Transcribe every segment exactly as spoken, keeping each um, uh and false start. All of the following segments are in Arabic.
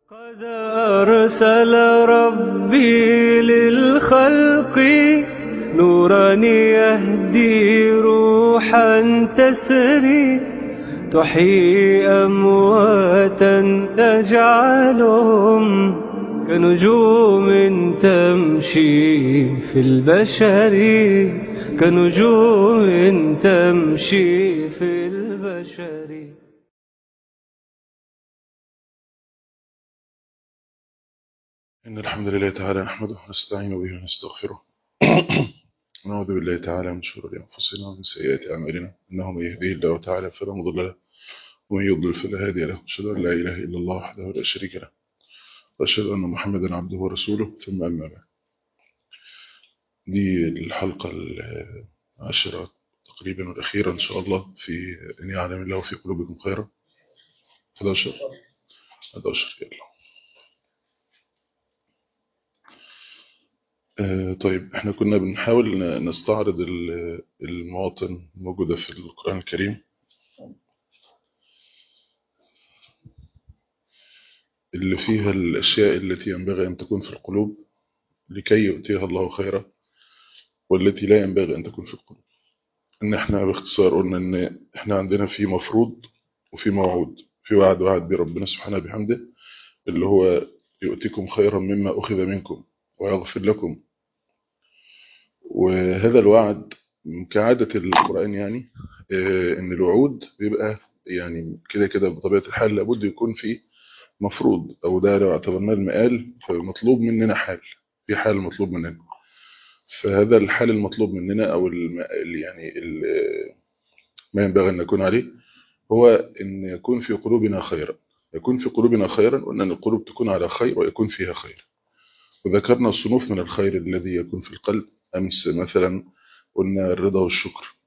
قد أرسل ربي للخلق نورا يهدي روحا تسري تحيي أمواتا تجعلهم كنجوم تمشي في البشر كنجوم تمشي في البشر. إن الحمد لله تعالى نحمده ونستعين به ونستغفره ونعوذ بالله تعالى من شرور أنفسنا ومن سيئات أعمالنا إنه من يهديه الله تعالى فلا مضل له ومن يضلل فلا هادي له أشهد أن لا إله إلا الله وحده لا شريك له وأشهد أن محمدا عبده ورسوله ثم أما بعد. دي الحلقة العاشرة تقريبا والأخيرة إن شاء الله في إن يعلم الله في قلوبكم خيرا. حداشر حداشر يلا. آه طيب احنا كنا بنحاول ن- نستعرض ال- المواطن الموجودة في القرآن الكريم اللي فيها الأشياء التي ينبغي أن تكون في القلوب لكي يؤتيها الله خيرا، والتي لا ينبغي أن تكون في القلوب. إن احنا باختصار قلنا إن احنا عندنا في مفروض وفي موعود، في وعد وعد بربنا سبحانه بحمده اللي هو يؤتيكم خيرا مما أخذ منكم ويغفر لكم. وهذا الوعد كعادة القرآن يعني آه، إن الوعود بيبقى يعني كده كده بطبيعة الحال لابد يكون في مفروض، أو ده لو اعتبرناه المقال فمطلوب مننا حال، في حال مطلوب مننا. فهذا الحال المطلوب مننا أو الم... ال- يعني ال... ما ينبغي أن نكون عليه هو أن يكون في قلوبنا خيرا. يكون في قلوبنا خيرا، وأن القلوب تكون على خير ويكون فيها خير. وذكرنا الصنوف من الخير الذي يكون في القلب أمس مثلا. قلنا الرضا والشكر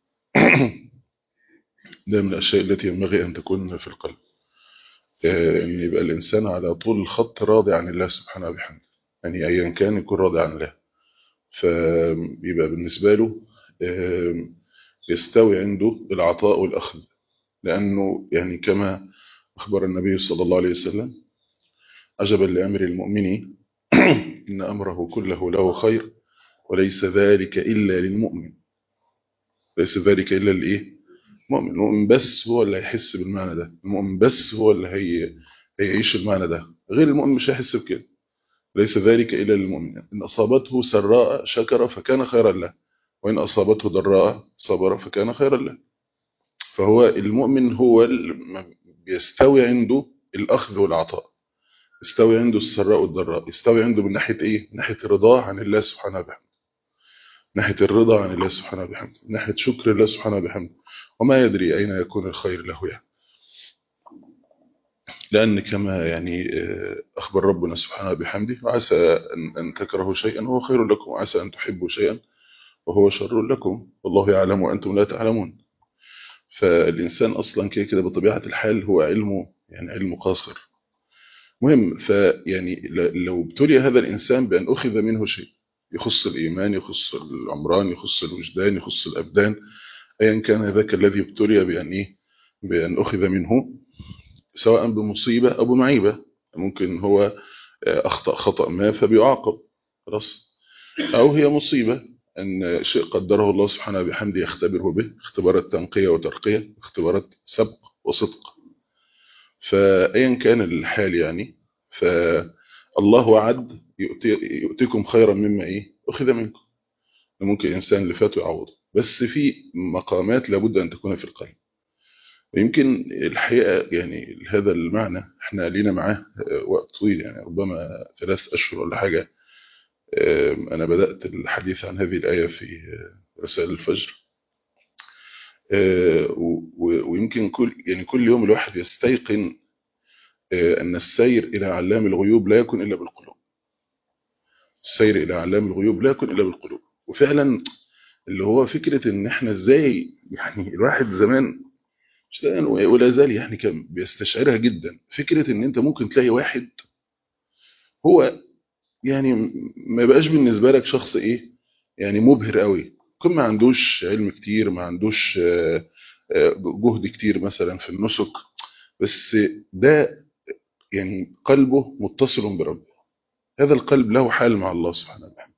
ده من الأشياء التي ينبغي أن تكون في القلب. آه، أن يبقى الإنسان على طول الخط راضي عن الله سبحانه وبحمده، يعني أيا كان يكون راضي عن الله. فيبقى بالنسبة له آه، يستوي عنده العطاء والأخذ، لأنه يعني كما أخبر النبي صلى الله عليه وسلم: عجبا لأمر المؤمن إن أمره كله له خير وليس ذلك إلا للمؤمن. ليس ذلك إلا لإيه؟ المؤمن. المؤمن بس هو اللي هيحس بالمعنى ده، المؤمن بس هو اللي هي هيعيش المعنى ده، غير المؤمن مش هيحس بكده. ليس ذلك إلا للمؤمن. إن أصابته سراء شكر فكان خيرا له، وإن أصابته ضراء صبر فكان خيرا له. فهو المؤمن هو اللي بيستوي عنده الأخذ والعطاء، يستوي عنده السراء والضراء، يستوي عنده من ناحية إيه؟ من ناحية الرضا عن الله سبحانه وبحمده، ناحية الرضا عن الله سبحانه وبحمده، ناحية شكر الله سبحانه وبحمده. وما يدري أين يكون الخير له يعني. لأن كما يعني آه، أخبر ربنا سبحانه بحمده: وعسى أن أن تكرهوا شيئا وهو خير لكم، وعسى أن تحبوا شيئا وهو شر لكم، والله يعلم وأنتم لا تعلمون. فالإنسان أصلا كده كده بطبيعة الحال هو علمه يعني علم قاصر. مهم فيعني ل- لو ابتلي هذا الإنسان بأن أخذ منه شيء يخص الإيمان، يخص العمران، يخص الوجدان، يخص الأبدان، أيا كان ذاك الذي ابتلي بأن إيه؟ بأن أخذ منه، سواء بمصيبة أو بمعيبة. ممكن هو آه، أخطأ خطأ ما فبيعاقب خلاص، أو هي مصيبة أن شيء قدره الله سبحانه بحمده يختبره به، اختبارات تنقية وترقية، اختبارات سبق وصدق. فأيا كان الحال يعني، فالله وعد يؤتي يؤتيكم خيرا مما إيه أخذ منكم. ممكن إنسان اللي فاته يعوضه، بس في مقامات لابد أن تكون في القلب. ويمكن الحقيقة يعني هذا المعنى احنا لينا معاه آه، وقت طويل، يعني ربما ثلاث أشهر ولا حاجة. آم، أنا بدأت الحديث عن هذه الآية في آه، رسائل الفجر. آه، و- و- ويمكن كل يعني كل يوم الواحد يستيقن آه، أن السير إلى علام الغيوب لا يكون إلا بالقلوب. السير إلى علام الغيوب لا يكون إلا بالقلوب. وفعلا اللي هو فكرة إن احنا إزاي يعني الواحد زمان مش زمان ولا زال يعني كان بيستشعرها جدا، فكرة إن أنت ممكن تلاقي واحد هو يعني ما يبقاش بالنسبة لك شخص ايه يعني مبهر قوي، يكون ما عندوش علم كتير، ما عندوش آه، آه، جهد كتير مثلا في النسك، بس ده يعني قلبه متصل بربه، هذا القلب له حال مع الله سبحانه وتعالى.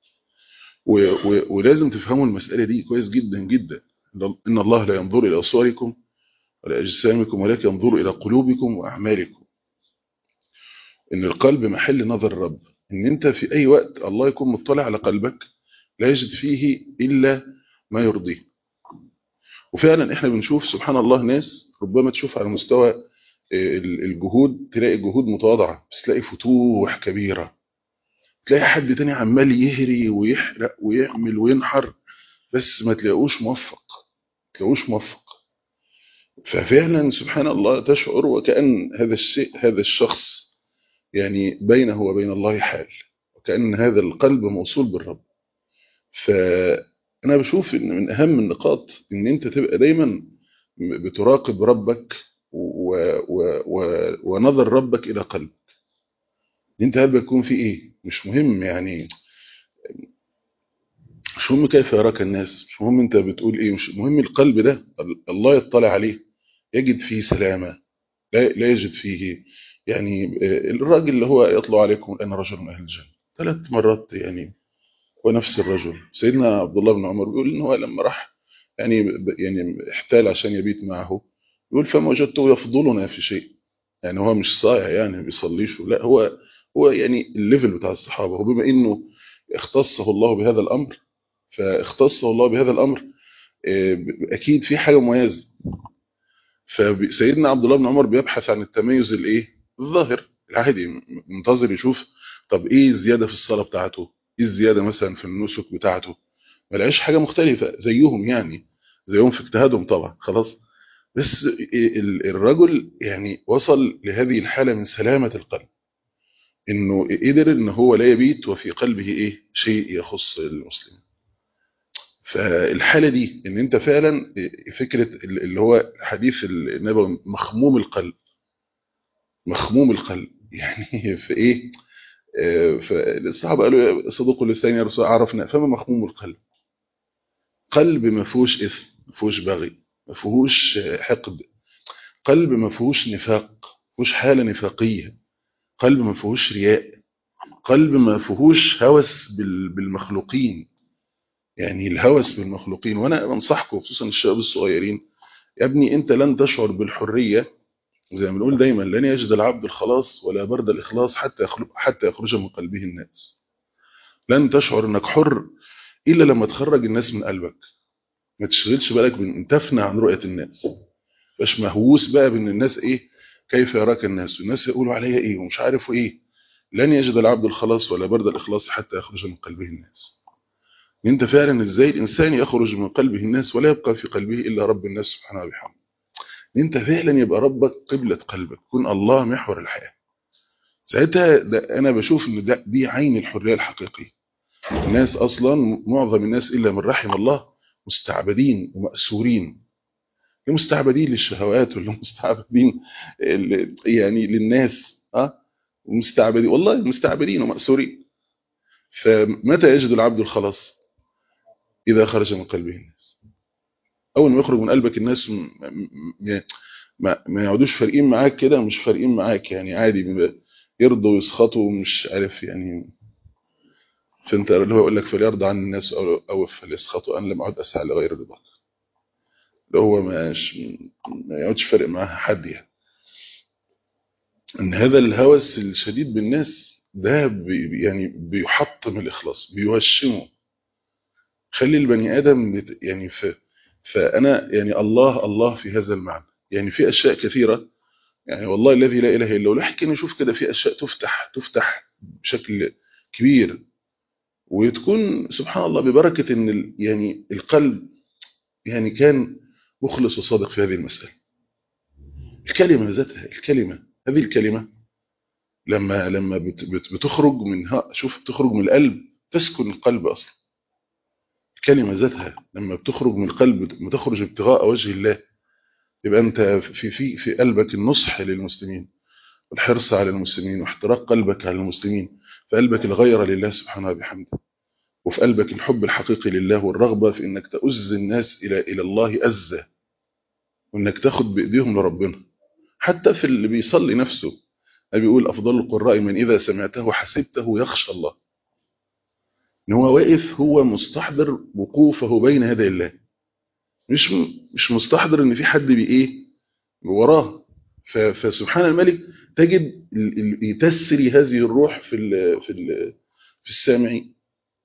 ولازم تفهموا المسألة دي كويس جدا جدا. إن الله لا ينظر إلى صوركم ولا أجسامكم ولكن ينظر إلى قلوبكم وأعمالكم. إن القلب محل نظر الرب، إن أنت في أي وقت الله يكون مطلع على قلبك لا يجد فيه إلا ما يرضيه. وفعلا إحنا بنشوف سبحان الله ناس ربما تشوف على مستوى الجهود تلاقي جهود متواضعة، بس تلاقي فتوح كبيرة. تلاقي حد تاني عمال يهري ويحرق ويعمل وينحر، بس ما تلاقوش موفق، تلاقوش موفق. ففعلا سبحان الله تشعر وكأن هذا الشيء هذا الشخص يعني بينه وبين الله حال، وكأن هذا القلب موصول بالرب. فأنا بشوف إن من أهم النقاط إن أنت تبقى دايما بتراقب ربك و و و ونظر ربك إلى قلبك. أنت قلبك يكون فيه إيه؟ مش مهم يعني، مش مهم كيف يراك الناس، مش مهم أنت بتقول إيه، مش مهم القلب ده الله يطلع عليه يجد فيه سلامة، لا, لا يجد فيه يعني. الراجل اللي هو يطلع عليكم أنا رجل من أهل الجنة ثلاث مرات يعني، ونفس الرجل سيدنا عبد الله بن عمر بيقول إن هو لما راح يعني يعني احتال عشان يبيت معه، يقول فما وجدته يفضلنا في شيء. يعني هو مش صايع يعني بيصليش، لا هو هو يعني الليفل بتاع الصحابة. هو بما إنه اختصه الله بهذا الأمر، فاختصه الله بهذا الأمر أكيد في حاجة مميزة. فسيدنا عبد الله بن عمر بيبحث عن التميز الايه الظاهر العادي، منتظر يشوف طب ايه الزياده في الصلاه بتاعته، ايه الزياده مثلا في النسك بتاعته، ما لقاش حاجه مختلفه زيهم يعني، زيهم في اجتهادهم طبعا خلاص. بس الرجل يعني وصل لهذه الحاله من سلامه القلب، انه قدر ان هو لا يبيت وفي قلبه ايه شيء يخص المسلم. فالحاله دي ان انت فعلا فكره اللي هو حديث النبوي مخموم القلب، مخموم القلب يعني في ايه. فالصحابه قالوا صدوق اللسان يا رسول عرفنا، فما مخموم القلب؟ قلب ما فيهوش اثم، ما فيهوش بغي، ما فيهوش حقد، قلب ما فيهوش نفاق، ما فيهوش حاله نفاقيه، قلب ما فيهوش رياء، قلب ما فيهوش هوس بالمخلوقين. يعني الهوس بالمخلوقين. وانا بنصحكم خصوصا الشباب الصغيرين، يا ابني انت لن تشعر بالحريه، زي ما بنقول دايما لن يجد العبد الخلاص ولا برد الإخلاص حتى حتى يخرج من قلبه الناس. لن تشعر انك حر الا لما تخرج الناس من قلبك. ما تشغلش بالك بان تفنى عن رؤية الناس، مش مهووس بقى بان الناس ايه، كيف يراك الناس والناس يقولوا عليا ايه ومش عارف ايه. لن يجد العبد الخلاص ولا برد الإخلاص حتى يخرج من قلبه الناس. انت فعلا ازاي الانسان يخرج من قلبه الناس ولا يبقى في قلبه الا رب الناس سبحانه وبحمده. انت فعلا يبقى ربك قبلة قلبك، يكون الله محور الحياة. ساعتها انا بشوف ان ده دي عين الحريه الحقيقيه. الناس اصلا معظم الناس الا من رحم الله مستعبدين ومأسورين، مستعبدين للشهوات ولا مستعبدين يعني للناس اه ومستعبدين، والله مستعبدين ومأسورين. فمتى يجد العبد الخلاص؟ اذا خرج من قلبه الناس. اول ما يخرج من قلبك الناس م... م... ما, ما يقعدوش فارقين معاك كده، مش فارقين معاك يعني عادي، يرضوا ويسخطوا ومش عارف يعني. فانت اللي هو يقول لك فليرضى عن الناس او او فليسخطوا ان لم اعد اسعى لغير رضاك، اللي هو مش ما يقعدش فارق معاها حد يعني. ان هذا الهوس الشديد بالناس ده بي يعني بيحطم الاخلاص، بيوشمه، خلي البني ادم يعني في. فانا يعني الله الله في هذا المعنى يعني في اشياء كثيره يعني، والله الذي لا اله الا هو لكن نشوف كده في اشياء تفتح تفتح بشكل كبير، وتكون سبحان الله ببركه ان يعني القلب يعني كان مخلص وصادق في هذه المسألة. الكلمة ذاتها، الكلمة هذه الكلمة لما لما بت بت بتخرج منها، شوف بتخرج من القلب تسكن القلب أصلا. الكلمة ذاتها لما بتخرج من القلب بتخرج ابتغاء وجه الله، يبقى أنت في في في قلبك النصح للمسلمين والحرص على المسلمين واحتراق قلبك على المسلمين، في قلبك الغيرة لله سبحانه وبحمده، وفي قلبك الحب الحقيقي لله والرغبة في إنك تؤز الناس إلى إلى الله أزة، وإنك تاخد بإيديهم لربنا. حتى في اللي بيصلي نفسه أبي يقول أفضل القراء من إذا سمعته حسبته يخشى الله، إن هو واقف هو مستحضر وقوفه بين يدي الله، مش مش مستحضر إن في حد بإيه وراه. فسبحان الملك تجد تسري هذه الروح في ال في ال في السامعين.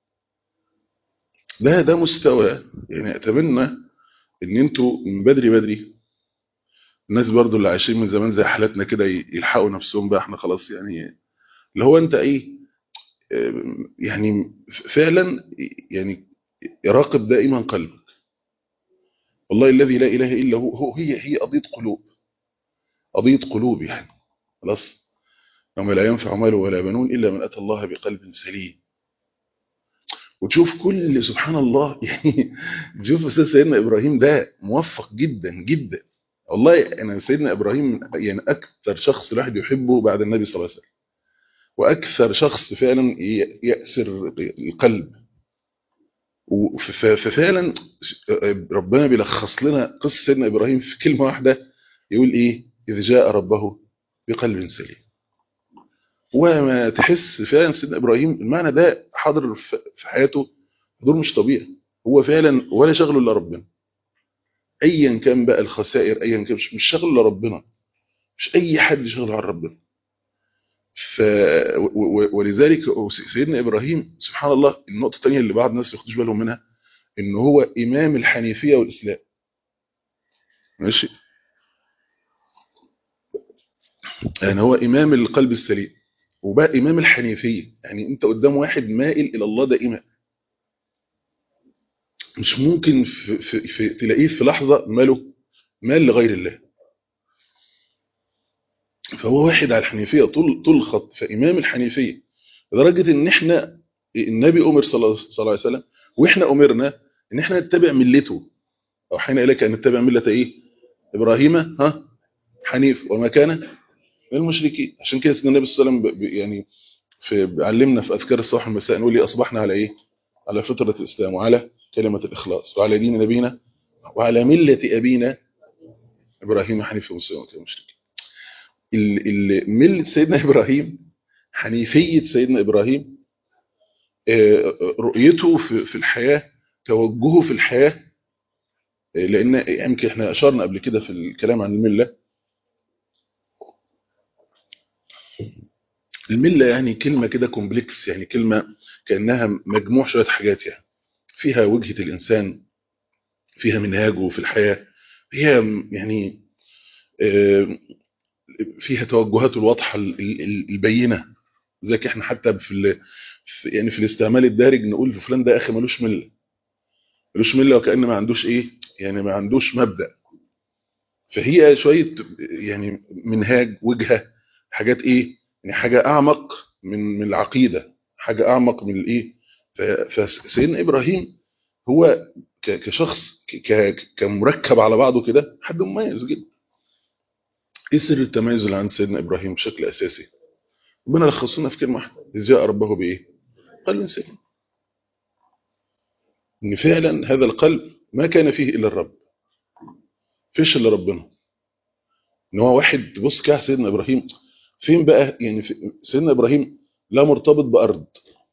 ده ده مستوى يعني أتمنى إن أنتوا من بدري بدري الناس برضو اللي عايشين من زمان زي حالتنا كده يلحقوا نفسهم بقى، احنا خلاص يعني اللي هو انت ايه يعني فعلا يعني يراقب دائما قلبك. والله الذي لا اله الا هو, هو هي هي قضيه قلوب، قضيه قلوب يعني خلاص. يوم لا ينفع مال ولا بنون الا من اتى الله بقلب سليم. وتشوف كل سبحان الله يعني تشوف استاذ سيدنا ابراهيم ده موفق جدا جدا. والله انا سيدنا ابراهيم يعني اكثر شخص الواحد يحبه بعد النبي صلى الله عليه وسلم، واكثر شخص فعلا يأسر القلب. ففعلا ربنا بيلخص لنا قصة سيدنا إبراهيم في كلمة واحدة، يقول إيه؟ إذ جاء ربه بقلب سليم. وما تحس فعلا سيدنا إبراهيم المعنى ده حاضر في حياته حضور مش طبيعي. هو فعلا ولا شغله إلا ربنا، أيا كان بقى الخسائر، أيا كان مش شغله إلا ربنا، مش أي حد شغله على ربنا. ف ولذلك سيدنا إبراهيم سبحان الله النقطة الثانية اللي بعض الناس ما ياخدوش بالهم منها، إن هو إمام الحنيفية والإسلام. ماشي، يعني هو إمام القلب السليم وبقى إمام الحنيفية. يعني أنت قدام واحد مائل إلى الله دائما، مش ممكن في في في تلاقيه في لحظة ماله مال لغير الله. فهو واحد على الحنيفية طول طول الخط، فإمام الحنيفية لدرجة إن إحنا النبي أمر صلى الله عليه وسلم وإحنا أمرنا إن إحنا نتبع ملته. أوحينا إليك أن نتبع ملة إيه؟ إبراهيم ها حنيف وما كان من المشركين. عشان كده سيدنا النبي صلى الله عليه وسلم يعني في علمنا في أذكار الصباح والمساء نقول لي أصبحنا على إيه؟ على فطرة الإسلام وعلى كلمة الإخلاص وعلى دين نبينا وعلى ملة أبينا إبراهيم حنيف مسلم كمشرك. ملة سيدنا إبراهيم، حنيفية سيدنا إبراهيم، رؤيته في الحياة، توجهه في الحياة. لأن يمكن احنا أشرنا قبل كده في الكلام عن الملة. الملة يعني كلمة كده كومبلكس، يعني كلمة كأنها مجموع شوية حاجات، يعني فيها وجهة الإنسان، فيها منهاجه في الحياة، هي يعني فيها توجهاته الواضحة البينة. زي احنا حتى في يعني في الاستعمال الدارج نقول في فلان ده اخي ملوش ملة، ملوش ملة وكأن ما عندوش ايه، يعني ما عندوش مبدأ. فهي شوية يعني منهاج، وجهة، حاجات ايه، يعني حاجة اعمق من من العقيدة، حاجة اعمق من الايه. فسيدنا ابراهيم هو كشخص كمركب على بعضه كده حد مميز جدا. ايه سر التميز اللي عند سيدنا ابراهيم بشكل اساسي؟ ربنا لخصونا في كلمه واحده، إذ جاء ربه بايه؟ قلب سليم. ان فعلا هذا القلب ما كان فيه الا الرب، فيش الا ربنا. ان هو واحد تبص كده سيدنا ابراهيم فين بقى، يعني في سيدنا ابراهيم لا مرتبط بارض،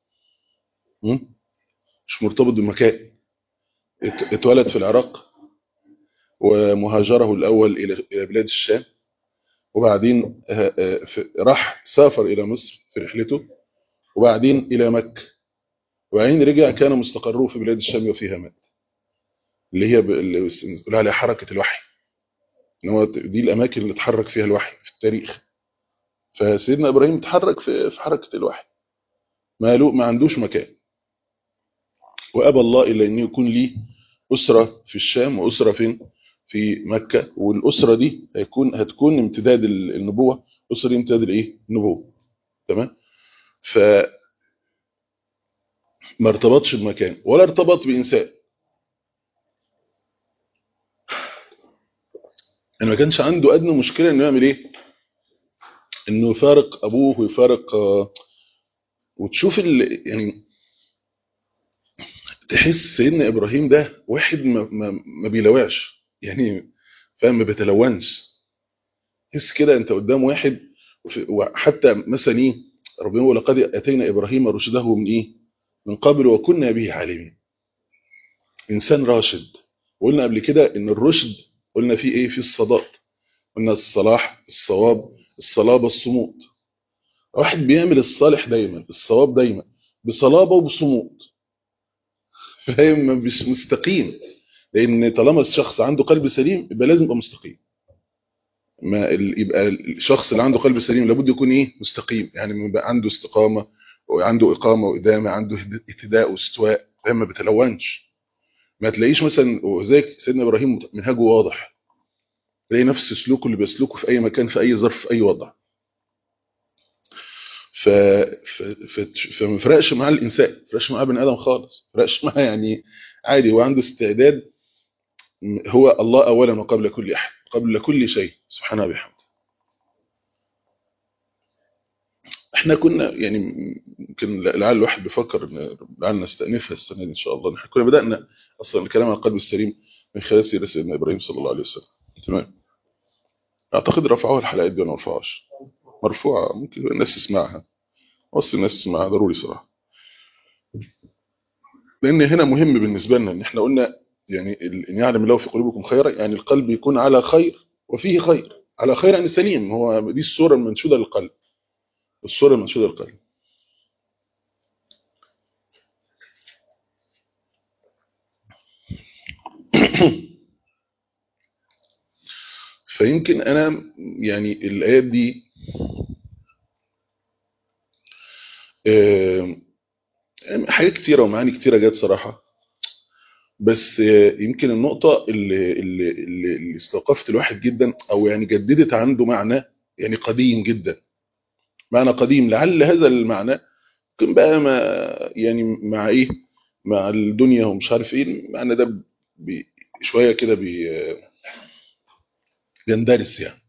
مش مرتبط بمكان. اتولد في العراق ومهاجره الاول الى بلاد الشام، وبعدين راح سافر الى مصر في رحلته، وبعدين الى مكه، وبعدين رجع كان مستقره في بلاد الشام وفيها مات، اللي هي اللي بنقول عليها حركه الوحي، ان هو دي الاماكن اللي اتحرك فيها الوحي في التاريخ. فسيدنا ابراهيم اتحرك في في حركه الوحي، ما له ما عندوش مكان. وابى الله الا ان يكون ليه اسره في الشام واسره فين؟ في مكه. والاسره دي هيكون هتكون امتداد النبوه، اسره امتداد الايه؟ النبوه. تمام. ف ما ارتبطش بمكان ولا ارتبط بانسان، يعني ما كانش عنده ادنى مشكله انه يعمل ايه؟ انه يفارق ابوه ويفارق. وتشوف يعني تحس سيدنا ابراهيم ده واحد ما, ما, ما بيلوعش، يعني فاهم، ما بيتلونش. تحس كده انت قدام واحد وحتى مثلا ايه ربنا يقول لقد اتينا ابراهيم رشده من ايه من قبل وكنا به عالمين. انسان راشد. وقلنا قبل كده ان الرشد قلنا فيه ايه؟ في الصداد، قلنا الصلاح، الصواب، الصلابه، الصمود. واحد بيعمل الصالح دايما، الصواب دايما، بصلابه وبصمود، فاهم؟ مش مستقيم. لان طالما الشخص عنده قلب سليم يبقى لازم يبقى مستقيم. ما ال- يبقى الشخص اللي عنده قلب سليم لابد يكون ايه؟ مستقيم. يعني يبقى عنده استقامه وعنده اقامه وادامه، عنده هد- اهتداء واستواء، فاهم؟ ما بتلونش. ما تلاقيش مثلا، وذلك سيدنا ابراهيم منهجه واضح، تلاقي نفس سلوكه اللي بيسلكه في اي مكان، في اي ظرف، في اي وضع. ف... ف... ف... فما فرقش مع الانسان، ما فرقش مع بني ادم خالص، ما فرقش معاه يعني. عادي، هو عنده استعداد. هو الله اولا وقبل كل احد، قبل كل شيء، سبحانه وبحمده. احنا كنا يعني يمكن لعل الواحد بيفكر ان لعل نستأنفها السنه دي ان شاء الله. احنا كنا بدأنا اصلا الكلام عن القلب السليم من خلال سيرة سيدنا ابراهيم صلى الله عليه وسلم. تمام. اعتقد رفعوها الحلقات دي ولا ما رفعوهاش؟ مرفوعه، ممكن الناس تسمعها، وصل الناس تسمعها ضروري صراحه. لان هنا مهم بالنسبه لنا ان احنا قلنا يعني ال- ان يعلم الله في قلوبكم خيرا، يعني القلب يكون على خير وفيه خير. على خير يعني سليم، هو دي الصوره المنشوده للقلب، الصوره المنشوده للقلب. فيمكن انا يعني الايات دي آه، حاجات كتيره ومعاني كتيره جت صراحه. بس آه، يمكن النقطه اللي اللي اللي اللي استوقفت الواحد جدا، او يعني جددت عنده معنى يعني قديم جدا، معنى قديم. لعل هذا المعنى ممكن بقى ما يعني مع ايه، مع الدنيا ومش عارف ايه المعنى ده، بي شويه كده بي بيندرس يعني.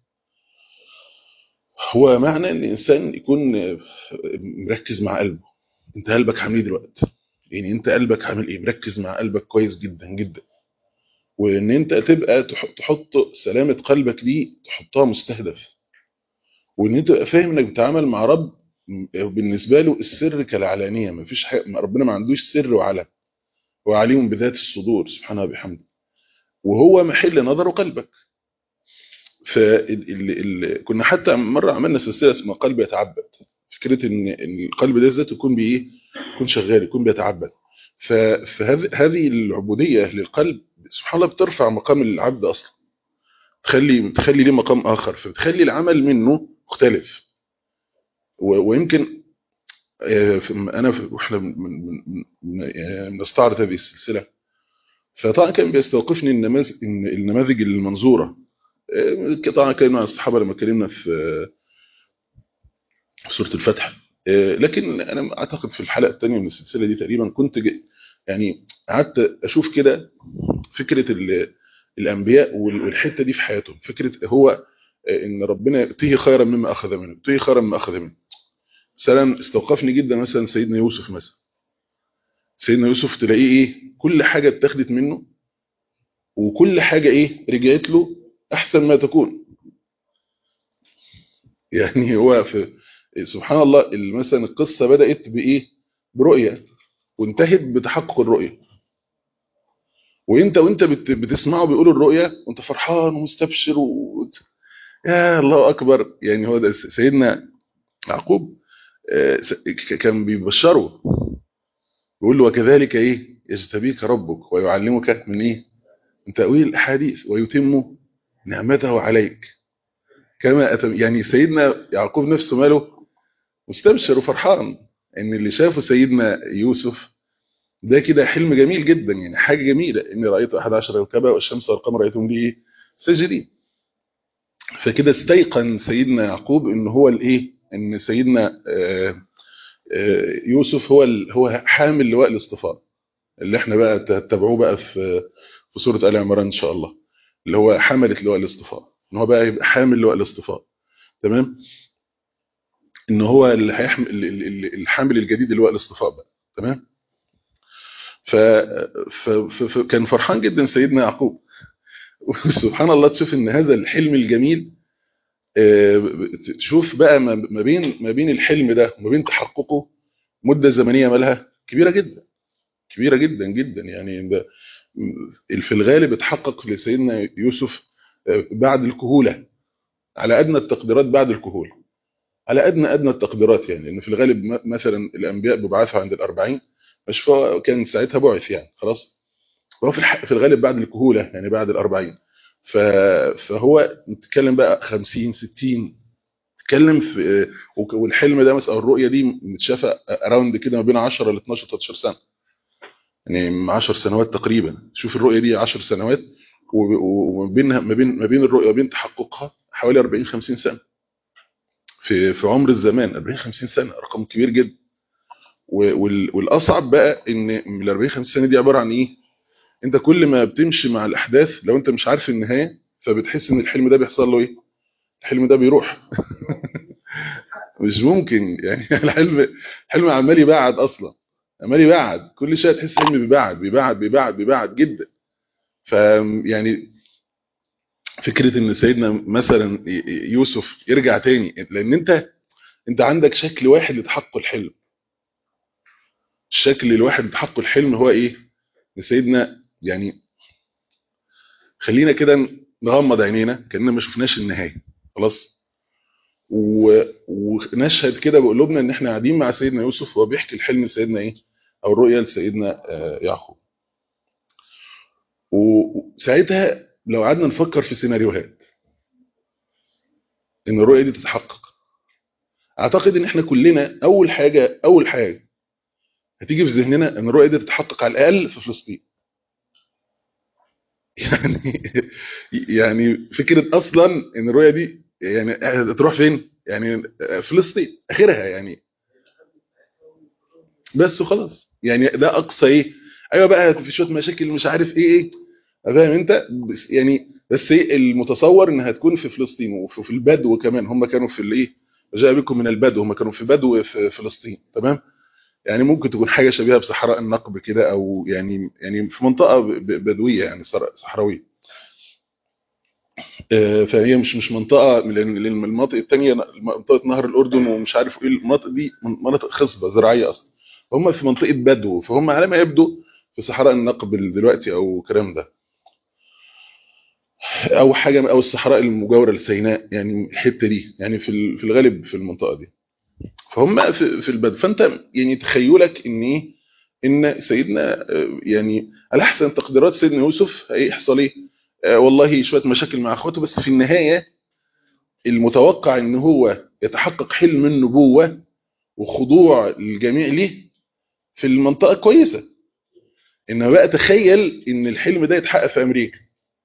هو معنى ان الانسان يكون مركز مع قلبه. انت قلبك عامل ايه دلوقتي؟ يعني انت قلبك عامل ايه؟ مركز مع قلبك كويس جدا جدا. وان انت تبقى تح- تحط سلامه قلبك دي، تحطها مستهدف. وان انت تبقى فاهم انك بتتعامل مع رب بالنسبه له السر كالعلانيه. ما فيش حاجة، ربنا ما عندوش سر وعلن، هو عليم بذات الصدور سبحانه وبحمده. وهو محل نظره قلبك. ف ال... ال... كنا حتى مره عملنا سلسله اسمها قلب يتعبد. فكره ان ان القلب ده ذاته يكون بايه؟ يكون شغال، يكون بيتعبد. ف... فهذه هذه العبوديه للقلب سبحان الله بترفع مقام العبد اصلا، تخلي بتخلي ليه مقام اخر، فبتخلي العمل منه مختلف. و... ويمكن آه، في- انا في- واحنا من- من- من- من- يعني بنستعرض هذه السلسله، فطبعا كان بيستوقفني النماذج، النماذج المنظوره. آه، طبعا كان مع الصحابه لما اتكلمنا في في سوره الفتح. آه، لكن انا اعتقد في الحلقه الثانيه من السلسله دي تقريبا كنت ج- يعني قعدت اشوف كده فكره ال- الانبياء وال- والحته دي في حياتهم. فكره هو آه، ان ربنا يؤتيه خيرا مما اخذ منه، يؤتيه خيرا مما اخذ منه. مثلا استوقفني جدا مثلا سيدنا يوسف مثلا. سيدنا يوسف تلاقيه ايه؟ كل حاجه اتاخدت منه، وكل حاجه ايه؟ رجعت له احسن ما تكون. يعني هو في سبحان الله، مثلا القصه بدات بايه؟ برؤيه، وانتهت بتحقق الرؤيه. وانت وانت بت- بتسمعه بيقول الرؤيه وانت فرحان ومستبشر و... يا الله اكبر. يعني هو ده سيدنا يعقوب. آه، س- ك- كان بيبشره، بيقول له وكذلك ايه يجتبيك ربك ويعلمك من ايه؟ من تاويل الاحاديث ويتم نعمته عليك كما أتم. يعني سيدنا يعقوب نفسه ماله؟ مستبشر وفرحان ان اللي شافه سيدنا يوسف ده كده حلم جميل جدا، يعني حاجه جميله. اني رايت احد عشر كوكبا والشمس والقمر رايتهم لي ساجدين. فكده استيقن سيدنا يعقوب ان هو الايه؟ ان سيدنا آه، آه، يوسف هو ال- هو حامل لواء الاصطفاء، اللي احنا بقى تتبعوه بقى في في سوره ال عمران ان شاء الله، اللي هو حمله لواء الاصطفاء. ان هو بقى يبقى حامل لواء الاصطفاء. تمام. ان هو اللي هيحمل ال- ال- ال- الحامل الجديد لواء الاصطفاء بقى. تمام. ف... ف... ف... فكان فرحان جدا سيدنا يعقوب. وسبحان الله تشوف ان هذا الحلم الجميل تشوف بقى ما بين ما بين الحلم ده وما بين تحققه مده زمنيه مالها كبيره جدا، كبيره جدا جدا. يعني ده في الغالب اتحقق لسيدنا يوسف بعد الكهوله، على ادنى التقديرات بعد الكهوله، على ادنى ادنى التقديرات. يعني ان في الغالب مثلا الانبياء بيبعثوا عند الأربعين، مش فهو كان ساعتها بعث يعني خلاص، هو في في الغالب بعد الكهوله يعني بعد الأربعين. فهو نتكلم بقى خمسين ستين، نتكلم في والحلم ده مثلا الرؤيه دي متشافه اراوند كده ما بين عشرة ل اتناشر تلتاشر سنه، يعني عشر سنوات تقريبا. شوف الرؤيه دي عشر سنوات، وما بينها ما بين ما بين الرؤيه وبين تحققها حوالي أربعين خمسين سنه في في عمر الزمان. أربعين خمسين سنه رقم كبير جدا. والاصعب بقى ان ال أربعين خمسين سنه دي عباره عن ايه؟ انت كل ما بتمشي مع الاحداث لو انت مش عارف النهايه فبتحس ان الحلم ده بيحصل له ايه؟ الحلم ده بيروح. مش ممكن يعني. الحلم الحلم عمال يبعد اصلا، عمال يبعد كل شويه تحس الحلم بيبعد بيبعد بيبعد بيبعد جدا. فيعني فكره ان سيدنا مثلا يوسف يرجع تاني، لان انت انت عندك شكل واحد لتحقق الحلم. الشكل الواحد لتحقق الحلم هو ايه؟ لسيدنا يعني خلينا كده نغمض عينينا كأننا ما شفناش النهايه خلاص، و... ونشهد كده بقلوبنا ان احنا قاعدين مع سيدنا يوسف وهو بيحكي الحلم لسيدنا ايه، او الرؤيا لسيدنا يعقوب. وساعتها لو قعدنا نفكر في سيناريوهات ان الرؤيه دي تتحقق، اعتقد ان احنا كلنا اول حاجه اول حاجه هتيجي في ذهننا ان الرؤيه دي تتحقق على الاقل في فلسطين. يعني يعني فكره اصلا ان الرؤيه دي يعني تروح فين؟ يعني فلسطين اخرها يعني، بس وخلاص. يعني ده اقصى ايه. ايوه بقى في شويه مشاكل مش عارف ايه ايه، فاهم انت؟ بس يعني بس ايه المتصور انها هتكون في فلسطين وفي البدو كمان. هم كانوا في الايه، جاء بكم من البدو، هم كانوا في بدو في فلسطين تمام. يعني ممكن تكون حاجه شبيهه بصحراء النقب كده، او يعني يعني في منطقه بدويه يعني صحراويه. فهي مش مش منطقه، لان المناطق الثانيه منطقه نهر الاردن ومش عارف ايه، المناطق دي مناطق خصبه زراعيه اصلا. هم في منطقه بدو، فهم على ما يبدو في صحراء النقب دلوقتي او الكلام ده، او حاجه او الصحراء المجاوره لسيناء، يعني الحته دي يعني في في الغالب في المنطقه دي. فهم في في البدو. فانت يعني تخيلك ان ايه، ان سيدنا يعني على احسن تقديرات سيدنا يوسف هيحصل ايه؟ آه والله شويه مشاكل مع اخواته، بس في النهايه المتوقع ان هو يتحقق حلم النبوه وخضوع الجميع ليه في المنطقه كويسه. انما بقى تخيل ان الحلم ده يتحقق في امريكا.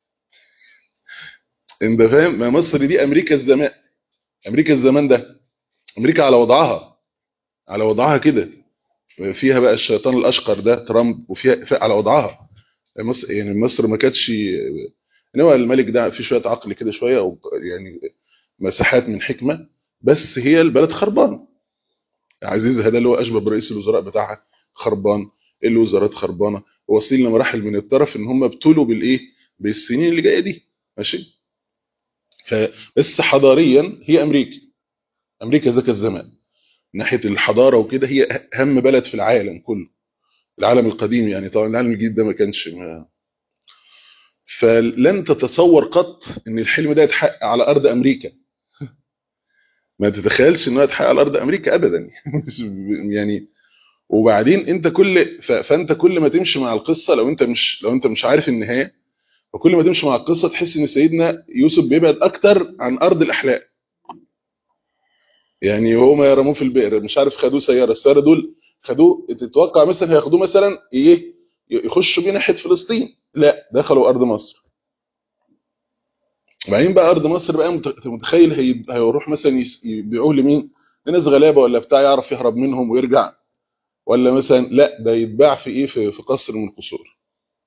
انت فاهم؟ ما مصر دي امريكا الزمان، امريكا الزمان ده امريكا على وضعها، على وضعها كده، فيها بقى الشيطان الاشقر ده ترامب، وفيها على وضعها مصر. يعني مصر ما كانتش، انما الملك ده في شويه عقل كده شويه، او يعني مساحات من حكمه، بس هي البلد خربان. عزيز هذا اللي هو اشبه برئيس الوزراء بتاعها خربان، الوزارات خربانه، واصلين لمراحل من الطرف ان هم ابتلوا بالايه، بالسنين اللي جايه دي ماشي. فبس حضاريا هي امريكا، امريكا ذاك الزمان ناحيه الحضاره وكده هي اهم بلد في العالم كله، العالم القديم يعني. طبعا العالم الجديد ده ما كانش ما. فلن تتصور قط ان الحلم ده يتحقق على ارض امريكا. ما تتخيلش انه يتحقق على ارض امريكا ابدا. يعني وبعدين انت كل ف... فانت كل ما تمشي مع القصه، لو انت مش لو انت مش عارف النهايه، فكل ما تمشي مع القصه تحس ان سيدنا يوسف بيبعد اكتر عن ارض الاحلام. يعني وهما يرموه في البئر مش عارف خدوه سياره، السياره دول خدوه، تتوقع مثلا هياخدوه مثلا ايه، يخشوا بيه ناحيه فلسطين، لا دخلوا ارض مصر. وبعدين بقى ارض مصر بقى متخيل هي... هيروح مثلا يبيعوه لمين؟ لناس غلابه ولا بتاع يعرف يهرب منهم ويرجع، ولا مثلا لا ده يتباع في ايه، في, في قصر من القصور.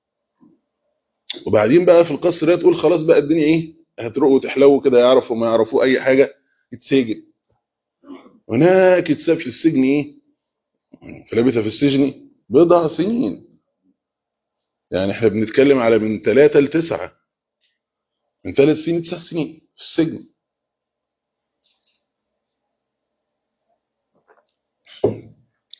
وبعدين بقى في القصر ده تقول خلاص بقى الدنيا ايه، هتروق وتحلو كده، يعرفوا ما يعرفوا اي حاجه، يتسجن. هناك يتساب في السجن ايه، فلبث في السجن بضع سنين. يعني احنا بنتكلم على من ثلاثة لتسعة، من ثلاث سنين تسع سنين في السجن.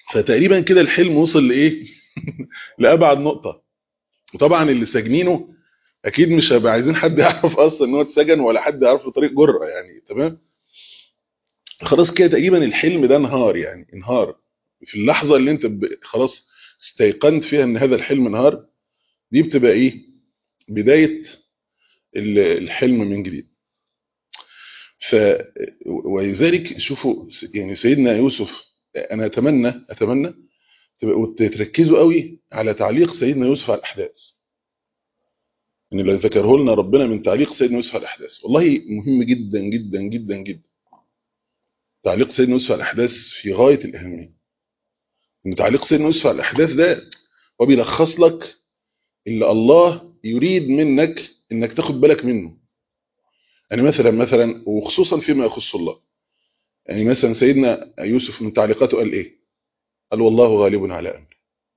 فتقريبا كده الحلم وصل لايه لابعد نقطه. وطبعا اللي ساجنينه اكيد مش هيبقى عايزين حد يعرف اصلا ان هو اتسجن، ولا حد يعرفه طريق جرأة يعني. تمام. خلاص كده تقريبا الحلم ده انهار، يعني انهار في اللحظه اللي انت ب... خلاص استيقنت فيها ان هذا الحلم انهار. دي بتبقى ايه؟ بدايه ال- الحلم من جديد. ف ولذلك شوفوا س- يعني سيدنا يوسف، انا اتمنى اتمنى تبقوا تركزوا قوي على تعليق سيدنا يوسف على الاحداث. ان اللي ذكره لنا ربنا من تعليق سيدنا يوسف على الاحداث والله مهم جدا جدا جدا جدا. تعليق سيدنا يوسف على الاحداث في غايه الاهميه. ان تعليق سيدنا يوسف على الاحداث ده هو بيلخص لك اللي الله يريد منك انك تاخد بالك منه. يعني مثلا مثلا وخصوصا فيما يخص الله. يعني مثلا سيدنا يوسف من تعليقاته قال ايه؟ قال والله غالب على امره.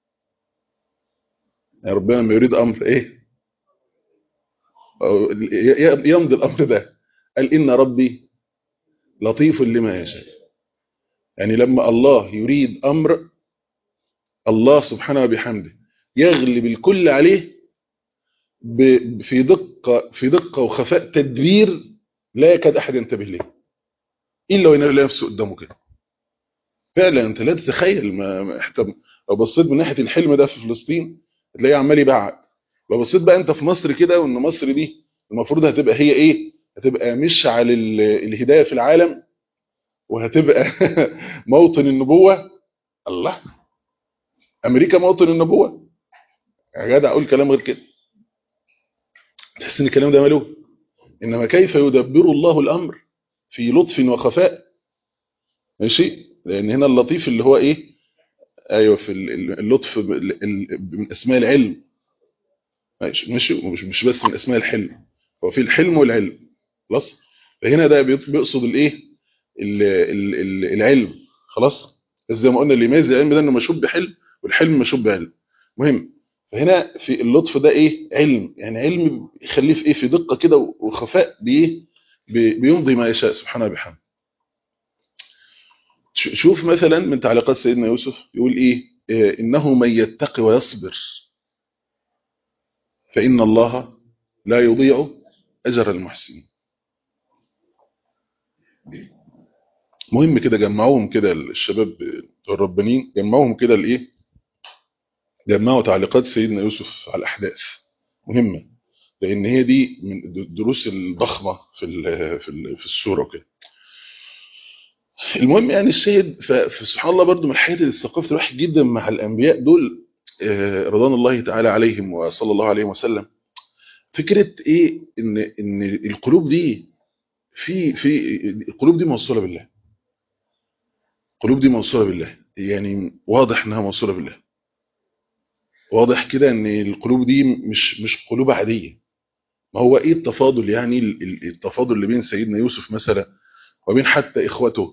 يعني ربنا لما يريد امر ايه؟ أو ي- يمضي الامر ده. قال ان ربي لطيف لما يشاء. يعني لما الله يريد امر، الله سبحانه وبحمده يغلب الكل عليه ب- في دقة في دقة وخفاء تدبير لا يكاد أحد ينتبه ليه إلا ويلاقي نفسه قدامه كده. فعلا أنت لا تتخيل. ما ما- إحنا لو بصيت من ناحية الحلم ده في فلسطين هتلاقيه عمال يبعد. لو بصيت بقى أنت في مصر كده، وإن مصر دي المفروض هتبقى هي إيه؟ هتبقى مشعل ال- الهداية في العالم، وهتبقى موطن النبوة. الله، أمريكا موطن النبوة؟ يا جدع أقول كلام غير كده. تحس إن الكلام ده ماله. إنما كيف يدبر الله الأمر في لطف وخفاء. ماشي. لأن هنا اللطيف اللي هو إيه؟ أيوة، في ال- ال- اللطف ب- ال- ال- من أسماء العلم. ماشي ماشي، ومش مش بس من أسماء الحلم. هو في الحلم والعلم. خلاص. فهنا ده بيط- بيقصد الإيه؟ ال- ال- ال- العلم. خلاص. بس زي ما قلنا اللي يميز العلم ده إنه مشوب بحلم، والحلم مشوب بعلم. مهم. فهنا في اللطف ده إيه؟ علم. يعني علم يخليه في إيه؟ في دقة كده وخفاء بإيه؟ بي- بيمضي ما يشاء سبحانه وبحمده. ش- شوف مثلا من تعليقات سيدنا يوسف يقول ايه؟ آه، انه من يتقي ويصبر فان الله لا يضيع اجر المحسنين. مهم كده جمعوهم كده الشباب بتوع الربانيين، جمعوهم كده الايه، جمعوا تعليقات سيدنا يوسف على الاحداث. مهمه، لان هي دي من الدروس الضخمه في ال- في ال- في السوره وكده. المهم يعني الشاهد، ف- فسبحان الله برضو من الحاجات اللي استوقفت الواحد جدا مع الانبياء دول، آه، رضوان الله تعالى عليهم وصلى الله عليه وسلم، فكرة ايه؟ ان ان القلوب دي في في القلوب دي موصولة بالله. القلوب دي موصولة بالله، يعني واضح انها موصولة بالله. واضح كده ان القلوب دي مش مش قلوب عادية. ما هو ايه التفاضل؟ يعني ال- ال- التفاضل اللي بين سيدنا يوسف مثلا وبين حتى اخوته.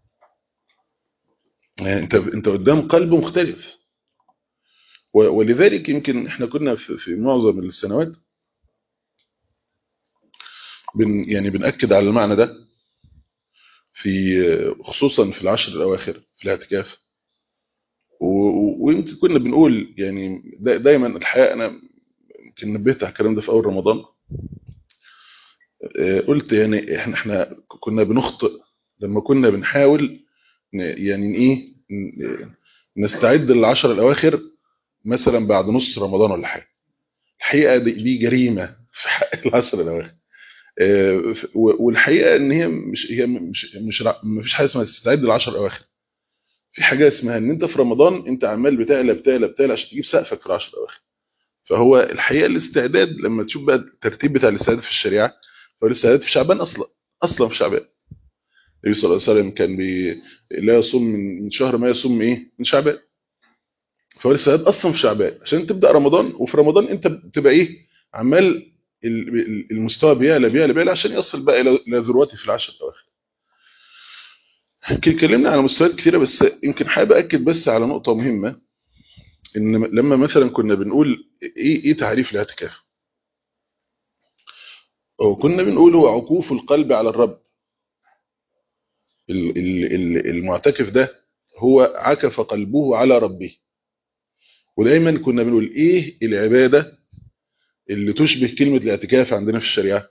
يعني انت انت قدام قلب مختلف. و- ولذلك يمكن احنا كنا في في معظم السنوات بن يعني بنأكد على المعنى ده، في خصوصا في العشر الاواخر في الاعتكاف. و- ويمكن كنا بنقول يعني دا دايما الحقيقه انا يمكن نبهت على الكلام ده في اول رمضان. آه، قلت يعني احنا احنا كنا بنخطئ لما كنا بنحاول ن- يعني ايه ن- نستعد للعشر الاواخر مثلا بعد نص رمضان ولا حاجه. الحقيقه دي, دي جريمه في حق العشر الاواخر. آه، ف- و- والحقيقه ان هي مش هي مش مش ما فيش حاجه اسمها تستعد للعشر الاواخر. في حاجه اسمها ان انت في رمضان انت عمال بتعلى بتعلى بتعلى عشان تجيب سقفك في العشر الاواخر. فهو الحقيقه الاستعداد لما تشوف بقى الترتيب بتاع الاستعداد في الشريعه، هو الاستعداد في شعبان اصلا. اصلا في شعبان النبي صلى الله عليه وسلم كان بي لا يصوم من من شهر ما يصوم ايه من شعبان. فهو الاستعداد اصلا في شعبان عشان تبدا رمضان، وفي رمضان انت بتبقى ايه عمال ال- ال- المستوى بيعلى بيعلى بيعلى عشان يصل بقى الى إلى ذروته في العشر الاواخر. يمكن اتكلمنا على مستويات كثيره، بس يمكن حابب اكد بس على نقطه مهمه. ان لما مثلا كنا بنقول ايه ايه تعريف الاعتكاف، وكنا بنقول هو عكوف القلب على الرب. ال- ال- ال- المعتكف ده هو عكف قلبه على ربه. ودايما كنا بنقول ايه العبادة اللي تشبه كلمة الاعتكاف عندنا في الشريعة؟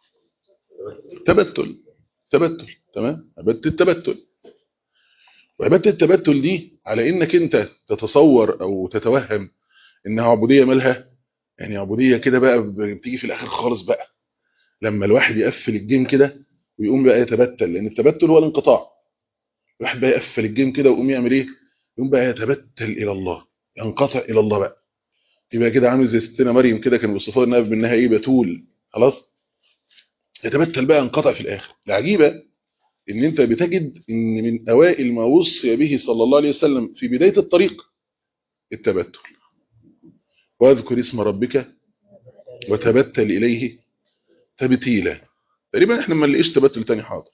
تبتل. تبتل، تمام، عبادة التبتل. وعبادة التبتل دي على انك انت تتصور او تتوهم انها عبودية مالها، يعني عبودية كده بقى بتيجي في الاخر خالص بقى لما الواحد يقفل الجيم كده ويقوم بقى يتبتل، لان التبتل هو الانقطاع. الواحد بقى يقفل الجيم كده ويقوم يعمل ايه؟ يقوم بقى يتبتل الى الله، ينقطع الى الله بقى، يبقى كده عامل زي ستنا مريم كده كانوا بيوصفوها انها بانها ايه؟ بتول. خلاص، يتبتل بقى، ينقطع في الاخر. العجيبه ان انت بتجد ان من اوائل ما وصي به صلى الله عليه وسلم في بدايه الطريق التبتل. واذكر اسم ربك وتبتل اليه تبتيلا. تقريبا احنا ما نلاقيش تبتل تاني حاضر.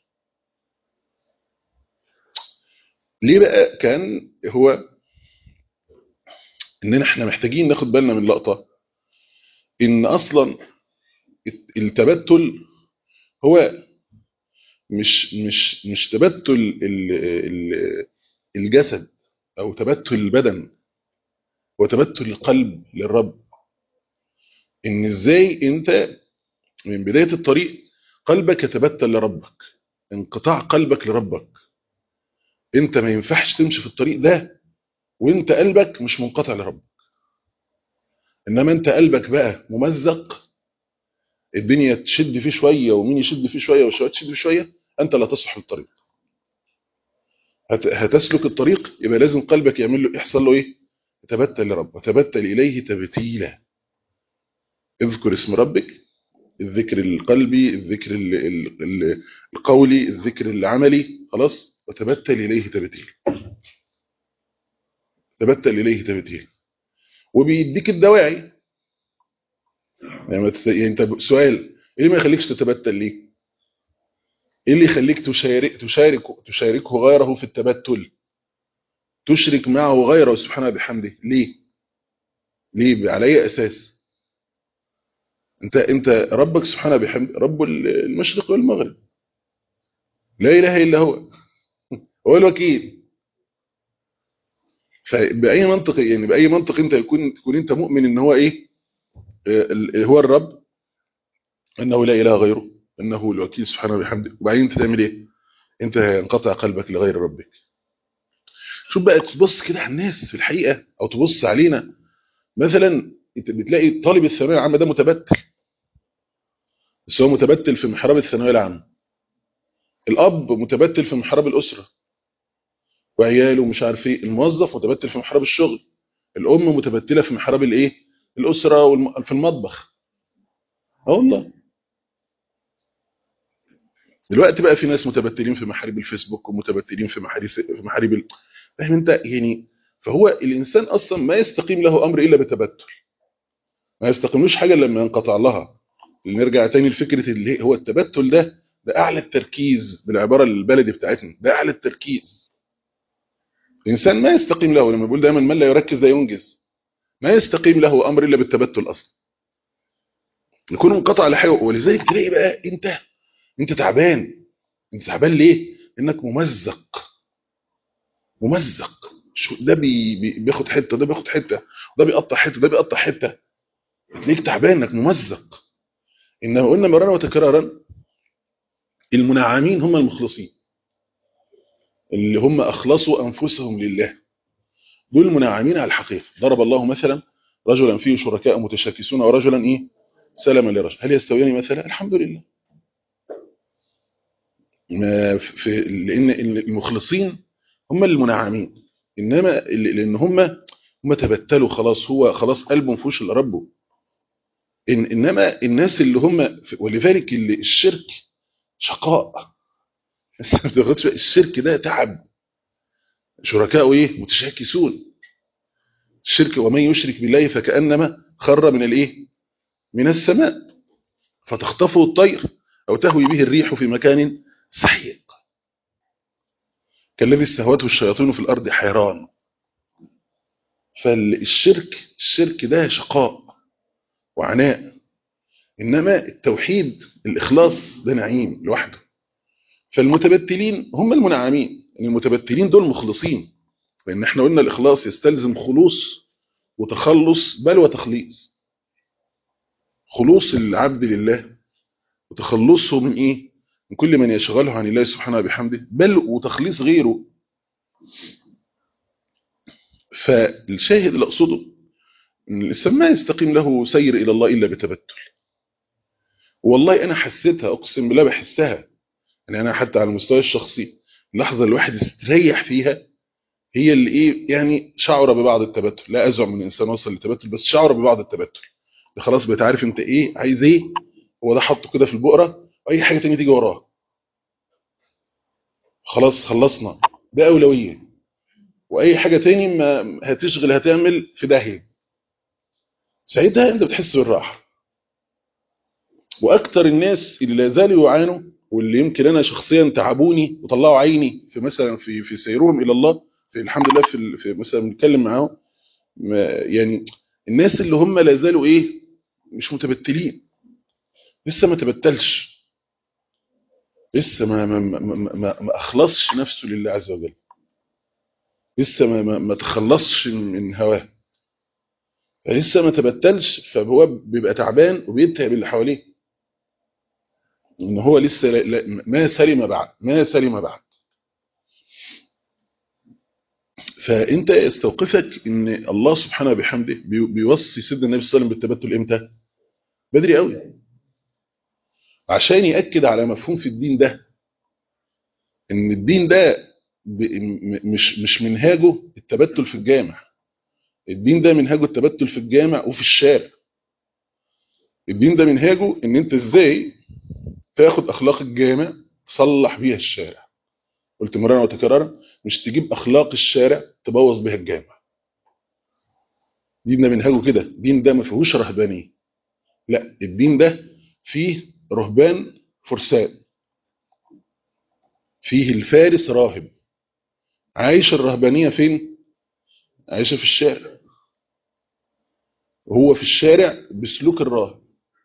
ليه بقى؟ كان هو اننا احنا محتاجين ناخد بالنا من لقطه، ان اصلا التبتل هو مش مش مش تبتل ال- ال- الجسد او تبتل البدن، وتبتل القلب للرب. ان ازاي انت من بداية الطريق قلبك يتبتل لربك، انقطاع قلبك لربك. انت ما ينفعش تمشي في الطريق ده وانت قلبك مش منقطع لربك. انما انت قلبك بقى ممزق، الدنيا تشد فيه شوية ومين يشد فيه شوية وشوية تشد فيه شوية، انت لا تصلح الطريق. هت- هتسلك الطريق يبقى لازم قلبك يعمل له، يحصل له ايه؟ يتبتل لرب، وتبتل اليه تبتيلا. اذكر اسم ربك، الذكر القلبي، الذكر ال- ال- ال- القولي، الذكر العملي، خلاص، وتبتل إليه تبتيل. تبتل إليه تبتيل. وبيديك الدواعي. يعني ما تت- يعني انت سؤال، ايه اللي ما يخليكش تتبتل ليه؟ ايه اللي يخليك تشارك تشارك تشاركه غيره في التبتل؟ تشرك معه غيره سبحانه بحمده ليه؟ ليه؟ على اي اساس؟ انت انت ربك سبحانه بحمده رب المشرق والمغرب، لا اله الا هو، هو الوكيل. فبأي منطق، يعني بأي منطق انت يكون تكون انت مؤمن ان هو ايه؟ آه، هو الرب، انه لا اله غيره، انه الوكيل سبحانه وبحمده، وبعدين انت تعمل ايه؟ انت ينقطع قلبك لغير ربك. شوف بقى، تبص كده على الناس في الحقيقة او تبص علينا مثلا، انت بتلاقي طالب الثانويه العامه ده متبتل، بس هو متبتل في محراب الثانويه العامه. الاب متبتل في محراب الاسره وعياله ومش عارف ايه. الموظف متبتل في محراب الشغل. الام متبتله في محراب الايه؟ الاسره والم... في المطبخ. اه والله. دلوقتي بقى في ناس متبتلين في محاريب الفيسبوك، ومتبتلين في محاريب في محاريب ال... فاهم انت يعني؟ فهو الانسان اصلا ما يستقيم له امر الا بتبتل، ما يستقيملوش حاجه إلا لما ينقطع لها. نرجع تاني لفكره اللي هو التبتل ده، ده اعلى التركيز بالعباره البلدي بتاعتنا، ده اعلى التركيز. الانسان ما يستقيم له، لما بيقول دايما من لا يركز لا ينجز، ما يستقيم له امر الا بالتبتل اصلا، يكون منقطع على حاجه. ولذلك تلاقي بقى انت انت تعبان. انت تعبان ليه؟ انك ممزق. ممزق. شو ده؟ بي بي بياخد حته، ده بياخد حته، ده بيقطع حته، ده بيقطع حته. تلاقيك تعبان انك ممزق. انما قلنا مرارا وتكرارا، المنعمين هم المخلصين، اللي هم اخلصوا انفسهم لله، دول المنعمين على الحقيقه. ضرب الله مثلا رجلا فيه شركاء متشاكسون، ورجلا ايه؟ سلما لرجل، هل يستويان مثلا؟ الحمد لله. ما في، لان المخلصين هم المنعمين، انما لان هم هم تبتلوا خلاص، هو خلاص قلبه ما فيهوش الا ربه. إن انما الناس اللي هم، ولذلك اللي الشرك شقاء. ما تاخدش بالك، الشرك ده تعب. شركاء ايه؟ متشاكسون. الشرك ومن يشرك بالله فكأنما خر من الايه؟ من السماء فتخطفه الطير او تهوي به الريح في مكان سحيق، كالذي استهوته الشياطين في الارض حيران. فالشرك الشرك ده شقاء وعناء، انما التوحيد الاخلاص ده نعيم لوحده. فالمتبتلين هم المنعمين، المتبتلين دول مخلصين. لان احنا قلنا الاخلاص يستلزم خلوص وتخلص بل وتخليص. خلوص العبد لله وتخلصه من ايه؟ من كل من يشغله عن الله سبحانه وبحمده، بل وتخليص غيره. فالشاهد اللي اقصده ان الانسان ما يستقيم له سير الى الله الا بتبتل. والله انا حسيتها، اقسم بالله بحسها، يعني انا حتى على المستوى الشخصي اللحظه اللي الواحد يستريح فيها هي اللي ايه، يعني شعر ببعض التبتل. لا ازعم من انسان وصل للتبتل، بس شعر ببعض التبتل. خلاص بقيت عارف انت ايه عايز ايه، هو ده حطه كده في البقره، واي حاجه تانية تيجي وراها. خلاص خلصنا، ده اولويه، واي حاجه تاني ما هتشغل هتعمل في داهيه. ساعتها انت بتحس بالراحه. واكتر الناس اللي لا زالوا يعانوا، واللي يمكن انا شخصيا تعبوني وطلعوا عيني في مثلا في في سيرهم الى الله، في الحمد لله في, ال- في مثلا بنتكلم معاهم، ما- يعني الناس اللي هم لا زالوا ايه، مش متبتلين، لسه ما تبتلش، لسه ما ما ما, ما, ما ما اخلصش نفسه لله عز وجل، لسه ما ما, ما تخلصش من هواه، لسه ما تبتلش، فهو بيبقى تعبان وبيتعب اللي حواليه، ان هو لسه لا لا ما سلم بعد، ما سلم بعد. فانت استوقفك ان الله سبحانه وبحمده بي- بيوصي سيدنا النبي صلى الله عليه وسلم بالتبتل امتى؟ بدري قوي، عشان ياكد على مفهوم في الدين ده، ان الدين ده ب- م- مش مش منهاجه التبتل في الجامع. الدين ده منهاجه التبتل في الجامع وفي الشارع. الدين ده منهاجه ان انت ازاي تاخد اخلاق الجامع تصلح بيها الشارع. قلت مرارا وتكرارا، مش تجيب اخلاق الشارع تبوظ بيها الجامع. الدين ده منهاجه كده. الدين ده ما فيهوش رهبانيه، لا، الدين ده فيه رهبان فرسان، فيه الفارس راهب. عايش الرهبانيه فين؟ عايشه في الشارع، هو في الشارع بسلوك الراهب،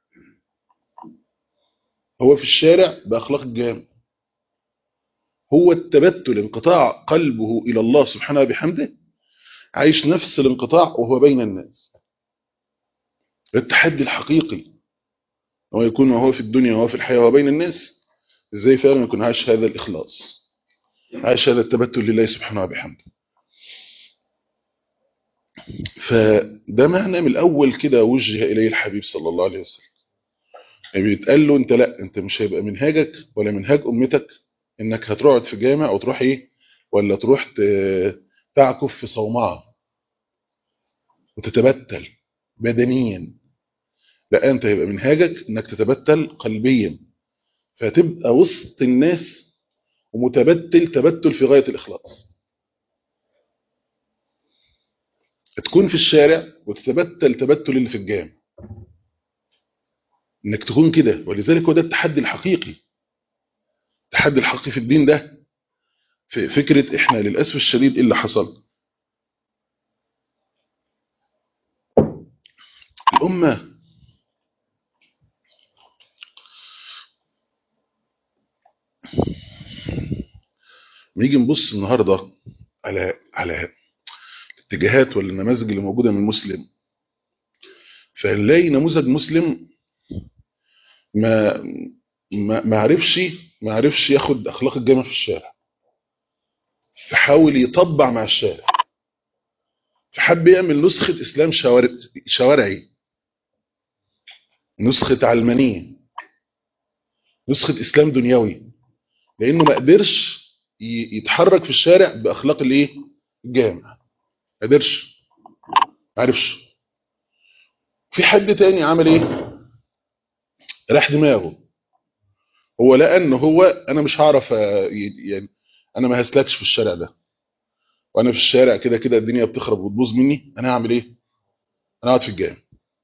هو في الشارع باخلاق الجامع. هو التبتل انقطاع قلبه الى الله سبحانه وبحمده، عايش نفس الانقطاع وهو بين الناس. التحدي الحقيقي هو يكون وهو في الدنيا وهو في الحياه وهو بين الناس، ازاي فعلا يكون عايش هذا الاخلاص، عايش هذا التبتل لله سبحانه وبحمده. فده معنى من الاول كده وجه اليه الحبيب صلى الله عليه وسلم. يعني بيتقال له انت لا، انت مش هيبقى منهاجك ولا منهاج امتك انك هتقعد في جامع وتروح ايه، ولا تروح ت- تعكف في صومعه وتتبتل بدنيا. لا، انت هيبقى منهاجك انك تتبتل قلبيا، فتبقى وسط الناس ومتبتل تبتل في غايه الاخلاص. تكون في الشارع وتتبتل تبتل اللي في الجامع، انك تكون كده. ولذلك هو ده التحدي الحقيقي. التحدي الحقيقي في الدين ده، في فكره احنا للاسف الشديد ايه اللي حصل. الامه نيجي نبص النهارده على على الاتجاهات ولا النماذج اللي موجوده من المسلم، فنلاقي نموذج مسلم ما ما ما عرفش ما عرفش ياخد اخلاق الجامع في الشارع، فحاول يطبع مع الشارع، فحب يعمل نسخه اسلام شوارع شوارعي، نسخه علمانيه، نسخه اسلام دنيوي، لانه ما قدرش ي- يتحرك في الشارع باخلاق الايه، الجامع. ما قدرش، ما عرفش. في حد تاني عمل ايه؟ راح دماغه. هو لقى ان هو انا مش هعرف، آه، ي- يعني انا ما هسلكش في الشارع ده، وانا في الشارع كده كده الدنيا بتخرب وتبوظ مني، انا هعمل ايه؟ انا اقعد في الجامع.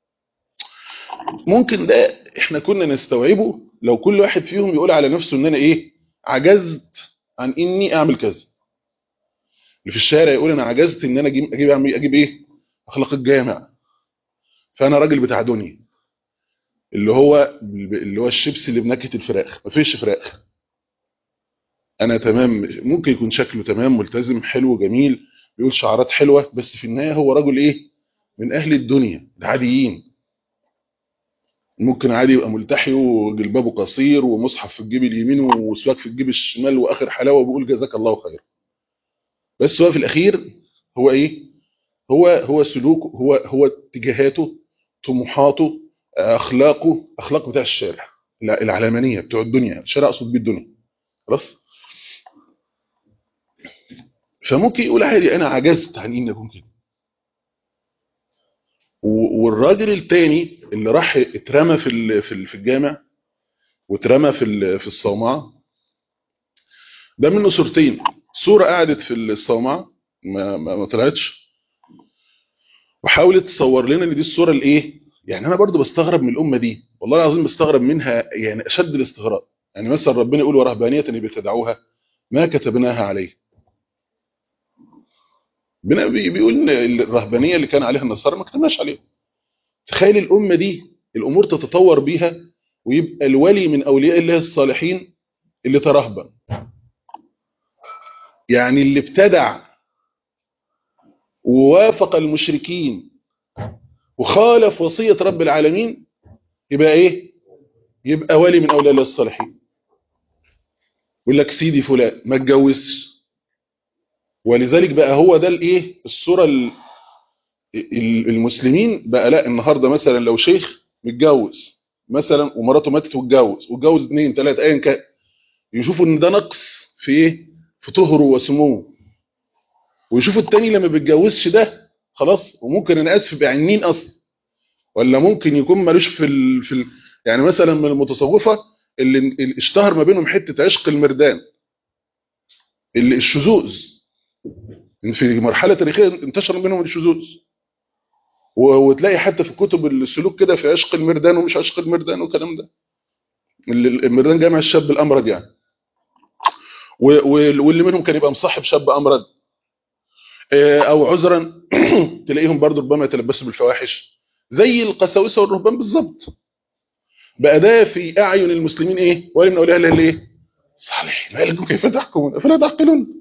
ممكن ده احنا كنا نستوعبه لو كل واحد فيهم يقول على نفسه ان انا ايه، عجزت عن اني اعمل كذا. اللي في الشارع يقول انا عجزت ان انا اجيب اجيب اعمل اجيب ايه، اخلاق الجامع، فانا راجل بتاع دنيا. اللي هو اللي هو الشيبس اللي بنكهه الفراخ، مفيش فراخ، انا تمام، ممكن يكون شكله تمام ملتزم حلو جميل، بيقول شعارات حلوه، بس في النهايه هو رجل ايه؟ من اهل الدنيا العاديين. ممكن عادي يبقى ملتحي وجلبابه قصير ومصحف في الجيب اليمين وسواك في الجيب الشمال واخر حلاوه وبيقول جزاك الله خير، بس هو في الاخير هو ايه؟ هو هو سلوكه، هو هو اتجاهاته، طموحاته، اخلاقه، اخلاق بتاع الشارع، لا العلمانيه بتوع الدنيا، الشارع اقصد بيه الدنيا. خلاص. فممكن يقول عادي انا عجزت عن اني اكون كده. و- والراجل التاني اللي راح اترمى في ال- في ال- في الجامع واترمى في ال- في الصومعه، ده منه صورتين. صوره قعدت في الصومعه ما ما ما طلعتش، وحاولت تصور لنا ان دي الصوره الايه. يعني انا برضو بستغرب من الامه دي، والله العظيم بستغرب منها يعني اشد الاستغراب. يعني مثلا ربنا يقول ورهبانيه ابتدعوها ما كتبناها عليه. بنا- بي- بيقول ان الرهبانيه اللي كان عليها النصارى ما كتبناش عليها. تخيل الامه دي الامور تتطور بيها، ويبقى الولي من اولياء الله الصالحين اللي ترهبن، يعني اللي ابتدع ووافق المشركين وخالف وصيه رب العالمين، يبقى ايه؟ يبقى ولي من اولياء الله الصالحين. يقول لك سيدي فلان ما اتجوزش، ولذلك بقى هو ده الايه الصوره ال- ال- المسلمين بقى. لا النهارده مثلا لو شيخ متجوز مثلا ومراته ماتت واتجوز واتجوز اثنين ثلاثه ايا كان، يشوفوا ان ده نقص في ايه؟ في طهره وسموه. ويشوفوا التاني لما بيتجوزش ده خلاص، وممكن انا اسف يعني مين اصلا، ولا ممكن يكون ملوش في ال... في ال... يعني مثلا من المتصوفه اللي اللي اشتهر ما بينهم حته عشق المردان، اللي الشذوذ في مرحله تاريخيه انتشر منهم الشذوذ. و- وتلاقي حتى في كتب السلوك كده في عشق المردان ومش عشق المردان والكلام ده. ال- المردان جامع الشاب الامرد يعني. و- و- واللي منهم كان يبقى مصاحب شاب امرد، آه، او عذرا تلاقيهم برضو ربما يتلبسوا بالفواحش زي القساوسه والرهبان بالظبط. بقى ده في اعين المسلمين ايه؟ ولي من اولياء الله اللي ايه؟ صالح. ما لكم كيف تحكمون افلا تعقلون؟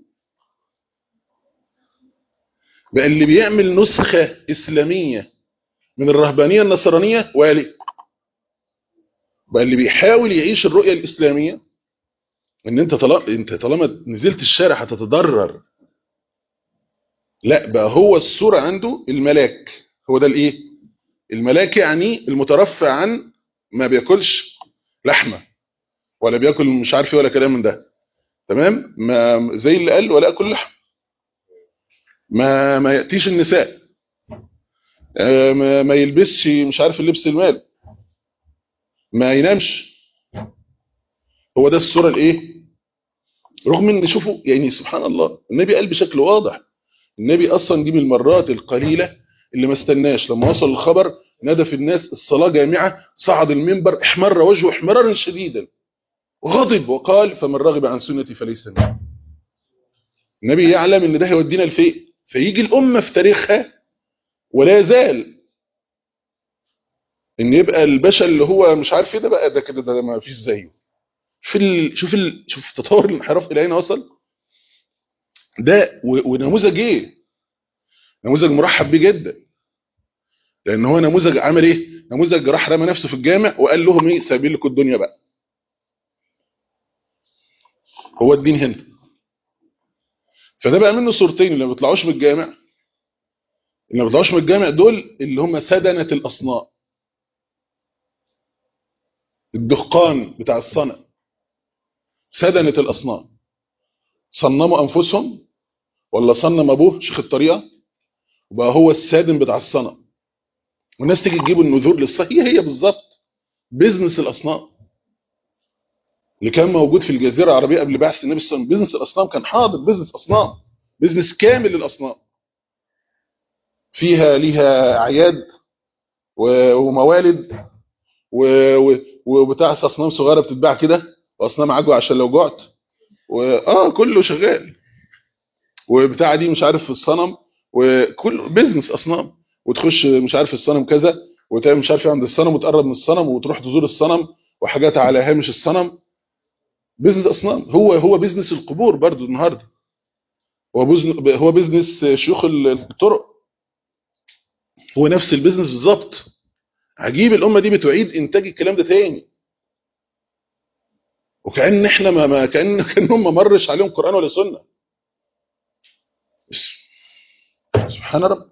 بقى اللي بيعمل نسخه اسلاميه من الرهبانيه النصرانيه والي. بقى اللي بيحاول يعيش الرؤيه الاسلاميه ان انت طالما انت طالما نزلت الشارع هتتضرر، لا بقى هو الصوره عنده الملاك. هو ده الايه؟ الملاك يعني المترفع عن ما بياكلش لحمه ولا بياكل مش عارف ايه ولا كلام من ده. تمام. ما زي اللي قال ولا اكل لحم. ما ما ياتيش النساء، آه، ما, ما يلبسش مش عارف اللبس المال، ما ينامش. هو ده الصوره الايه. رغم ان شوفوا يعني سبحان الله النبي قال بشكل واضح. النبي اصلا دي من المرات القليله اللي ما استناش لما وصل الخبر نادى في الناس الصلاه جامعه، صعد المنبر احمر وجهه احمرارا شديدا وغضب وقال فمن رغب عن سنتي فليس مني. النبي يعلم ان ده هيودينا لفين، فيجي الامه في تاريخها ولا يزال ان يبقى الباشا اللي هو مش عارف ايه ده بقى ده كده، ده ما فيش زيه. في ال... شوف ال... شوف تطور الانحراف الى اين وصل. ده و... ونموذج ايه؟ نموذج مرحب بيه جدا، لان هو نموذج عمل ايه؟ نموذج راح رمى نفسه في الجامع وقال لهم ايه؟ سايبين لكم الدنيا بقى. هو الدين هنا. فده بقى منه صورتين. اللي ما بيطلعوش من الجامع، اللي ما بيطلعوش من الجامع دول اللي هم سدنه الاصنام، الدخان بتاع الصنم، سدنه الاصنام. صنموا انفسهم ولا صنم ابوه شيخ الطريقه وبقى هو السادن بتاع الصنم. والناس تيجي تجيب النذور للصنم، هي هي بالظبط بيزنس الاصنام اللي كان موجود في الجزيره العربيه قبل بعث النبي صلى الله عليه وسلم. بيزنس الاصنام كان حاضر، بيزنس اصنام، بيزنس كامل للاصنام، فيها ليها اعياد و- وموالد و- و- وبتاع اصنام صغيره بتتباع كده، واصنام عجوه عشان لو جعت، واه كله شغال. وبتاع دي مش عارف في الصنم، وكل بيزنس اصنام. وتخش مش عارف الصنم كذا وتعمل مش عارف إيه عند الصنم وتقرب من الصنم وتروح تزور الصنم وحاجات على هامش الصنم. بيزنس اصنام. هو هو بيزنس القبور برضو النهارده. هو بزن- هو بيزنس شيوخ الطرق، هو نفس البيزنس بالظبط. عجيب الامه دي بتعيد انتاج الكلام ده تاني، وكأن احنا ما ما- كأن كأنهم ما مرش عليهم قرآن ولا سنة. بس- سبحان رب.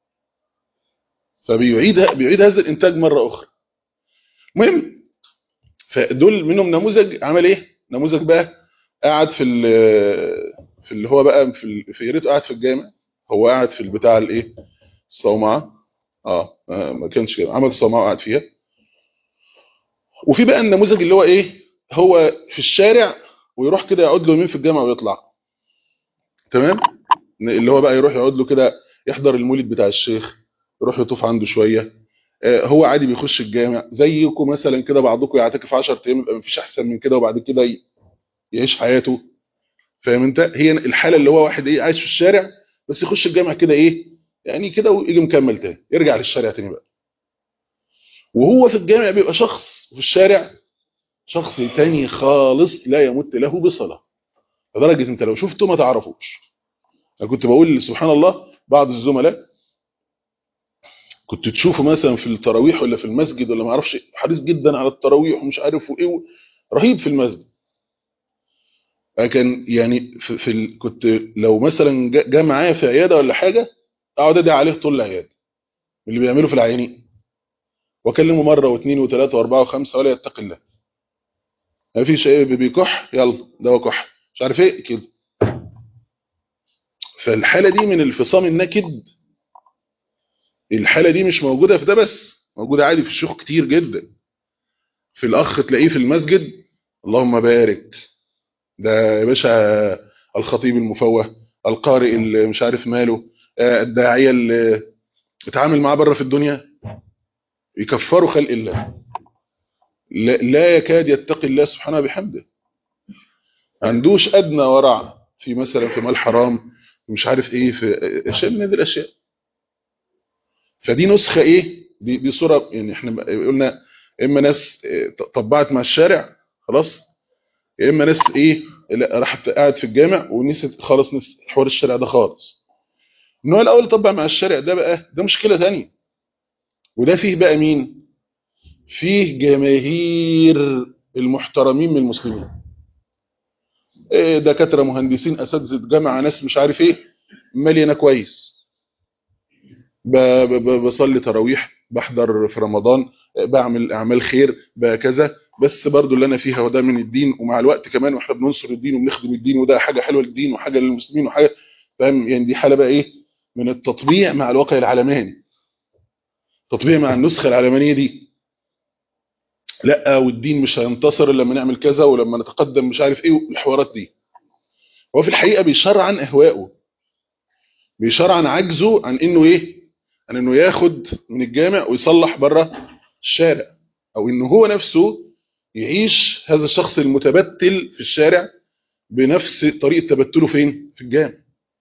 فبيعيد بيعيد هذا الانتاج مرة اخرى. المهم، فدول منهم نموذج عمل ايه؟ نموذج بقى قاعد في ال في اللي هو بقى في ال- في يا ريته قاعد في الجامع، هو قاعد في البتاع الايه، الصومعة. اه ما ما كانش كده، عمل الصومعة وقعد فيها. وفي بقى النموذج اللي هو ايه، هو في الشارع ويروح كده يقعد له يومين في الجامع ويطلع. تمام. اللي هو بقى يروح يقعد له كده، يحضر المولد بتاع الشيخ، يروح يطوف عنده شويه. آه، هو عادي بيخش الجامع زيكم مثلا كده، بعضكم يعتكف عشرة ايام، يبقى مفيش احسن من كده، وبعد كده ي- يعيش حياته. فاهم انت؟ هي الحاله اللي هو واحد ايه، عايش في الشارع بس يخش الجامع كده ايه، يعني كده ويجي مكمل تاني، يرجع للشارع تاني بقى. وهو في الجامع بيبقى شخص، وفي الشارع شخص تاني خالص لا يمت له بصله، لدرجه انت لو شفته ما تعرفوش. انا كنت بقول سبحان الله، بعض الزملاء كنت تشوفه مثلا في التراويح ولا في المسجد ولا ما اعرفش، حريص جدا على التراويح ومش عارف وايه، رهيب في المسجد. كان يعني في, في ال... كنت لو مثلا جا جا معايا في عياده ولا حاجه، اقعد ادعي عليه طول العياده من اللي بيعمله في العيانين، واكلمه مره واثنين وثلاثه واربعه وخمسه ولا يتقي الله. ما فيش ايه، بيكح يلا دواء كح، مش عارف ايه كده. فالحاله دي من الفصام النكد، الحاله دي مش موجوده في ده بس، موجوده عادي في الشيوخ كتير جدا. في الاخ تلاقيه في المسجد، اللهم بارك، ده يا باشا الخطيب المفوه، القارئ اللي مش عارف ماله، آه، الداعية اللي بتعامل معاه بره في الدنيا، يكفروا خلق الله. لا, لا يكاد يتقي الله سبحانه بحمده، ما عندوش أدنى ورع في مثلا في مال حرام، مش عارف ايه، في اشياء من هذه الاشياء. فدي نسخة ايه، دي, دي صورة، يعني احنا قلنا اما ناس آه، طبعت مع الشارع خلاص، يا اما ناس ايه، لا راحت قاعد في الجامع ونسيت خالص، نسيت حوار الشارع ده خالص. النوع الاول طبع مع الشارع ده بقى، ده مشكله ثانيه. وده فيه بقى مين؟ فيه جماهير المحترمين من المسلمين، إيه، دكاتره مهندسين اساتذه جامعه، ناس مش عارف ايه، مالي كويس، ب- ب- ب- بصلي تراويح، بحضر في رمضان، بعمل اعمال خير بكذا، بس برضو اللي انا فيها وده من الدين، ومع الوقت كمان واحنا بننصر الدين وبنخدم الدين، وده حاجه حلوه للدين وحاجه للمسلمين وحاجه، فاهم يعني؟ دي حاله بقى ايه، من التطبيع مع الواقع العلماني، تطبيع مع النسخه العلمانيه دي. لا والدين مش هينتصر الا لما نعمل كذا، ولما نتقدم مش عارف ايه الحوارات دي. هو في الحقيقه بيشرع عن اهوائه، بيشرع عن عجزه عن انه ايه، عن انه ياخد من الجامع ويصلح بره الشارع، او انه هو نفسه يعيش هذا الشخص المتبتل في الشارع بنفس طريقه تبتله فين، في الجامع.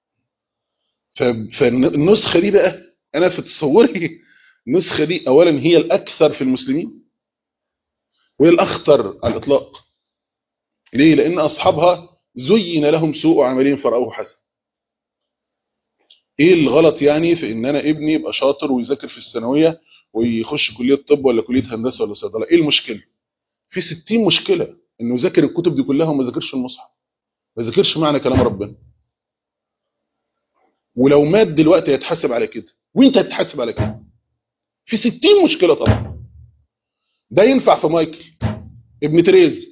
ف- فالنسخه دي بقى، انا في تصوري النسخه دي اولا هي الاكثر في المسلمين، وهي الاخطر على الاطلاق. ليه؟ لان اصحابها زين لهم سوء عملهم فرأوه حسن. ايه الغلط يعني في ان انا ابني يبقى شاطر ويذاكر في الثانويه ويخش كليه طب ولا كليه هندسه ولا صيدله؟ ايه المشكله؟ في ستين مشكله انه يذاكر الكتب دي كلها وما يذاكرش المصحف، ما يذاكرش معنى كلام ربنا. ولو مات دلوقتي هيتحاسب على كده، وانت هتتحاسب على كده. في ستين مشكله طبعا. ده ينفع في مايكل ابن تريز،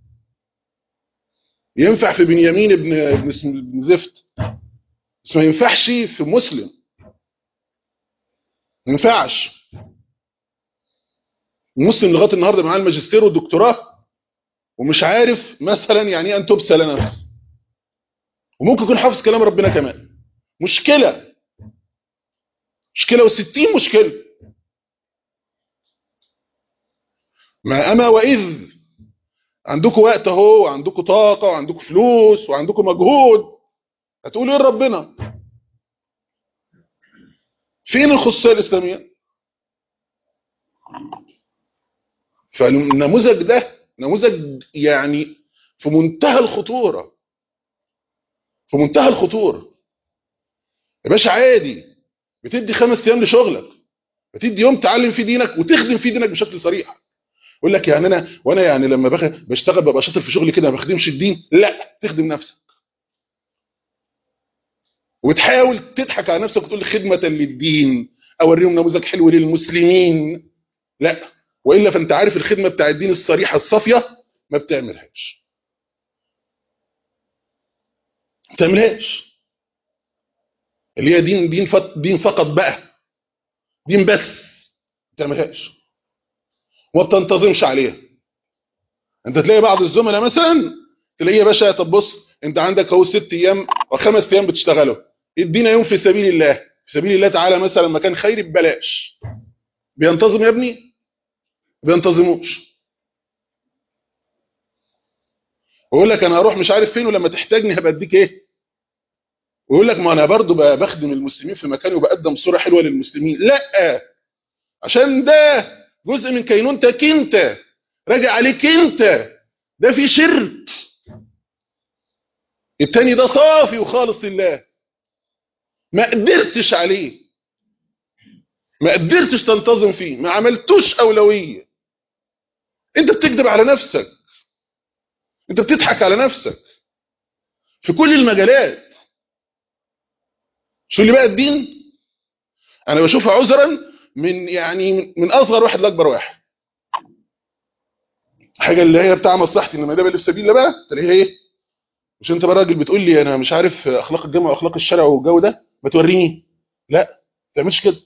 ينفع في بنيامين ابن ابن ابن زفت، بس ما ينفعش في مسلم، ما ينفعش. مسلم لغايه النهارده معاه الماجستير والدكتوراه ومش عارف مثلا يعني ايه ان تبسل نفس، وممكن يكون حافظ كلام ربنا كمان. مشكله، مشكله وستين مشكله. ما اما واذ عندكم وقت اهو، وعندكم طاقه، وعندكم فلوس، وعندكم مجهود، هتقولوا ايه لربنا؟ فين الخصوصيه الاسلاميه؟ فالنموذج ده نموذج يعني في منتهى الخطوره، في منتهى الخطوره. يا باشا عادي بتدي خمس ايام لشغلك، بتدي يوم تعلم فيه دينك وتخدم فيه دينك بشكل صريح. يقول لك يعني انا وانا يعني لما بخ... بشتغل ببقى شاطر في شغلي كده ما بخدمش الدين. لا، تخدم نفسك وتحاول تضحك على نفسك وتقول خدمه للدين، اوريهم نموذج حلو للمسلمين. لا، والا فانت عارف الخدمه بتاع الدين الصريحه الصافيه ما بتعملهاش، ما بتعملهاش. اللي هي دين دين فقط، دين فقط بقى، دين بس، ما بتعملهاش وما بتنتظمش عليها. انت تلاقي بعض الزملاء مثلا، تلاقيه يا باشا طب بص انت عندك اهو ست ايام وخمس ايام بتشتغلوا، ادينا يوم في سبيل الله، في سبيل الله تعالى مثلا مكان خيري ببلاش. بينتظم يا ابني؟ ما بينتظموش. ويقول لك انا هروح مش عارف فين ولما تحتاجني هبقى اديك ايه. ويقول لك ما انا برضو بقى بخدم المسلمين في مكاني وبقدم صوره حلوه للمسلمين. لا، عشان ده جزء من كينونتك انت، راجع عليك انت، ده في شرك. التاني ده صافي وخالص لله، ما قدرتش عليه، ما قدرتش تنتظم فيه، ما عملتوش اولويه. انت بتكذب على نفسك، انت بتضحك على نفسك في كل المجالات. شو اللي بقى الدين انا بشوفها عذرا من يعني من اصغر واحد لاكبر واحد. حاجه اللي هي بتاع مصلحتي انما ده اللي في سبيل الله بقى تلاقيها ايه. مش انت بقى راجل بتقول لي انا مش عارف اخلاق الجامعه واخلاق الشارع والجو ده، ما توريني. لا، ما تعملش كده،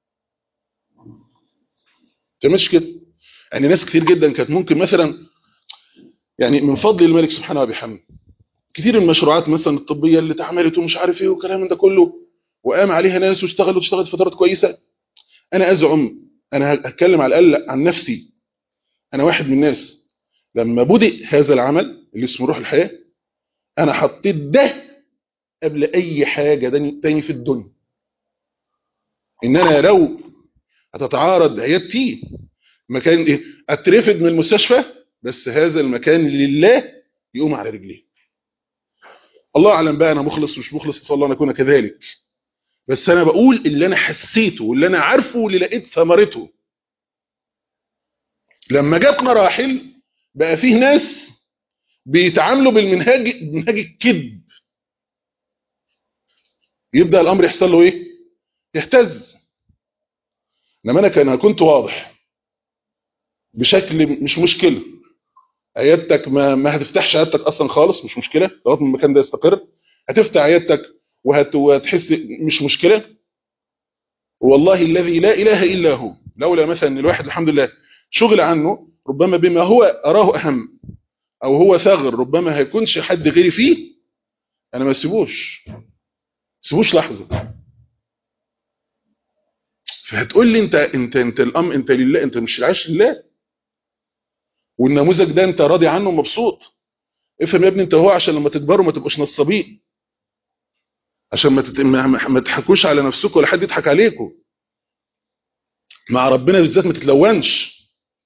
ما تعملش كده. يعني ناس كتير جدا كانت ممكن مثلا يعني من فضل الملك سبحانه وبحمده كتير من المشروعات مثلا الطبيه اللي اتعملت ومش عارف ايه والكلام من ده كله، وقام عليها ناس واشتغلوا واشتغلت فترات كويسه. انا ازعم، انا هتكلم على الاقل عن نفسي، انا واحد من الناس لما بدأ هذا العمل اللي اسمه روح الحياه انا حطيت ده قبل اي حاجه تاني في الدنيا. ان انا لو هتتعارض عيادتي مكان ايه اترفد من المستشفى، بس هذا المكان لله يقوم على رجليه. الله اعلم بقى انا مخلص مش مخلص، صلى الله ان اكون كذلك. بس انا بقول اللي انا حسيته واللي انا عارفه واللي لقيت ثمرته. لما جت مراحل بقى فيه ناس بيتعاملوا بالمنهاج، منهاج الكذب، يبدا الامر يحصل له ايه؟ يهتز. انما انا كان كنت واضح بشكل مش مشكله. عيادتك ما, ما هتفتحش عيادتك اصلا خالص، مش مشكله لغايه ما المكان ده يستقر. هتفتح عيادتك وهت... وهتحس مش مشكله. والله الذي لا اله الا هو لولا مثلا الواحد الحمد لله شغل عنه ربما بما هو اراه اهم او هو ثغر ربما هيكونش حد غيري فيه، انا ما اسيبوش، سيبوش لحظه. فهتقول لي انت انت انت الامر انت لله، انت مش عايش لله، والنموذج ده انت راضي عنه ومبسوط. افهم يا ابني انت هو عشان لما تكبروا ما تبقوش نصابين، عشان ما تت... ما ما تضحكوش على نفسكم ولا حد يضحك عليكم. مع ربنا بالذات ما تتلونش،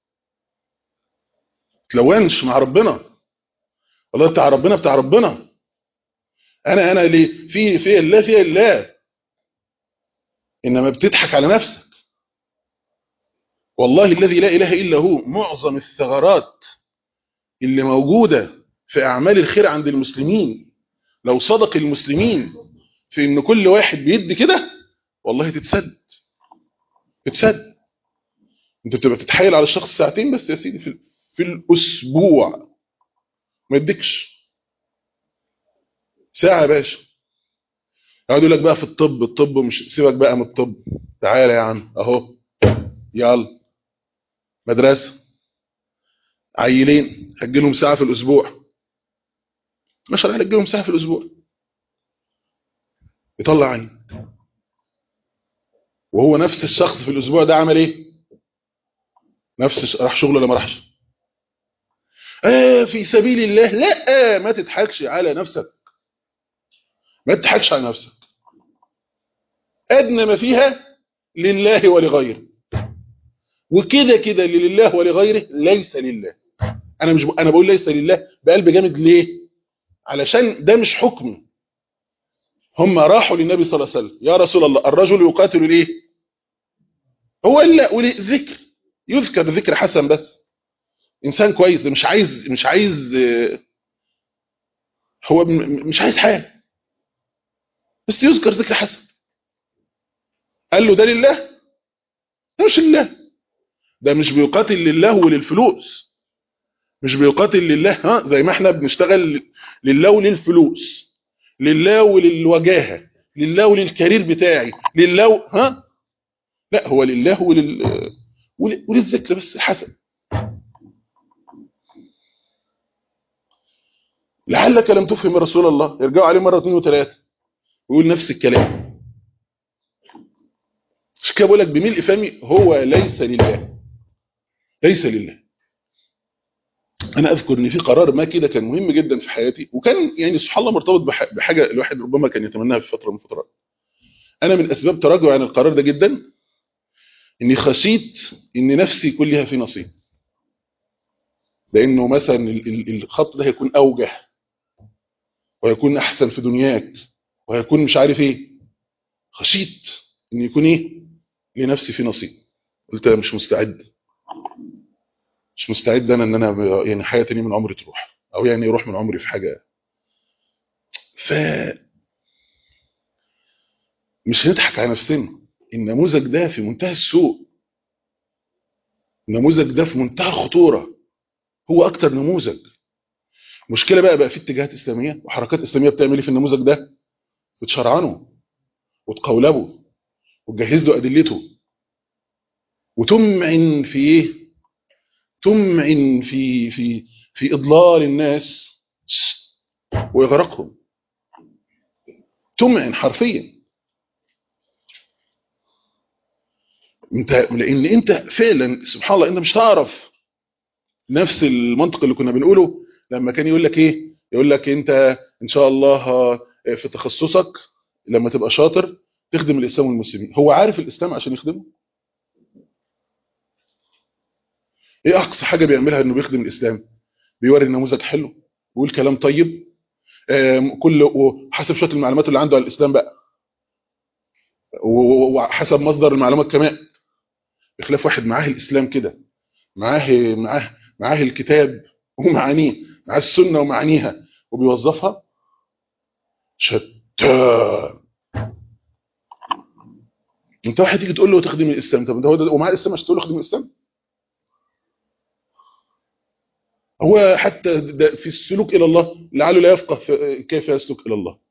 تلونش مع ربنا. والله بتاع ربنا بتاع ربنا. انا انا ليه في في الله في الله، انما بتضحك على نفسك. والله الذي لا اله الا هو معظم الثغرات اللي موجوده في اعمال الخير عند المسلمين لو صدق المسلمين في ان كل واحد بيدي كده والله تتسد، تتسد. انت بتبقى تتحايل على الشخص ساعتين بس يا سيدي في في الاسبوع ما يديكش ساعه يا باشا. يقعد يقول لك بقى في الطب، الطب مش سيبك بقى من الطب، تعالى يا عم اهو يلا مدرسه عيلين هتجي لهم ساعه في الاسبوع، ما شاء الله هتجي لهم ساعه في الاسبوع يطلع عين. وهو نفس الشخص في الاسبوع ده عمل ايه؟ نفس الش... راح شغله ولا ما راحش؟ اه في سبيل الله. لا، ما تضحكش على نفسك، ما تضحكش على نفسك. ادنى ما فيها لله ولغيره، وكده كده اللي لله ولغيره ليس لله. انا مش ب... انا بقول ليس لله بقلب جامد ليه؟ علشان ده مش حكمي، هم راحوا للنبي صلى الله عليه وسلم: يا رسول الله الرجل يقاتل ليه؟ هو الا ذكر، يذكر ذكر حسن بس، انسان كويس، ده مش عايز مش عايز هو مش عايز حاجه، بس يذكر ذكر حسن. قال له: ده لله؟ ده مش لله، ده مش بيقاتل لله وللفلوس، مش بيقاتل لله ها زي ما احنا بنشتغل لله وللفلوس، لله وللوجاهه، لله وللكارير بتاعي، لله ها. لا، هو لله ولل وللذكر بس الحسن. لعلك لم تفهم رسول الله، يرجعوا عليه مره اثنين وثلاثه ويقول نفس الكلام. مش كده بقول لك بملء فمي: هو ليس لله، ليس لله. انا اذكر ان في قرار ما كده كان مهم جدا في حياتي، وكان يعني سبحان الله مرتبط بحاجه الواحد ربما كان يتمناها في فتره من الفترات. انا من اسباب تراجعي عن القرار ده جدا اني خشيت ان نفسي يكون لها في نصيب، لانه مثلا الخط ده هيكون اوجه وهيكون احسن في دنياك وهيكون مش عارف ايه. خشيت ان يكون ايه لنفسي في نصيب. قلت انا مش مستعد، مش مستعد انا ان انا يعني حياه تانية من عمري تروح، او يعني يروح من عمري في حاجه. ف مش هنضحك على نفسنا، النموذج ده في منتهى السوء، النموذج ده في منتهى الخطوره، هو اكتر نموذج. مشكله بقى بقى في اتجاهات اسلاميه وحركات اسلاميه بتعمل ايه في النموذج ده؟ بتشرعنه وتقولبه وتجهز له ادلته وتمعن في ايه؟ تمعن في في في اضلال الناس ويغرقهم، تمعن حرفيا. انت لان انت فعلا سبحان الله انت مش هتعرف. نفس المنطق اللي كنا بنقوله لما كان يقول لك ايه، يقول لك انت ان شاء الله في تخصصك لما تبقى شاطر تخدم الاسلام والمسلمين. هو عارف الاسلام عشان يخدمه؟ ايه اقصى حاجه بيعملها انه بيخدم الاسلام؟ بيوري نموذج حلو، بيقول كلام طيب، كل وحسب شويه المعلومات اللي عنده عن الاسلام بقى، وحسب مصدر المعلومات كمان، بخلاف واحد معاه الاسلام كده، معاه معاه معاه الكتاب ومعانيه، معاه السنه ومعانيها وبيوظفها. شتان. انت واحد تيجي تقول له تخدم الاسلام، طب انت هو ده ومعاه الاسلام عشان تقول له خدم الاسلام؟ هو حتى ده في السلوك الى الله لعله لا يفقه كيف يسلك الى الله.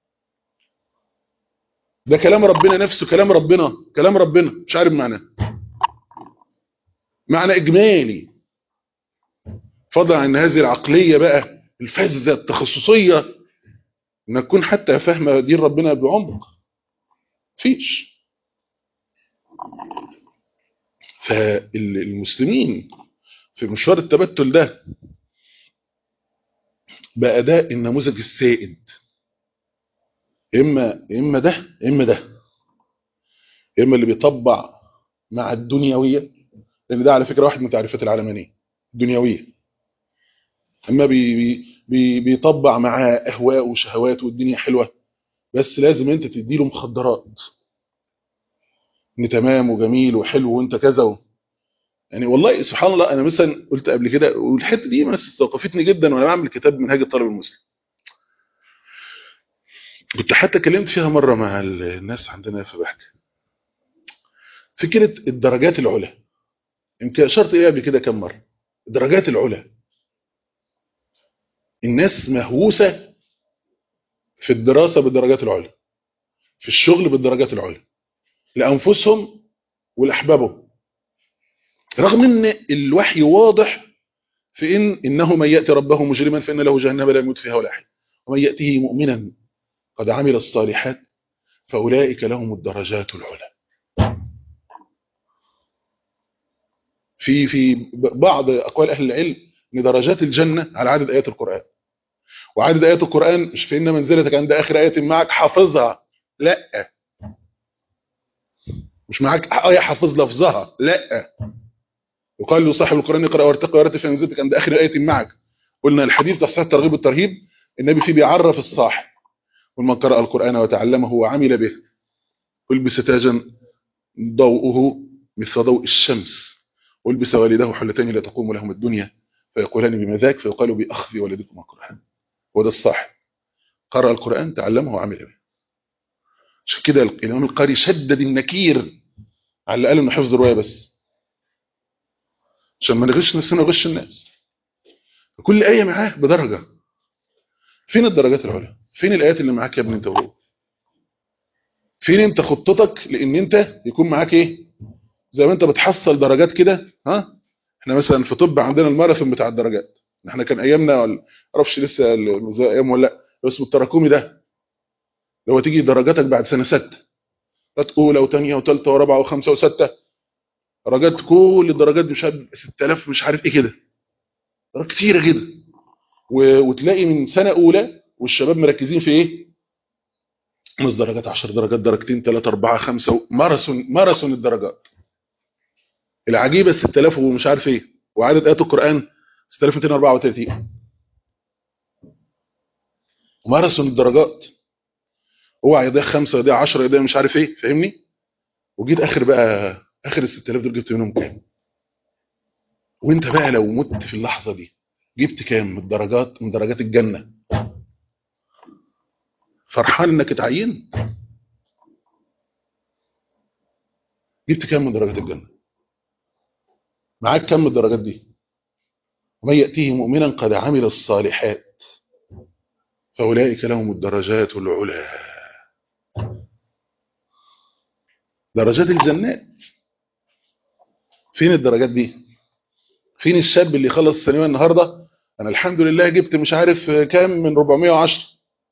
ده كلام ربنا نفسه، كلام ربنا، كلام ربنا مش عارف معناه، معنى اجمالي، فضلا عن هذه العقليه بقى الفذه التخصصيه انك تكون حتى فاهمه دين ربنا بعمق. فيش. فالمسلمين في مشوار التبتل ده بقى ده النموذج السائد، اما اما ده اما ده، اما اللي بيطبع مع الدنيويه، لان ده على فكره واحد من تعريفات العلمانيه الدنيويه، اما بي بي بيطبع مع اهواء وشهوات والدنيا حلوه، بس لازم انت تديله مخدرات ان تمام وجميل وحلو وانت كذا و... يعني والله سبحان الله. انا مثلا قلت قبل كده والحته دي بس استوقفتني جدا وانا بعمل كتاب منهاج الطالب المسلم، كنت حتى كلمت فيها مره مع الناس عندنا في بحكي فكره الدرجات العلى. يمكن اشرت ايه قبل كده كم مره؟ الدرجات العلى، الناس مهووسه في الدراسه بالدرجات العلى، في الشغل بالدرجات العلى، لانفسهم ولاحبابهم، رغم ان الوحي واضح في ان انه من ياتي ربه مجرما فان له جهنم لا يموت فيها ولا يحيا، ومن ياتيه مؤمنا قد عمل الصالحات فاولئك لهم الدرجات العلى. في في بعض اقوال اهل العلم ان درجات الجنه على عدد ايات القران، وعدد ايات القران مش في ان منزلتك عند اخر ايه معك حافظها، لا، مش معاك ايه حافظ لفظها، لا. يقال له صاحب القران اقرا وارتقي ورتل في منزلتك عند اخر ايه معك. قلنا الحديث ده صحيح الترغيب والترهيب، النبي فيه بيعرف الصاحب ومن قرأ القرآن وتعلمه وعمل به ألبس تاجا ضوءه مثل ضوء الشمس، ألبس والداه حلتين لا تقوم لهم الدنيا فيقولان بما ذاك فيقال بأخذ ولدكم القرآن. وده الصاحب قرأ القرآن تعلمه وعمل به. عشان كده الإمام القاري شدد النكير على اللي قال إنه حفظ رواية بس، عشان ما نغش نفسنا ونغش الناس. كل آية معاه بدرجة. فين الدرجات العلى؟ فين الآيات اللي معاك يا ابني انت وهو؟ فين انت خطتك لان انت يكون معاك ايه؟ زي ما انت بتحصل درجات كده. ها احنا مثلا في طب عندنا الماراثون بتاع الدرجات. احنا كان ايامنا ولا معرفش لسه زي ايام ولا لا، اسمه التراكمي ده. لو تيجي درجاتك بعد سنه سته، اولى وثانيه وثالثه ورابعه وخمسه وسته، درجات كل الدرجات دي مش عارف ستة آلاف مش عارف ايه كده، درجات كتيره كده. وتلاقي من سنه اولى والشباب مركزين في ايه؟ خمس درجات، عشر درجات، درجتين، ثلاثة، أربعة، خمسة، ماراثون ماراثون الدرجات. العجيبة ستة آلاف ومش عارف ايه، وعدد آيات القرآن ستة آلاف ومئتين وأربعة وثلاثين. ماراثون الدرجات. اوعى يضيع خمسة يضيع عشرة يضيع مش عارف ايه، فاهمني؟ وجيت اخر بقى اخر ال ستة آلاف دول جبت منهم كام؟ وانت بقى لو مت في اللحظة دي جبت كام من الدرجات، من درجات الجنة؟ فرحان انك اتعينت؟ جبت كام من درجات الجنة؟ معاك كام من الدرجات دي؟ ومن يأتيه مؤمنا قد عمل الصالحات فأولئك لهم الدرجات العلى. درجات الجنات. فين الدرجات دي؟ فين الشاب اللي خلص الثانويه النهارده انا الحمد لله جبت مش عارف كام من أربعمائة وعشرة؟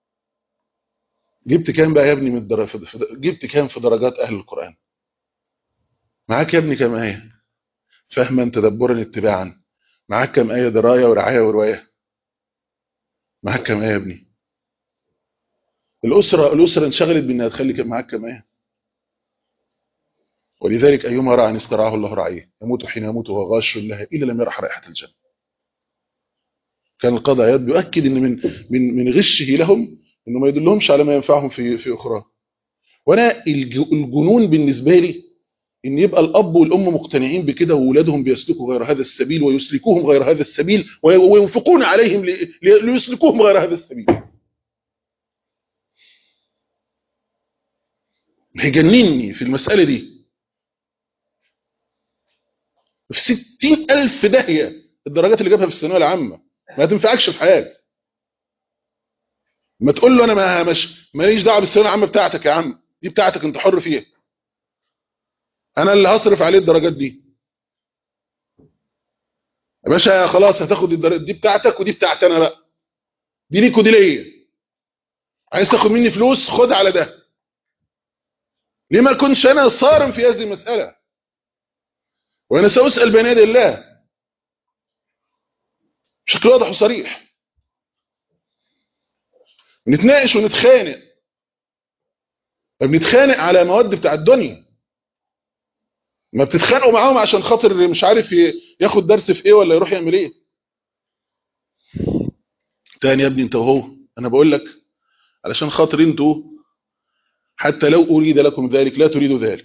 جبت كام بقى يا ابني من الدرجات؟ جبت كام في درجات اهل القرآن؟ معاك يا ابني كام آية فهما تدبرا اتباعا؟ معاك كام آية دراية ورعاية ورواية؟ معاك كام آية يا ابني؟ الأسرة الأسرة انشغلت بأنها تخلي معاك كام آية؟ ولذلك أيما راع استرعاه الله رعيه يموت حين يموت وهو غاش لها إلا لم يرح رائحة الجنة. كان القاضي عياض بيؤكد ان من من من غشه لهم انه ما يدلهمش على ما ينفعهم في في اخرى. وانا الجنون بالنسبه لي ان يبقى الاب والام مقتنعين بكده واولادهم بيسلكوا غير هذا السبيل ويسلكوهم غير هذا السبيل وينفقون عليهم ليسلكوهم غير هذا السبيل. هيجنني في المساله دي في ستين ألف داهيه الدرجات اللي جابها في الثانويه العامه ما تنفعكش في حياتك. ما تقول له انا ما مش ماليش دعوه بالثانويه العامه بتاعتك يا عم، دي بتاعتك انت حر فيها، انا اللي هصرف عليه الدرجات دي يا باشا. خلاص هتاخد الدرجات دي بتاعتك ودي بتاعتي انا بقى، دي ليك ودي ليا. عايز تاخد مني فلوس خد على ده. ليه ما كنتش انا صارم في هذه المساله؟ وانا ساسال بين يدي الله بشكل واضح وصريح. نتناقش ونتخانق، بنتخانق على مواد بتاع الدنيا. ما بتتخانقوا معاهم عشان خاطر مش عارف ياخد درس في ايه ولا يروح يعمل ايه. تاني يا ابني انت وهو انا بقول لك علشان خاطر انتوا حتى لو اريد لكم ذلك لا تريدوا ذلك.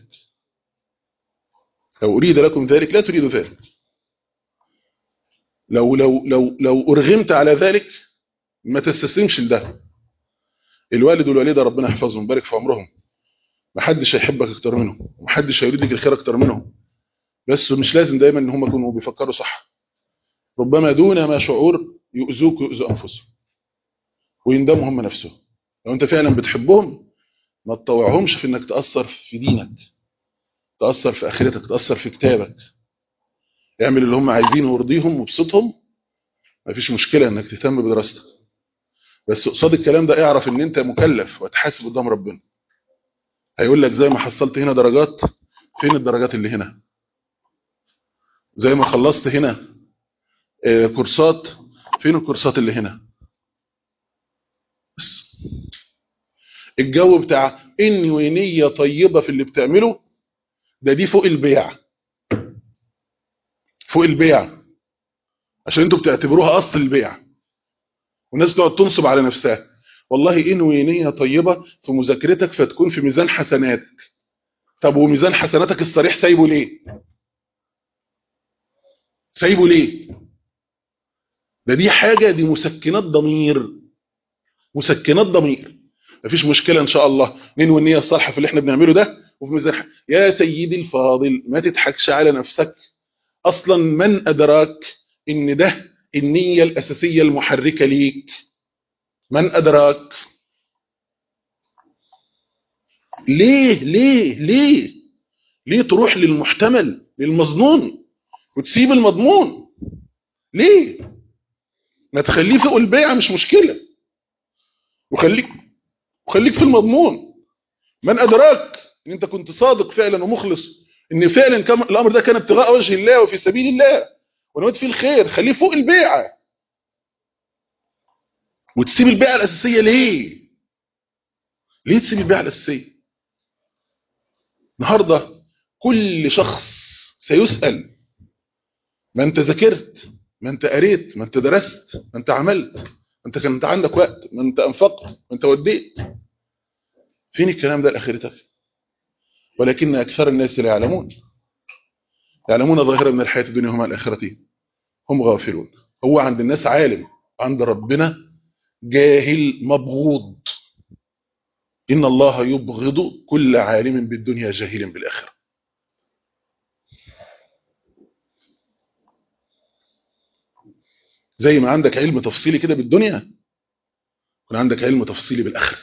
لو اريد لكم ذلك لا تريدوا ذلك. لو لو لو لو ارغمت على ذلك ما تستسلمش لده. الوالد والوالده ربنا يحفظهم ويبارك في عمرهم، ما حدش هيحبك اكتر منهم وما حدش هيريد لك الخير اكتر منهم، بس مش لازم دايما ان هم يكونوا بيفكروا صح. ربما دون ما شعور يؤذوك ويؤذوا انفسهم ويندموا هم نفسهم. لو انت فعلا بتحبهم ما تطوعهمش في انك تاثر في دينك، تاثر في اخرتك، تاثر في كتابك. اعمل اللي هم عايزينه وارضيهم وابسطهم، مفيش مشكله انك تهتم بدراستك، بس قصاد الكلام ده اعرف ان انت مكلف وتحاسب قدام ربنا. هيقول لك زي ما حصلت هنا درجات فين الدرجات اللي هنا؟ زي ما خلصت هنا آه كورسات فين الكورسات اللي هنا؟ بس الجو بتاع اني ونيه طيبه في اللي بتعمله ده دي فوق البيع، فوق البيع، عشان انتوا بتعتبروها اصل البيع والناس بتقعد تنصب على نفسها. والله انوي نيه طيبه في مذاكرتك فتكون في ميزان حسناتك. طب وميزان حسناتك الصريح سايبه ليه؟ سايبه ليه؟ ده دي حاجه، دي مسكنات ضمير، مسكنات ضمير. مفيش مشكله ان شاء الله ننوي النيه الصالحه في اللي احنا بنعمله ده وفي ميزان. يا سيدي الفاضل ما تضحكش على نفسك. اصلا من ادراك ان ده النيه الاساسيه المحركه ليك؟ من ادراك؟ ليه ليه ليه ليه تروح للمحتمل للمظنون وتسيب المضمون؟ ليه؟ ما تخليه فوق البيعه مش مشكله، وخليك وخليك في المضمون. من ادراك ان انت كنت صادق فعلا ومخلص، ان فعلا كان الامر ده كان ابتغاء وجه الله وفي سبيل الله ونويت فيه الخير، خليه فوق البيعه. وتسيب البيعه الاساسيه ليه؟ ليه تسيب البيعه الاساسيه؟ النهارده كل شخص سيسأل. ما انت ذاكرت، ما انت قريت، ما انت درست، ما انت عملت، ما انت كانت عندك وقت، ما انت انفقت، ما انت وديت. فين الكلام ده لاخرتك؟ ولكن اكثر الناس لا يعلمون، يعلمون ظاهرا من الحياه الدنيا هم الاخره هم غافلون. هو عند الناس عالم، عند ربنا جاهل مبغوض. ان الله يبغض كل عالم بالدنيا جاهل بالاخره. زي ما عندك علم تفصيلي كده بالدنيا، يكون عندك علم تفصيلي بالاخره،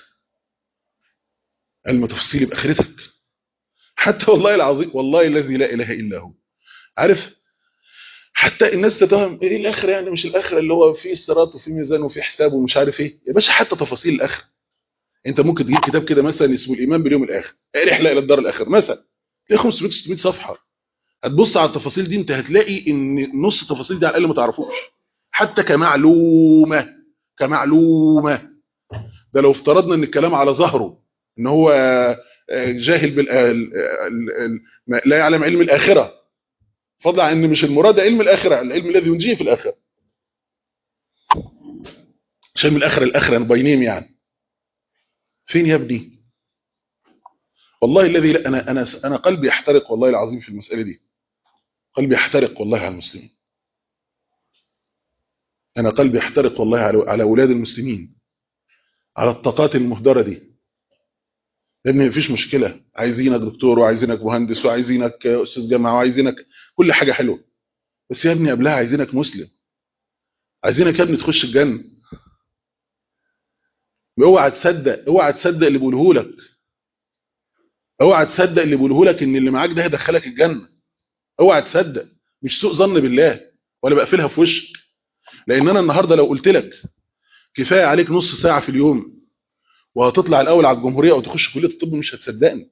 علم تفصيلي باخرتك. حتى والله العظيم، والله الذي لا اله الا هو، عارف، حتى الناس تتهم ايه الاخره، يعني مش الاخره اللي هو فيه صراط وفيه ميزان وفيه حساب ومش عارف ايه. يا باشا حتى تفاصيل الاخره، انت ممكن تجيب كتاب كده مثلا اسمه الايمان باليوم الاخر، رحله الى الدار الاخره مثلا، تلاقي خمسمية ستمية صفحه. هتبص على التفاصيل دي انت هتلاقي ان نص التفاصيل دي على الاقل ما تعرفوش حتى كمعلومه. كمعلومه ده لو افترضنا ان الكلام على ظهره ان هو جاهل بال لا يعلم علم الاخره، فضلا عن ان مش المراد علم الاخره، العلم الذي ينجيه في الاخره، مش علم الاخره الاخره باينين يعني. فين يا ابني؟ والله الذي لا، انا انا انا قلبي يحترق والله العظيم في المساله دي، قلبي يحترق والله على المسلمين. انا قلبي يحترق والله على على اولاد المسلمين، على الطاقات المهدره دي. لان مفيش مشكله، عايزينك دكتور وعايزينك مهندس وعايزينك استاذ جامعه وعايزينك كل حاجه حلوه، بس يا ابني قبلها عايزينك مسلم، عايزينك يا ابني تخش الجنه. اوعى تصدق، اوعى تصدق اللي بيقوله لك، اوعى تصدق اللي بيقوله لك ان اللي معاك ده هيدخلك الجنه. اوعى تصدق، مش سوء ظن بالله ولا بقفلها في وشك. لان انا النهارده لو قلت لك كفايه عليك نص ساعه في اليوم وهتطلع الاول على الجمهوريه وتخش كليه الطب، مش هتصدقني.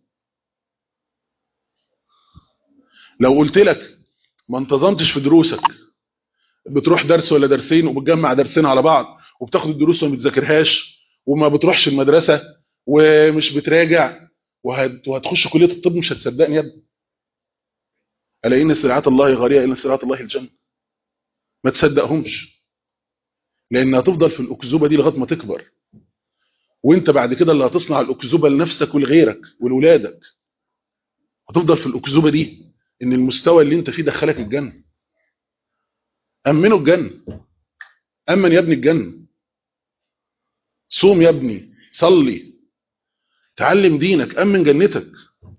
لو قلت لك ما انتظمتش في دروسك، بتروح درس ولا درسين وبتجمع درسين على بعض وبتاخد الدروس وما بتذاكرهاش وما بتروحش المدرسه ومش بتراجع وهت... وهتخش كليه الطب، مش هتصدقني يا ابني. الا ان سلعات الله غاليه، ان سلعات الله الجنه. ما تصدقهمش، لان هتفضل في الاكذوبه دي لغايه ما تكبر، وانت بعد كده اللي هتصنع الاكذوبه لنفسك ولغيرك ولولادك. هتفضل في الاكذوبه دي ان المستوى اللي انت فيه دخلك الجنه. امنوا الجنه، امن يا ابني الجنه. صوم يا ابني، صلي، تعلم دينك، امن جنتك،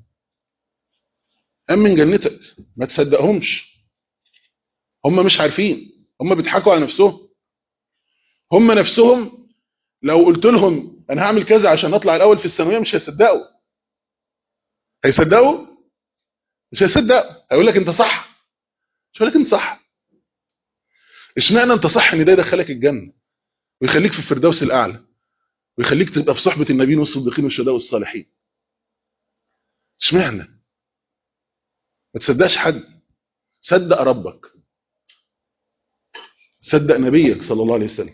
امن جنتك. ما تصدقهمش، هم مش عارفين، هم بيضحكوا على نفسهم. هم نفسهم لو قلت لهم انا هعمل كذا عشان اطلع الاول في الثانويه مش هيصدقوا. هيصدقوا؟ مش هيصدقوا، هيقول لك انت صح. مش هيقول لك انت صح. اشمعنى انت صح ان ده يدخلك الجنه ويخليك في الفردوس الاعلى ويخليك تبقى في صحبه النبيين والصديقين والشهداء والصالحين؟ اشمعنى؟ ما تصدقش حد، صدق ربك، صدق نبيك صلى الله عليه وسلم.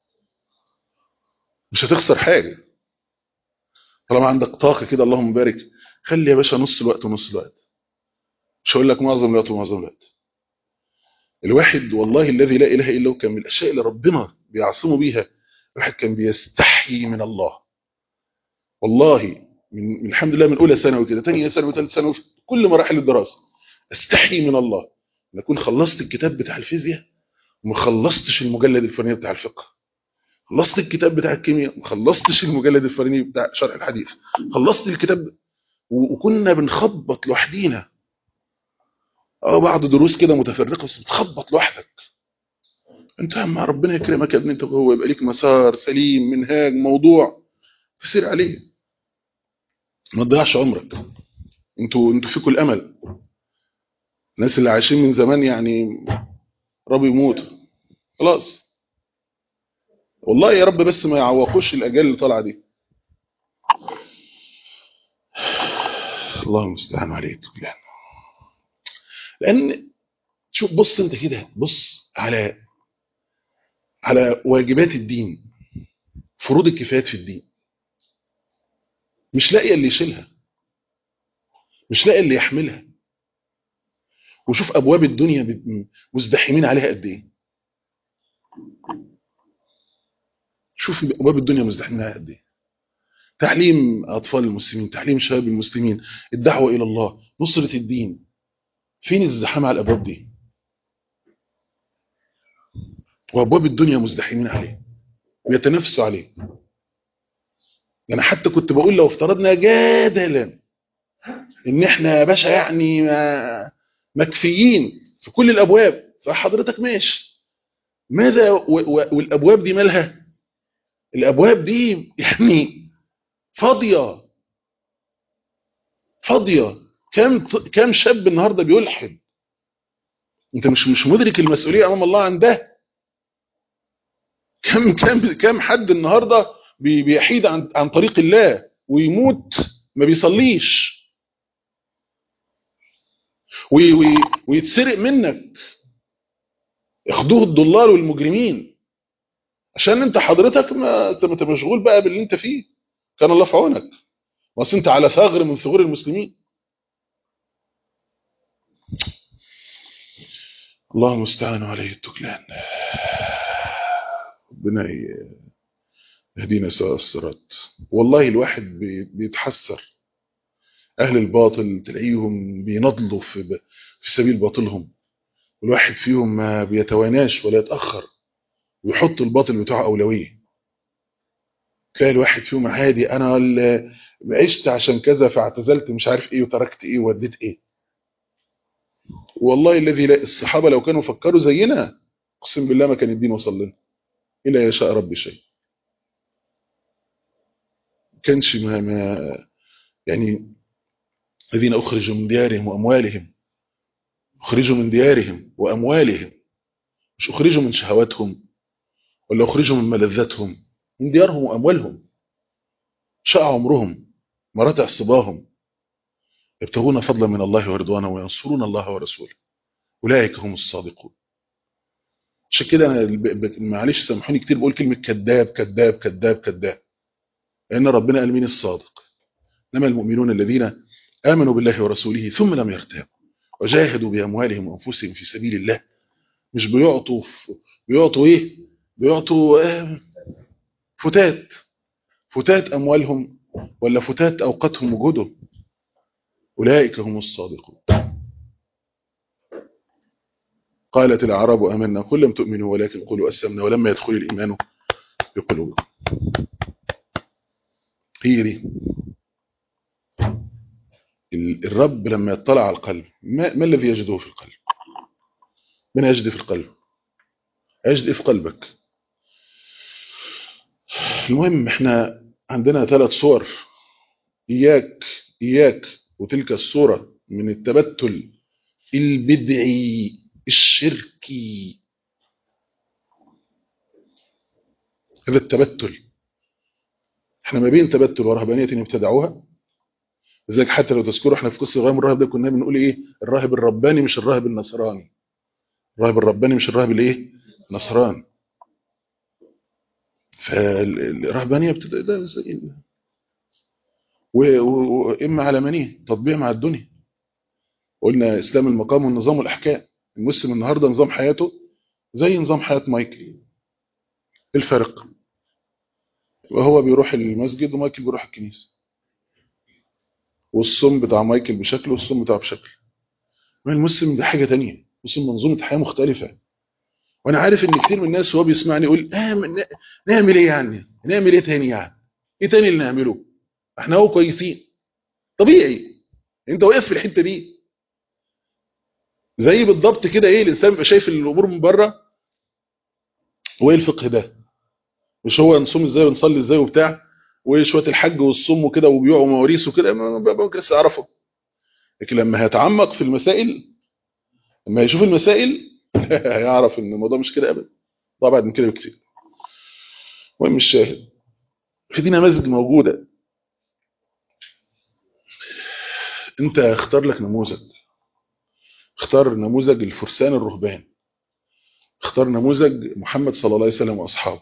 مش هتخسر حاجه طالما عندك طاقه كده. اللهم بارك. خلي يا باشا نص الوقت ونص الوقت، مش هقول لك معظم الوقت ومعظم الوقت. الواحد والله الذي لا اله الا هو كان من الاشياء اللي ربنا بيعصمه بيها الواحد كان بيستحيي من الله والله، من من الحمد لله من اولى ثانوي كده، ثانيه ثانوي ثالث ثانوي، في كل مراحل الدراسه استحيي من الله ان اكون خلصت الكتاب بتاع الفيزياء وما خلصتش المجلد الفلاني بتاع الفقه، خلصت الكتاب بتاع الكيمياء ما خلصتش المجلد الفلاني بتاع شرح الحديث، خلصت الكتاب و- وكنا بنخبط لوحدينا. اه بعض دروس كده متفرقه بس بتخبط لوحدك. انت اما ربنا يكرمك يا ابني انت وهو يبقى ليك مسار سليم، منهاج، موضوع تسير عليه، ما تضيعش عمرك. انتوا انتوا فيكم الامل، الناس اللي عايشين من زمان يعني ربي يموت خلاص. والله يا رب بس ما يعوقوش الاجيال اللي طالعه دي. الله المستعان عليك. لان شوف بص انت كده، بص على على واجبات الدين، فروض الكفايات في الدين، مش لاقي اللي يشيلها، مش لاقي اللي يحملها. وشوف ابواب الدنيا بت- مزدحمين عليها قد ايه. شوف ابواب الدنيا مزدحمين عليها قد ايه. تعليم اطفال المسلمين، تعليم شباب المسلمين، الدعوه الى الله، نصره الدين، فين الزحام على الابواب دي؟ وابواب الدنيا مزدحمين عليه ويتنافسوا عليه. يعني حتى كنت بقول لو افترضنا جدلا ان احنا يا باشا يعني ما مكفيين في كل الابواب، فحضرتك ماشي، ماذا و- و- والابواب دي مالها؟ الابواب دي يعني فاضيه فاضيه. كم كم شاب النهارده بيلحد؟ انت مش مش مدرك المسؤوليه امام الله عن ده. كم كم كم حد النهارده بي- بيحيد عن عن طريق الله ويموت ما بيصليش، وي- وي- ويتسرق منك، ياخدوه الضلال والمجرمين عشان انت حضرتك ما انت انت مشغول بقى باللي انت فيه. كان الله في عونك، بس انت على ثغر من ثغور المسلمين. الله المستعان عليه التكلان. ربنا يهدينا سواء الصراط. والله الواحد بي- بيتحسر. اهل الباطل تلاقيهم بينضلوا في ب- في سبيل باطلهم، والواحد فيهم ما بيتواناش ولا يتاخر ويحط الباطل بتاعه اولويه. تلاقي الواحد فيهم عادي، انا ال- عشت عشان كذا فاعتزلت مش عارف ايه وتركت ايه ووديت ايه. والله الذي لا، الصحابه لو كانوا فكروا زينا اقسم بالله ما كان الدين وصل لنا. الا يشاء ربي شيء. ما كانش ما, ما يعني الذين اخرجوا من ديارهم واموالهم، اخرجوا من ديارهم واموالهم، مش اخرجوا من شهواتهم ولا اخرجوا من ملذاتهم، من ديارهم واموالهم، شاء عمرهم، مراتع صباهم، يبتغون فضلا من الله ورضوانه وينصرون الله ورسوله، اولئك هم الصادقون. عشان كده انا ب- ب- معلش سامحوني كتير بقول كلمه كذاب كذاب كذاب كذاب، لان ربنا قال مين الصادق؟ انما المؤمنون الذين امنوا بالله ورسوله ثم لم يرتابوا وجاهدوا باموالهم وانفسهم في سبيل الله. مش بيعطوا ف- بيعطوا ايه؟ بيعطوا آه، فتات، فتات اموالهم ولا فتات اوقاتهم وجودهم. اولئك هم الصادقون. قالت الاعراب امنا قل لم تؤمنوا ولكن قولوا اسلمنا ولما يدخل الايمان في قلوبكم. هي دي ال- الرب لما يطلع على القلب، ما, ما الذي يجده في القلب؟ من يجد في القلب؟ يجد في قلبك. المهم احنا عندنا ثلاث صور. اياك اياك وتلك الصورة من التبتل البدعي الشركي. هذا التبتل، احنا ما بين تبتل ورهبانية ابتدعوها. لذلك حتى لو تذكروا احنا في قصة غيام الراهب ده كنا بنقول ايه؟ الراهب الرباني مش الراهب النصراني. الراهب الرباني مش الراهب الايه؟ نصراني. فالرهبانية ابتدأ ده زي و- و- واما على منيه تطبيع مع الدنيا. قلنا اسلام المقام والنظام والاحكام. المسلم النهارده نظام حياته زي نظام حياة مايكل. إيه الفرق؟ وهو بيروح المسجد ومايكل بيروح الكنيسة، والصوم بتاع مايكل بشكل والصوم بتاعه بشكل. ما المسلم ده حاجة تانية، مسلم منظومة حياة مختلفة. وانا عارف ان كتير من الناس وهو بيسمعني يقول آه من- نعمل ايه يعني، نعمل ايه تاني يعني، ايه تاني اللي نعمله، احنا هو كويسين. طبيعي انت واقف في الحتة دي زي بالضبط كده. ايه الانسان بيبقى شايف الامور من بره، وايه الفقه ده، مش هو نصوم ازاي ونصلي ازاي وبتاع، وشويه الحج والصوم وكده وبيوع ومواريث وكده، ما- ما- ممكن لسه اعرفه. لكن لما هيتعمق في المسائل، لما يشوف المسائل هيعرف ان الموضوع مش كده ابدا، طبعا من كده بكتير. المهم الشاهد، في دي نماذج موجوده. انت اختار لك نموذج، اختار نموذج الفرسان الرهبان، اختار نموذج محمد صلى الله عليه وسلم واصحابه،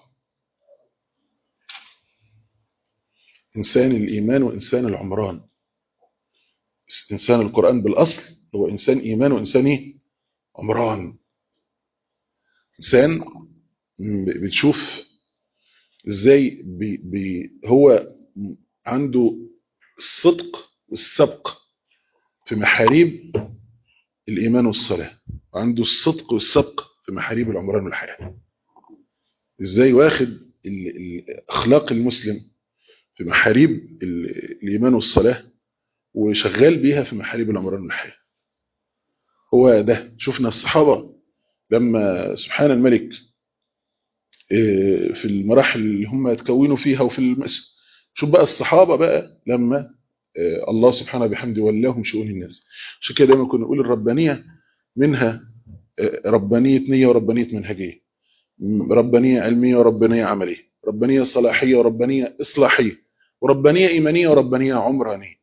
انسان الايمان وانسان العمران. انسان القران بالاصل هو انسان ايمان وانسان ايه، عمران. انسان م- بتشوف ازاي بي بي هو عنده الصدق والسبق في محاريب الإيمان والصلاة، عنده الصدق والسبق في محاريب العمران والحياة. ازاي واخد ال- ال- أخلاق المسلم في محاريب ال- الإيمان والصلاة، وشغال بيها في محاريب العمران والحياة. هو ده شفنا الصحابة لما سبحان الملك إيه، في المراحل اللي هم يتكونوا فيها وفي المس. شوف بقى الصحابة بقى لما آه، الله سبحانه بحمده ولاهم شؤون الناس. عشان كده دايما كنا نقول الربانية منها آه، ربانية نية وربانية منهجية، م- ربانية علمية وربانية عملية، ربانية صلاحية وربانية إصلاحية، وربانية إيمانية وربانية عمرانية.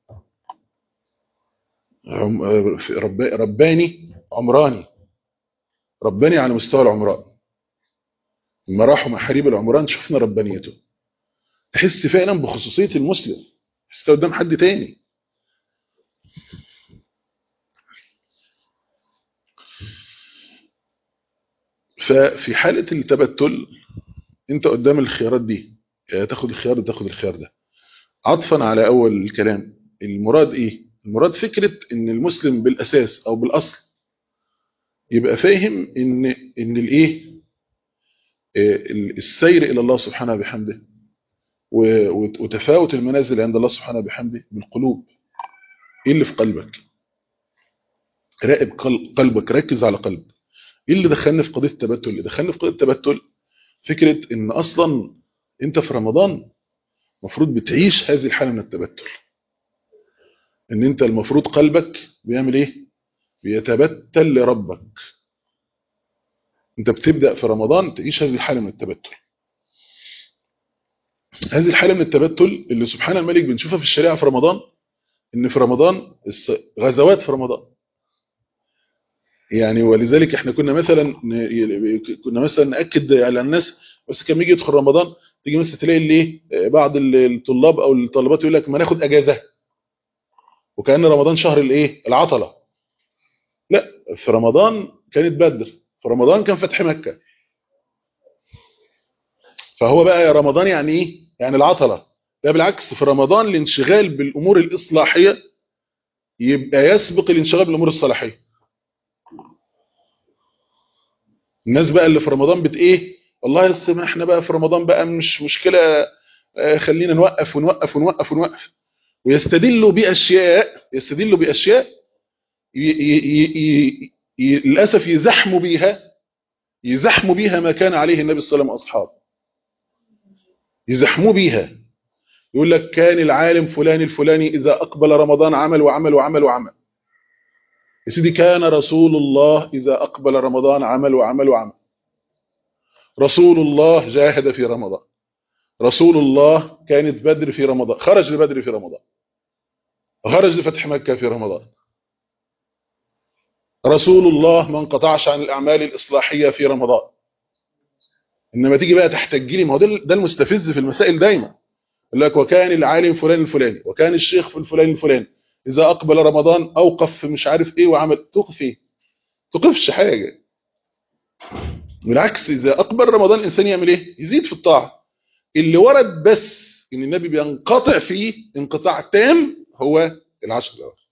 عم- آه، في رب- رباني عمراني، رباني على مستوى العمران. لما راحوا محاريب العمران شفنا ربانيته، تحس فعلا بخصوصية المسلم، تحس قدام حد تاني. ففي حالة التبتل انت قدام الخيارات دي، يا تاخد الخيار ده تاخد الخيار ده. عطفا على اول الكلام، المراد ايه؟ المراد فكرة ان المسلم بالاساس او بالاصل يبقى فاهم ان ان الايه، آه، السير الى الله سبحانه بحمده و- وتفاوت المنازل عند الله سبحانه بحمده بالقلوب. ايه اللي في قلبك؟ راقب قل- قلبك، ركز على قلبك. ايه اللي دخلني في قضية التبتل؟ اللي دخلني في قضية التبتل فكرة ان اصلا انت في رمضان المفروض بتعيش هذه الحالة من التبتل. ان انت المفروض قلبك بيعمل ايه؟ بيتبتل لربك. انت بتبدأ في رمضان تعيش هذه الحالة من التبتل. هذه الحالة من التبتل اللي سبحان الملك بنشوفها في الشريعة في رمضان، ان في رمضان الس- غزوات في رمضان. يعني ولذلك احنا كنا مثلا ن- كنا مثلا نأكد على الناس، بس كان يجي يدخل رمضان تيجي مثلا تلاقي اللي ايه، بعض الطلاب او الطالبات يقول لك ما ناخد اجازة، وكأن رمضان شهر الايه، العطلة. لا، في رمضان كانت بدر، في رمضان كان فتح مكة. فهو بقى يا رمضان يعني ايه؟ يعني العطلة. ده بالعكس، في رمضان الانشغال بالامور الاصلاحية يبقى يسبق الانشغال بالامور الصلاحية. الناس بقى اللي في رمضان بت ايه، والله لسه ما احنا بقى في رمضان بقى مش مشكلة، آه، خلينا نوقف ونوقف ونوقف ونوقف، ويستدلوا باشياء، يستدلوا باشياء ي ي ي ي ي للاسف يزحموا بيها، يزحموا بيها ما كان عليه النبي صلى الله عليه وسلم واصحابه، يزحموا بيها. يقول لك كان العالم فلان الفلاني إذا أقبل رمضان عمل وعمل وعمل وعمل. يا سيدي كان رسول الله إذا أقبل رمضان عمل وعمل وعمل. رسول الله جاهد في رمضان، رسول الله كانت بدر في رمضان، خرج لبدر في رمضان، خرج لفتح مكة في رمضان. رسول الله ما انقطعش عن الأعمال الإصلاحية في رمضان. إنما تيجي بقى تحتج لي، ما هو ده ده المستفز في المسائل دايما. يقول لك وكان العالم فلان الفلاني وكان الشيخ في الفلاني الفلاني إذا أقبل رمضان أوقف في مش عارف إيه وعمل. توقف إيه؟ توقفش حاجة. بالعكس، إذا أقبل رمضان الإنسان يعمل إيه؟ يزيد في الطاعة. اللي ورد بس ان النبي بينقطع فيه انقطاع تام هو العشر الاواخر.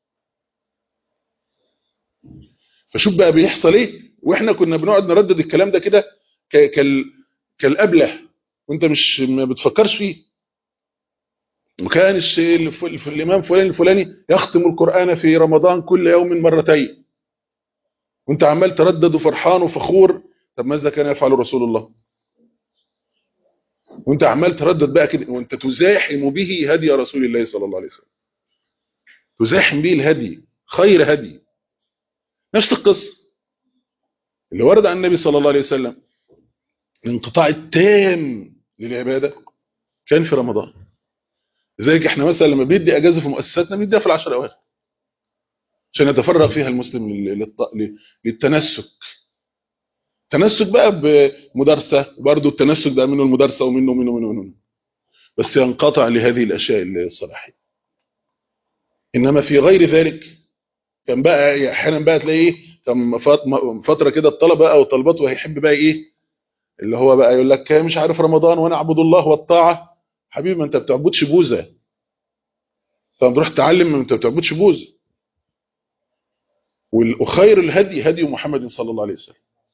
فشوف بقى بيحصل ايه، واحنا كنا بنقعد نردد الكلام ده كده كال كالابله وانت مش ما بتفكرش فيه. وكان الشيء الامام فلان الفلاني يختم القرآن في رمضان كل يوم مرتين، وانت عمال تردد وفرحان وفخور. طب ماذا كان يفعل رسول الله؟ وانت عمال تردد بقى كده، وانت تزاحم به هدي رسول الله صلى الله عليه وسلم، تزاحم به الهدي، خير هدي. نفس القصه اللي ورد عن النبي صلى الله عليه وسلم، الانقطاع التام للعباده كان في رمضان. لذلك احنا مثلا لما بندي اجازه في مؤسساتنا بنديها في العشر الاواخر عشان يتفرغ فيها المسلم للتنسك. تنسك بقى بمدرسه، وبرضه التنسك ده منه المدرسه ومنه ومنه ومنه, ومنه. بس ينقطع لهذه الاشياء الصلاحيه. انما في غير ذلك كان بقى احيانا بقى تلاقي ايه، كان فتره كده الطلبه او الطالبات وهيحب بقى ايه اللي هو بقى يقول لك مش عارف رمضان وانا اعبد الله والطاعه. حبيبي ما انت ما بتعبدش بوزه، فنروح تعلم ما انت ما بتعبدش بوزه. وخير الهدي هدي محمد صلى الله عليه وسلم.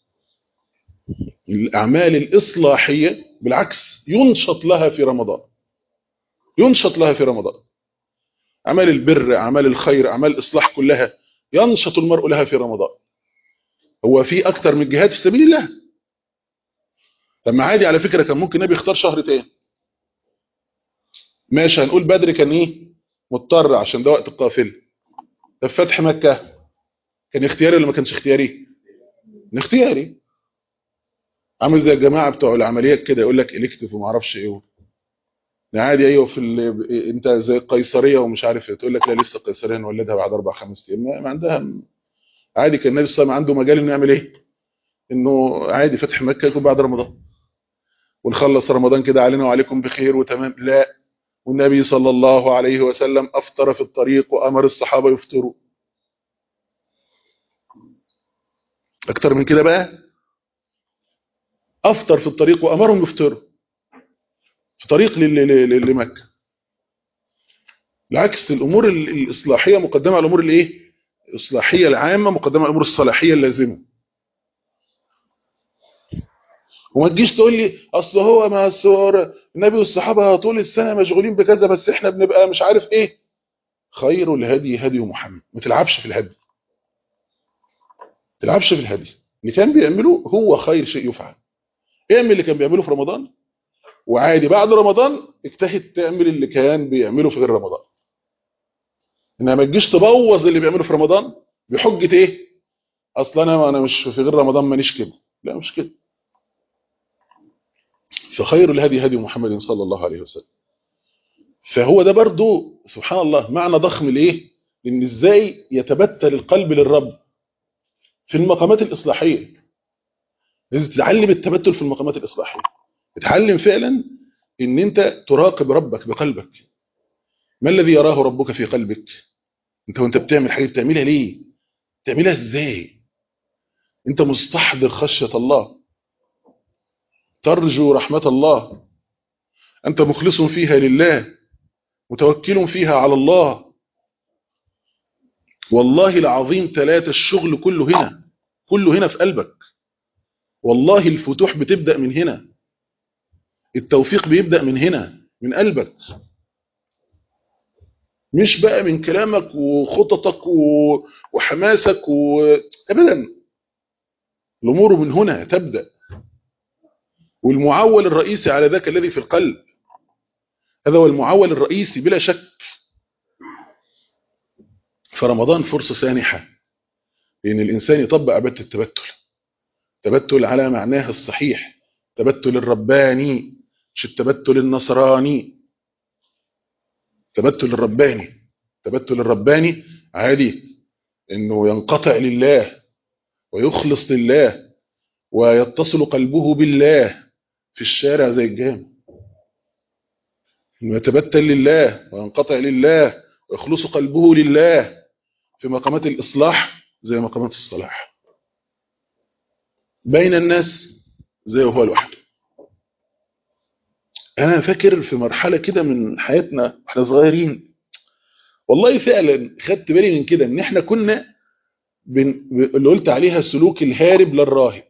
الاعمال الاصلاحيه بالعكس ينشط لها في رمضان، ينشط لها في رمضان. اعمال البر، اعمال الخير، اعمال الاصلاح كلها ينشط المرء لها في رمضان. هو في اكتر من جهاد في سبيل الله. لما عادي على فكره كان ممكن النبي يختار شهر تاني. ماشي هنقول بدر كان ايه مضطر عشان ده وقت القافله. طب فتح مكه كان اختياري ولا ما كانش اختياري؟ كان اختياري. عامل زي الجماعه بتوع العمليات كده يقول لك الكتف وما اعرفش ايه. عادي ايوه في ال... انت زي القيصريه ومش عارف ايه، تقول لك لا لسه القيصريه نولدها بعد اربع خمس ايام. ما عندها عادي. كان النبي صلى الله عليه وسلم عنده مجال انه يعمل ايه؟ انه عادي فتح مكه يكون بعد رمضان ونخلص رمضان كده علينا وعليكم بخير وتمام. لا، والنبي صلى الله عليه وسلم افطر في الطريق وامر الصحابه يفطروا. اكتر من كده بقى، افطر في الطريق وامرهم يفطروا في طريق لمكه. العكس، الامور الاصلاحيه مقدمه على الامور الايه الاصلاحيه العامه، مقدمه على الامور الصلاحيه اللازمه. وما تجيش تقول لي اصل هو ما الصور النبي والصحابه طول السنه مشغولين بكذا بس احنا بنبقى مش عارف ايه. خير الهدي هدي محمد. ما تلعبش في الهدي، ما تلعبش في الهدي. اللي كان بيعمله هو خير شيء يفعل. اعمل اللي كان بيعمله في رمضان، وعادي بعد رمضان اجتهد تعمل اللي كان بيعمله في غير رمضان. انما ما تجيش تبوظ اللي بيعمله في رمضان بحجه ايه؟ اصل انا انا مش في غير رمضان مانيش كده. لا مش كده. فخير الهدي هدي محمد صلى الله عليه وسلم. فهو ده برضو سبحان الله معنى ضخم ليه؟ لان ازاي يتبتل القلب للرب في المقامات الاصلاحيه. لازم تتعلم التبتل في المقامات الاصلاحيه. تتعلم فعلا ان انت تراقب ربك بقلبك. ما الذي يراه ربك في قلبك؟ انت وانت بتعمل حاجه بتعملها ليه؟ بتعملها ازاي؟ انت مستحضر خشيه الله، ترجو رحمه الله، انت مخلص فيها لله، متوكل فيها على الله. والله العظيم ثلاثة الشغل كله هنا، كله هنا في قلبك. والله الفتوح بتبدأ من هنا، التوفيق بيبدأ من هنا، من قلبك، مش بقى من كلامك وخططك وحماسك و... أبدا. الأمور من هنا تبدأ. والمعول الرئيسي على ذاك الذي في القلب، هذا هو المعول الرئيسي بلا شك. فرمضان فرصة سانحة لأن الإنسان يطبق عبادة التبتل، تبتل على معناه الصحيح، تبتل الرباني مش التبتل النصراني. تبتل الرباني، تبتل الرباني عادي انه ينقطع لله ويخلص لله ويتصل قلبه بالله في الشارع زي الجامع. انه يتبتل لله وينقطع لله ويخلص قلبه لله في مقامات الإصلاح زي مقامات الصلاح، بين الناس زي وهو لوحده. انا فاكر في مرحله كده من حياتنا واحنا صغيرين، والله فعلا خدت بالي من كده، ان احنا كنا بن... اللي قلت عليها سلوك الهارب للراهب.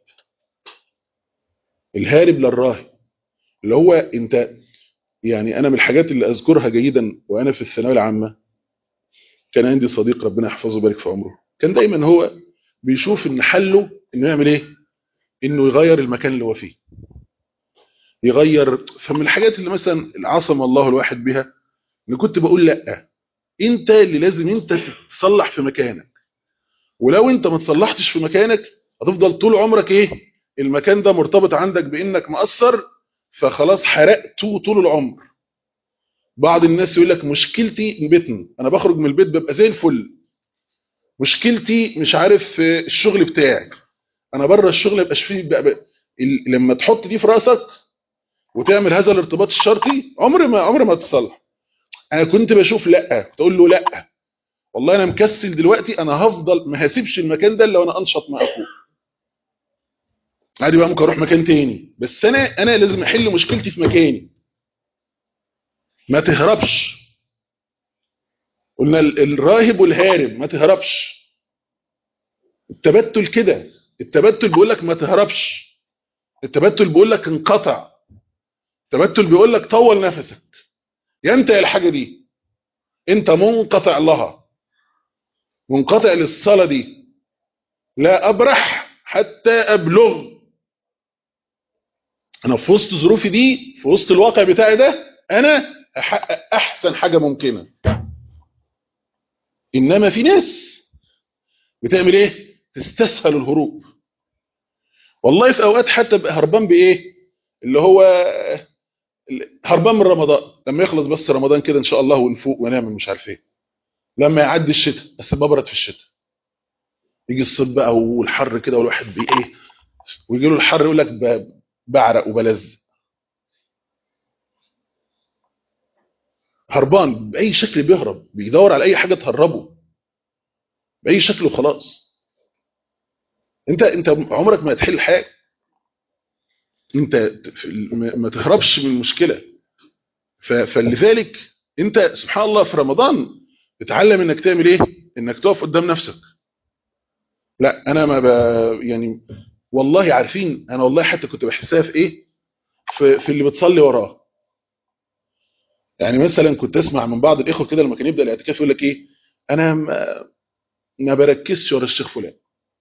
الهارب للراهب اللي هو انت، يعني انا من الحاجات اللي اذكرها جيدا وانا في الثانويه العامه، كان عندي صديق ربنا يحفظه ويبارك في عمره، كان دايما هو بيشوف ان حله انه يعمل ايه، انه يغير المكان اللي هو فيه، يغير. فمن الحاجات اللي مثلا عصم الله الواحد بها، ان كنت بقول لا، انت اللي لازم انت تتصلح في مكانك، ولو انت ما تصلحتش في مكانك هتفضل طول عمرك ايه، المكان ده مرتبط عندك بانك مقصر، فخلاص حرقته طول العمر. بعض الناس يقول لك مشكلتي بيتنا، انا بخرج من البيت ببقى زي الفل، مشكلتي مش عارف في الشغل بتاعي، انا بره الشغل مبقاش فيه بقى بقى. ال- لما تحط دي في راسك وتعمل هذا الارتباط الشرطي، عمر ما عمر ما تتصلح. انا كنت بشوف لا، كنت اقول له لا والله انا مكسل دلوقتي، انا هفضل ما هسيبش المكان ده الا وانا انشط مع اخوه، عادي بقى ممكن اروح مكان تاني، بس انا انا لازم احل مشكلتي في مكاني. ما تهربش، قلنا ال- الراهب والهارب ما تهربش. التبتل كده، التبتل بيقول لك ما تهربش، التبتل بيقول لك انقطع، التبتل بيقول لك طول نفسك، يا انت يا الحاجه دي، انت منقطع لها، منقطع للصلاه دي، لا ابرح حتى ابلغ. انا في وسط ظروفي دي، في وسط الواقع بتاعي ده، انا احقق احسن حاجه ممكنه. انما في ناس بتعمل ايه، تستسهل الهروب. والله في اوقات حتى بقى هربان بايه، اللي هو هربان من رمضان، لما يخلص بس رمضان كده ان شاء الله ونفوق ونعمل مش عارف ايه، لما يعدي الشتاء بس ببرد في الشتاء، يجي الصيف بقى والحر كده والواحد بي ايه، ويجي له الحر يقول لك ب- بعرق وبلز. هربان باي شكل، بيهرب بيدور على اي حاجه تهربه باي شكل وخلاص. انت انت عمرك ما هتحل حاجه، انت ما ما تهربش من المشكله. ف- فلذلك انت سبحان الله في رمضان بتعلم انك تعمل ايه، انك تقف قدام نفسك. لا انا ما ب... يعني والله عارفين، انا والله حتى كنت بحسها في ايه، في, في اللي بتصلي وراه. يعني مثلا كنت اسمع من بعض الاخوه كده لما كان يبدا الاعتكاف يقول لك ايه، انا ما, ما بركزش ورا الشيخ فلان،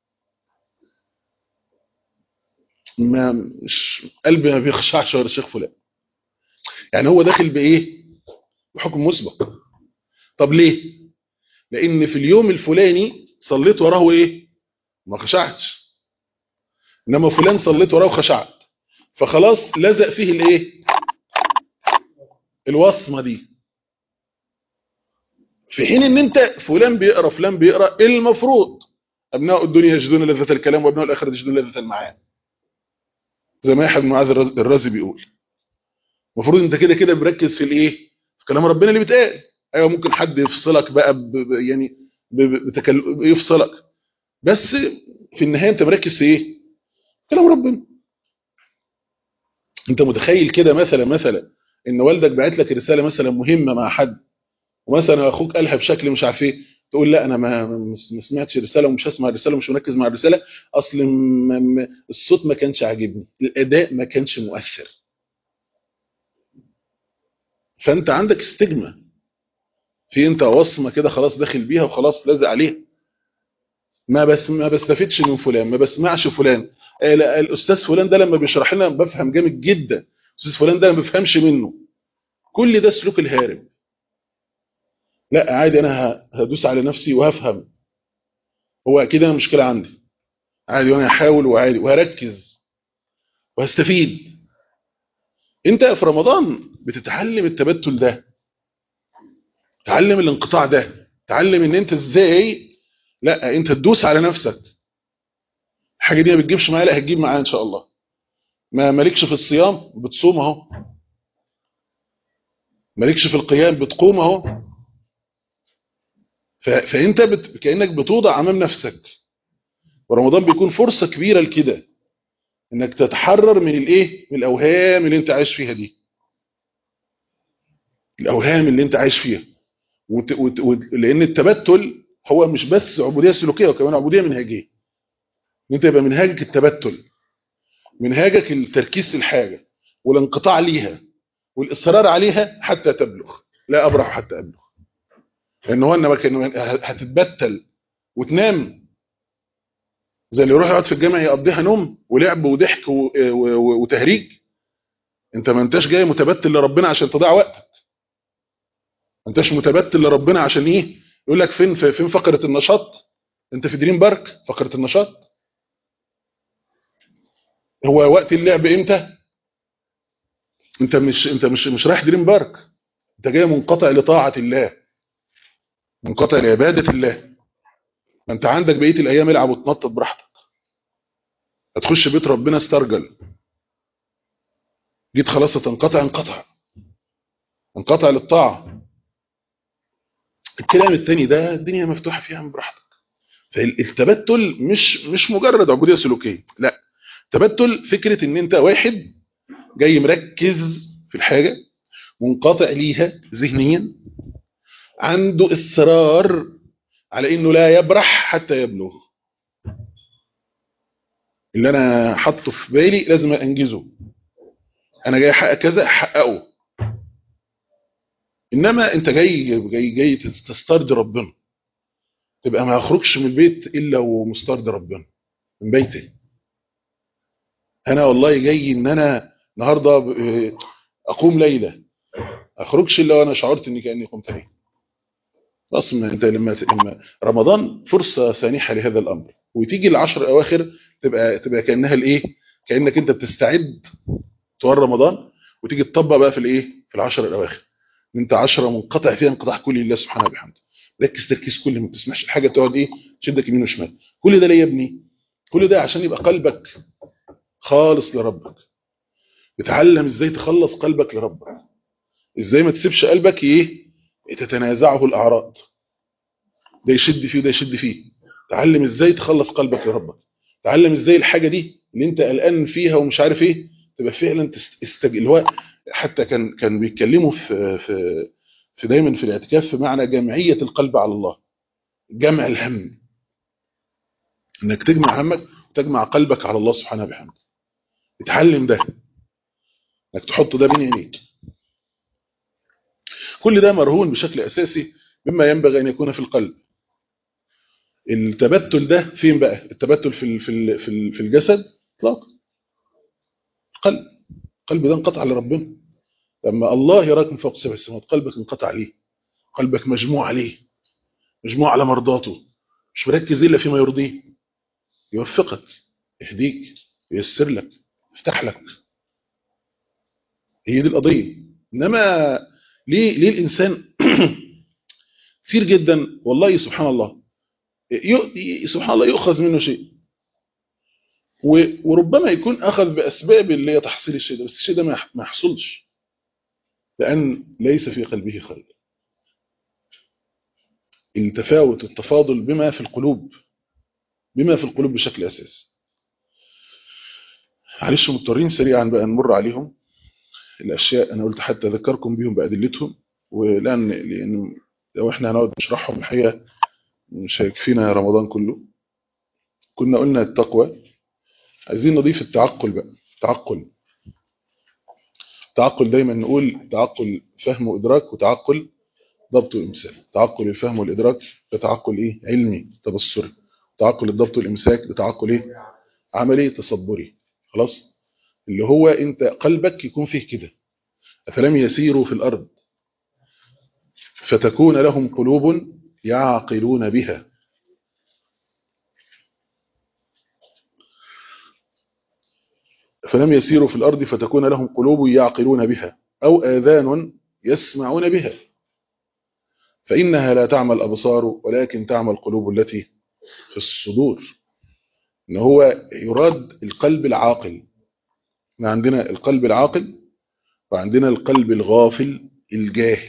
ما مش قلبي ما بيخشعش ورا الشيخ فلان. يعني هو داخل بايه، بحكم مسبق. طب ليه، لان في اليوم الفلاني صليت وراه ايه، ما خشعتش، انما فلان صليت وراه وخشعت، فخلاص لزق فيه الايه، الوصمه دي. في حين ان انت فلان بيقرا فلان بيقرا، المفروض ابناء الدنيا يجدون لذة الكلام وابناء الاخره يجدون لذة المعاني، زي ما يحيى بن معاذ الرز- الرازي بيقول. المفروض انت كده كده مركز في الايه، في كلام ربنا اللي بيتقال. ايوه ممكن حد يفصلك بقى ب... ب... يعني ب... ب- بتكل... يفصلك، بس في النهايه انت مركز في ايه، كلام ربنا. انت متخيل كده مثلا مثلا ان والدك بعت لك رساله مثلا مهمه مع حد، ومثلا اخوك قالها بشكل مش عارف ايه، تقول لا انا ما ما ما سمعتش الرساله ومش هسمع الرساله ومش مركز مع الرساله، اصل م- م- الصوت ما كانش عاجبني، الاداء ما كانش مؤثر، فانت عندك استجمة في، انت وصمه كده خلاص داخل بيها وخلاص لازق عليها. ما بس ما بستفدش من فلان، ما بسمعش فلان. آه، لا، الاستاذ فلان ده لما بيشرح لنا بفهم جامد جدا، الاستاذ فلان ده ما بفهمش منه. كل ده سلوك الهارب. لا عادي انا ه- هدوس على نفسي وهفهم، هو اكيد انا مشكله عندي، عادي وانا هحاول وعادي وهركز وهستفيد. انت في رمضان بتتعلم التبتل ده، تعلم الانقطاع ده، تعلم ان انت ازاي، لا انت تدوس على نفسك. الحاجه دي ما بتجيبش معايا، لا هتجيب معايا ان شاء الله. ما مالكش في الصيام بتصوم اهو، مالكش في القيام بتقوم اهو. ف- فانت بت... كانك بتوضع امام نفسك، ورمضان بيكون فرصه كبيره لكده، انك تتحرر من الايه، من الاوهام اللي انت عايش فيها دي. الاوهام اللي انت عايش فيها. وت... وت... وت... لان التبتل هو مش بس عبوديه سلوكيه، وكمان عبوديه منهجيه. ان انت يبقى منهجك التبتل، منهجك التركيز في الحاجه والانقطاع ليها والاصرار عليها حتى تبلغ، لا ابرح حتى ابلغ. لان هو انما كان هتتبتل وتنام زي اللي يروح يقعد في الجامع يقضيها نوم ولعب وضحك و... و... وتهريج. انت ما انتش جاي متبتل لربنا عشان تضيع وقتك، ما انتش متبتل لربنا عشان ايه؟ يقول لك فين فين فقره النشاط؟ انت في دريم بارك فقره النشاط؟ هو وقت اللعب امتى؟ انت مش انت مش مش رايح دريم بارك، انت جاي منقطع لطاعه الله، منقطع لعباده الله. ما انت عندك بقيه الايام العب وتنطط براحتك. هتخش بيت ربنا استرجل، جيت خلاص تنقطع انقطع انقطع للطاعه. الكلام التاني ده الدنيا مفتوحه فيها من براحتك. فالتبتل مش مش مجرد عبوديه سلوكيه، لا. تبتل فكره ان انت واحد جاي مركز في الحاجه، منقطع ليها ذهنيا، عنده اصرار على انه لا يبرح حتى يبلغ. اللي انا حاطه في بالي لازم انجزه، انا جاي احقق كذا احققه. انما انت جاي جاي جاي تسترضي ربنا، تبقى ما اخرجش من البيت الا ومسترضي ربنا من بيتي. انا والله جاي ان انا النهارده اقوم ليله، اخرجش الا وانا شعرت اني كاني قمت ليله. اصلا انت لما لما رمضان فرصه سانحه لهذا الامر، وتيجي العشر الاواخر تبقى تبقى كانها الايه، كانك انت بتستعد طوال رمضان، وتيجي تطبق بقى في الايه، في العشر الاواخر. انت عشرة منقطع فيها انقطاع كلي لله سبحانه وبحمده. ركز تركيز كلي، ما تسمعش الحاجه تقعد ايه تشدك يمين وشمال. كل ده ليه يا ابني؟ كل ده عشان يبقى قلبك خالص لربك. بتعلم ازاي تخلص قلبك لربك، ازاي ما تسيبش قلبك ايه تتنازعه الاعراض، ده يشد فيه وده يشد فيه. تعلم ازاي تخلص قلبك لربك، تعلم ازاي الحاجه دي اللي انت قلقان فيها ومش عارف ايه تبقى فعلا تستج... اللي هو حتى كان كان بيتكلموا في في في دايما في الاعتكاف في معنى جمعيه القلب على الله، جمع الهم، انك تجمع همك وتجمع قلبك على الله سبحانه وبحمده. اتعلم ده، انك تحط ده بين عينيك. كل ده مرهون بشكل اساسي مما ينبغي ان يكون في القلب. التبتل ده فين بقى؟ التبتل في ال- في ال- في ال- في الجسد اطلاقا. القلب، القلب ده انقطع لربنا. لما الله يراك من فوق سبع سماوات قلبك انقطع عليه، قلبك مجموع عليه، مجموع على مرضاته، مش مركز الا فيما يرضيه. يوفقك، يهديك، ييسر لك، يفتح لك. هي دي القضيه. انما ليه ليه الانسان كثير جدا والله سبحان الله ي- سبحان الله يؤخذ منه شيء، و- وربما يكون اخذ باسباب اللي هي تحصيل الشيء ده، بس الشيء ده ما يح- ما يحصلش لان ليس في قلبه خير. التفاوت والتفاضل بما في القلوب، بما في القلوب بشكل اساسي. معلش مضطرين سريعا بقى نمر عليهم الاشياء، انا قلت حتى اذكركم بيهم بادلتهم، ولان لان لو احنا هنقعد نشرحهم الحقيقه مش هيكفينا رمضان كله. كنا قلنا التقوى، عايزين نضيف التعقل بقى. تعقل، تعقل دايما نقول تعقل فهم وادراك، وتعقل ضبط وامساك. تعقل الفهم والادراك ده تعقل ايه؟ علمي تبصري. تعقل الضبط والامساك ده تعقل ايه؟ عملي تصبري. خلاص، اللي هو انت قلبك يكون فيه كده. افلم يسيروا في الارض فتكون لهم قلوب يعقلون بها. فلم يسيروا في الارض فتكون لهم قلوب يعقلون بها او اذان يسمعون بها فانها لا تعمى الابصار ولكن تعمى القلوب التي في الصدور. ان هو يراد القلب العاقل. احنا عندنا القلب العاقل وعندنا القلب الغافل الجاهل.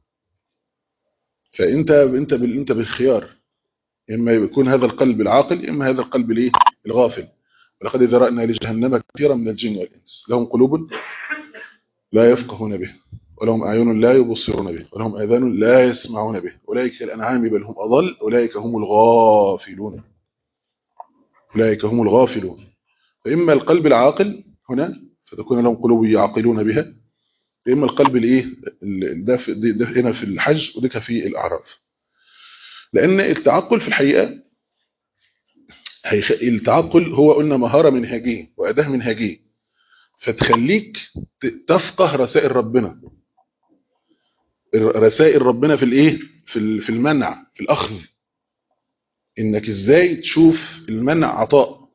فانت انت بال- انت بالخيار، اما يكون هذا القلب العاقل اما هذا القلب الايه؟ الغافل. ولقد ذرأنا لجهنم كثيرا من الجن والانس لهم قلوب لا يفقهون بها ولهم أعين لا يبصرون به ولهم آذان لا يسمعون به أولئك الأنعام بل هم أضل أولئك هم الغافلون أولئك هم الغافلون. فإما القلب العاقل هنا فتكون لهم قلوب يعقلون بها، وإما القلب الإيه ده, ده هنا في الحج وذكر في الأعراف. لأن التعقل في الحقيقة التعقل هو قلنا مهارة منهجية وأداة منهجية، فتخليك تفقه رسائل ربنا رسائل ربنا في الايه في المنع في الأخذ، إنك إزاي تشوف المنع عطاء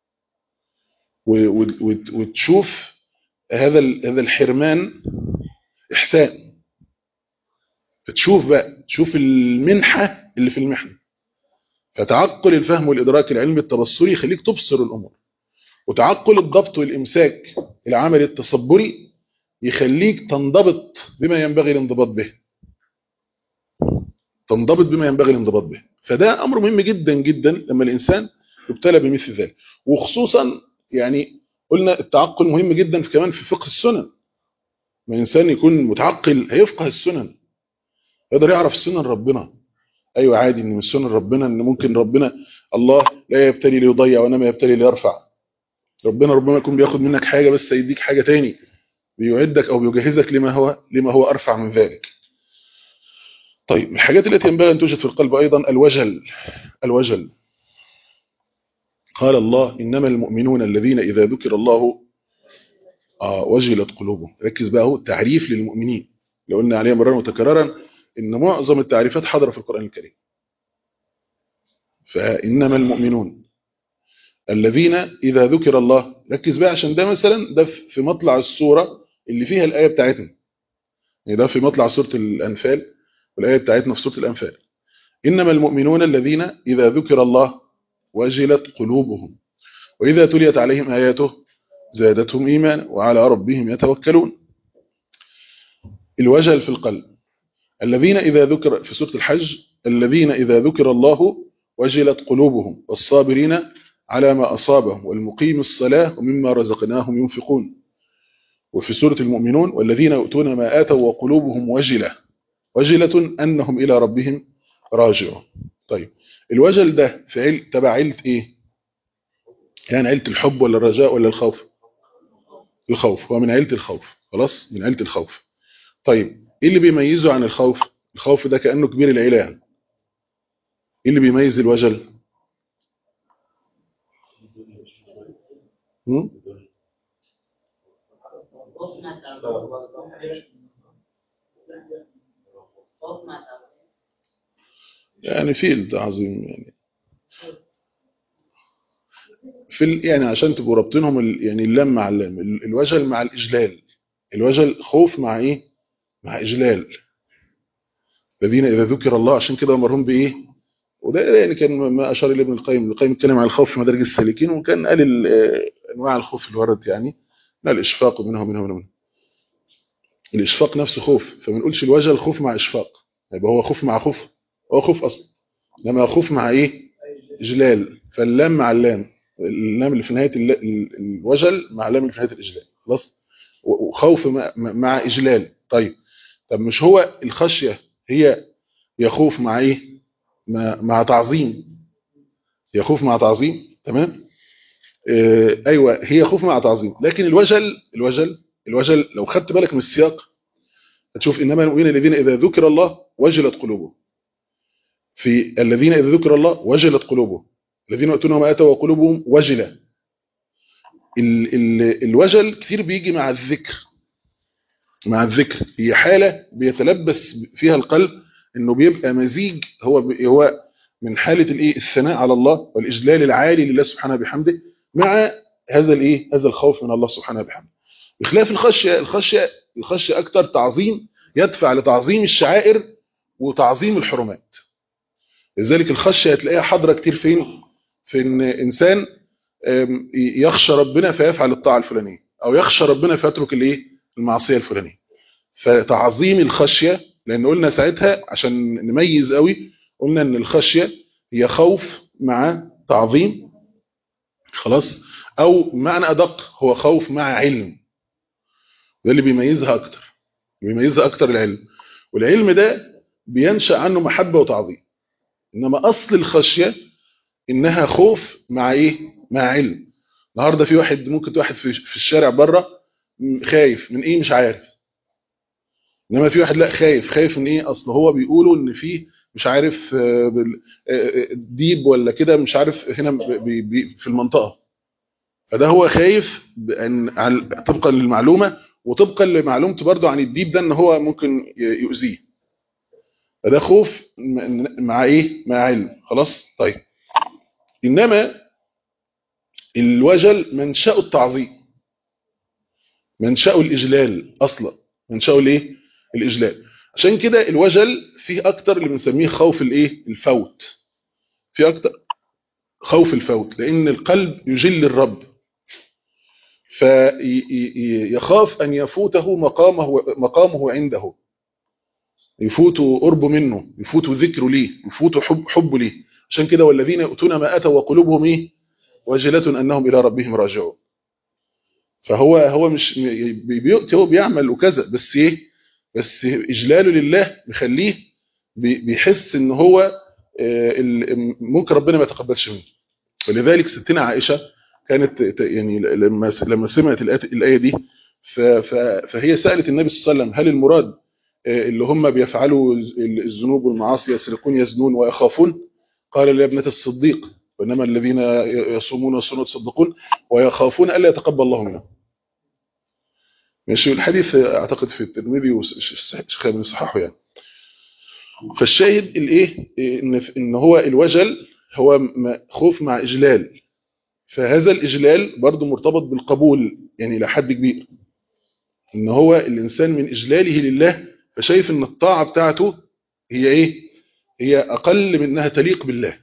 وتشوف هذا هذا الحرمان إحسان، فتشوف بقى تشوف المنحة اللي في المحنة. فتعقل الفهم والإدراك العلمي التبصري يخليك تبصر الأمور، وتعقل الضبط والإمساك العمل التصبري يخليك تنضبط بما ينبغي الانضباط به تنضبط بما ينبغي الانضباط به. فده أمر مهم جدا جدا لما الإنسان يبتلى بمثل ذلك. وخصوصا يعني قلنا التعقل مهم جدا في كمان في فقه السنن. ما الإنسان يكون متعقل هيفقه السنن، يقدر يعرف سنن ربنا. أيوة عادي إن من سنن ربنا إن ممكن ربنا الله لا يبتلي ليضيع وإنما يبتلي ليرفع. ربنا ربما يكون بياخد منك حاجة بس يديك حاجة تاني، بيعدك أو بيجهزك لما هو لما هو أرفع من ذلك. طيب الحاجات التي ينبغي أن توجد في القلب أيضا الوجل. الوجل قال الله إنما المؤمنون الذين إذا ذكر الله آه وجلت قلوبهم. ركز بقى هو تعريف للمؤمنين لو قلنا عليها مرارا وتكرارا إن معظم التعريفات حاضرة في القرآن الكريم. فإنما المؤمنون الذين إذا ذكر الله، ركز بقى عشان ده مثلا ده في مطلع السورة اللي فيها الآية بتاعتنا، يعني ده في مطلع سورة الأنفال والآية بتاعتنا في سورة الأنفال. إنما المؤمنون الذين إذا ذكر الله وجلت قلوبهم وإذا تليت عليهم آياته زادتهم إيمانا وعلى ربهم يتوكلون. الوجل في القلب. الذين إذا ذكر في سورة الحج الذين إذا ذكر الله وجلت قلوبهم والصابرين على ما أصابهم والمقيم الصلاة ومما رزقناهم ينفقون. وفي سورة المؤمنون والذين يؤتون ما آتوا وقلوبهم وجلة وجلة أنهم إلى ربهم راجعون. طيب الوجل ده في عيل تبع عيلة إيه؟ كان عيلة الحب ولا الرجاء ولا الخوف؟ الخوف. هو من عيلة الخوف، خلاص من عيلة الخوف. طيب إيه اللي بيميزه عن الخوف؟ الخوف ده كأنه كبير العيلة يعني. إيه اللي بيميز الوجل؟ هم؟ يعني في التعظيم يعني في يعني عشان تبقوا رابطينهم يعني اللام مع اللام، الوجل مع الإجلال. الوجل خوف مع إيه؟ مع إجلال. الذين إذا ذكر الله عشان كده أمرهم بإيه؟ وده يعني كان ما أشار إليه ابن القيم. ابن القيم اتكلم عن الخوف في مدارج السالكين وكان قال أنواع الخوف اللي ورد يعني لا الإشفاق منها ومنها ومنها. الإشفاق نفسه خوف، فما نقولش الوجل خوف مع إشفاق، يبقى هو خوف مع خوف، هو خوف أصلا. لما خوف مع إيه؟ إجلال. فاللام مع اللام، اللام اللي في نهاية الوجل مع اللام اللي في نهاية الإجلال، خلاص. وخوف مع, مع إجلال. طيب طب مش هو الخشية هي يخوف مع إيه؟ مع, مع تعظيم. يخوف مع تعظيم، تمام. آه أيوة هي خوف مع تعظيم. لكن الوجل الوجل الوجل لو خدت بالك من السياق هتشوف إنما المؤمنين الذين إذا ذكر الله وجلت قلوبهم. في الذين إذا ذكر الله وجلت قلوبهم الذين يؤتون ما آتوا وقلوبهم وجلة. ال ال الوجل كثير بيجي مع الذكر. مع الذكر هي حالة بيتلبس فيها القلب إنه بيبقى مزيج. هو هو من حالة الإيه الثناء على الله والإجلال العالي لله سبحانه بحمده مع هذا الإيه هذا الخوف من الله سبحانه بحمده. بخلاف الخشية الخشية الخشية أكتر تعظيم، يدفع لتعظيم الشعائر وتعظيم الحرمات. لذلك الخشية هتلاقيها حاضرة كتير فين؟ في إن إنسان يخشى ربنا فيفعل الطاعة الفلانية أو يخشى ربنا فيترك الإيه المعصية الفلانية. فتعظيم الخشية، لأن قلنا ساعتها عشان نميز قوي قلنا إن الخشية هي خوف مع تعظيم، خلاص، أو معنى أدق هو خوف مع علم. ده اللي بيميزها أكتر. ويميزها اكتر العلم. والعلم ده بينشأ عنه محبة وتعظيم. انما اصل الخشية انها خوف مع ايه؟ مع علم. النهارده في واحد ممكن واحد في في الشارع بره خايف من ايه مش عارف، انما في واحد لا خايف خايف من ايه؟ اصل هو بيقولوا ان في مش عارف آه، بال- آه، آه، ديب ولا كده مش عارف هنا بي- بي- في المنطقة. فده هو خايف بأن عن- طبقا للمعلومة، وطبقا لمعلومته برضه عن الديب ده ان هو ممكن ي- يؤذيه. فده خوف م- مع ايه؟ مع علم. خلاص طيب. انما الوجل منشأ التعظيم، منشأه الإجلال أصلا، منشأه الإيه؟ الإجلال. عشان كده الوجل فيه أكتر اللي بنسميه خوف الإيه؟ الفوت. فيه أكتر خوف الفوت، لأن القلب يجل الرب، فيخاف أن يفوته مقامه مقامه عنده، يفوته قربه منه، يفوته ذكره ليه، يفوته حب حبه ليه. عشان كده والذين يؤتون ما أتوا وقلوبهم إيه؟ وجلة أنهم إلى ربهم راجعون. فهو هو مش بيؤتي، هو بيعمل وكذا، بس ايه؟ بس اجلاله لله مخليه بيحس ان هو آه، ممكن ربنا ما يتقبلش منه. ولذلك ستنا عائشه كانت يعني لما لما سمعت الايه دي فهي سالت النبي صلى الله عليه وسلم هل المراد آه، اللي هم بيفعلوا الذنوب والمعاصي يسرقون يزنون ويخافون؟ قال يا ابنه الصديق، وانما الذين يصومون ويصومون ويتصدقون ويخافون الا يتقبل الله منهم. ماشي. الحديث اعتقد في الترمذي والشيخ ابن صححه يعني. فالشاهد الايه ان ان هو الوجل هو خوف مع اجلال، فهذا الاجلال برضو مرتبط بالقبول يعني الى حد كبير، ان هو الانسان من اجلاله لله فشايف ان الطاعه بتاعته هي ايه؟ هي اقل من انها تليق بالله.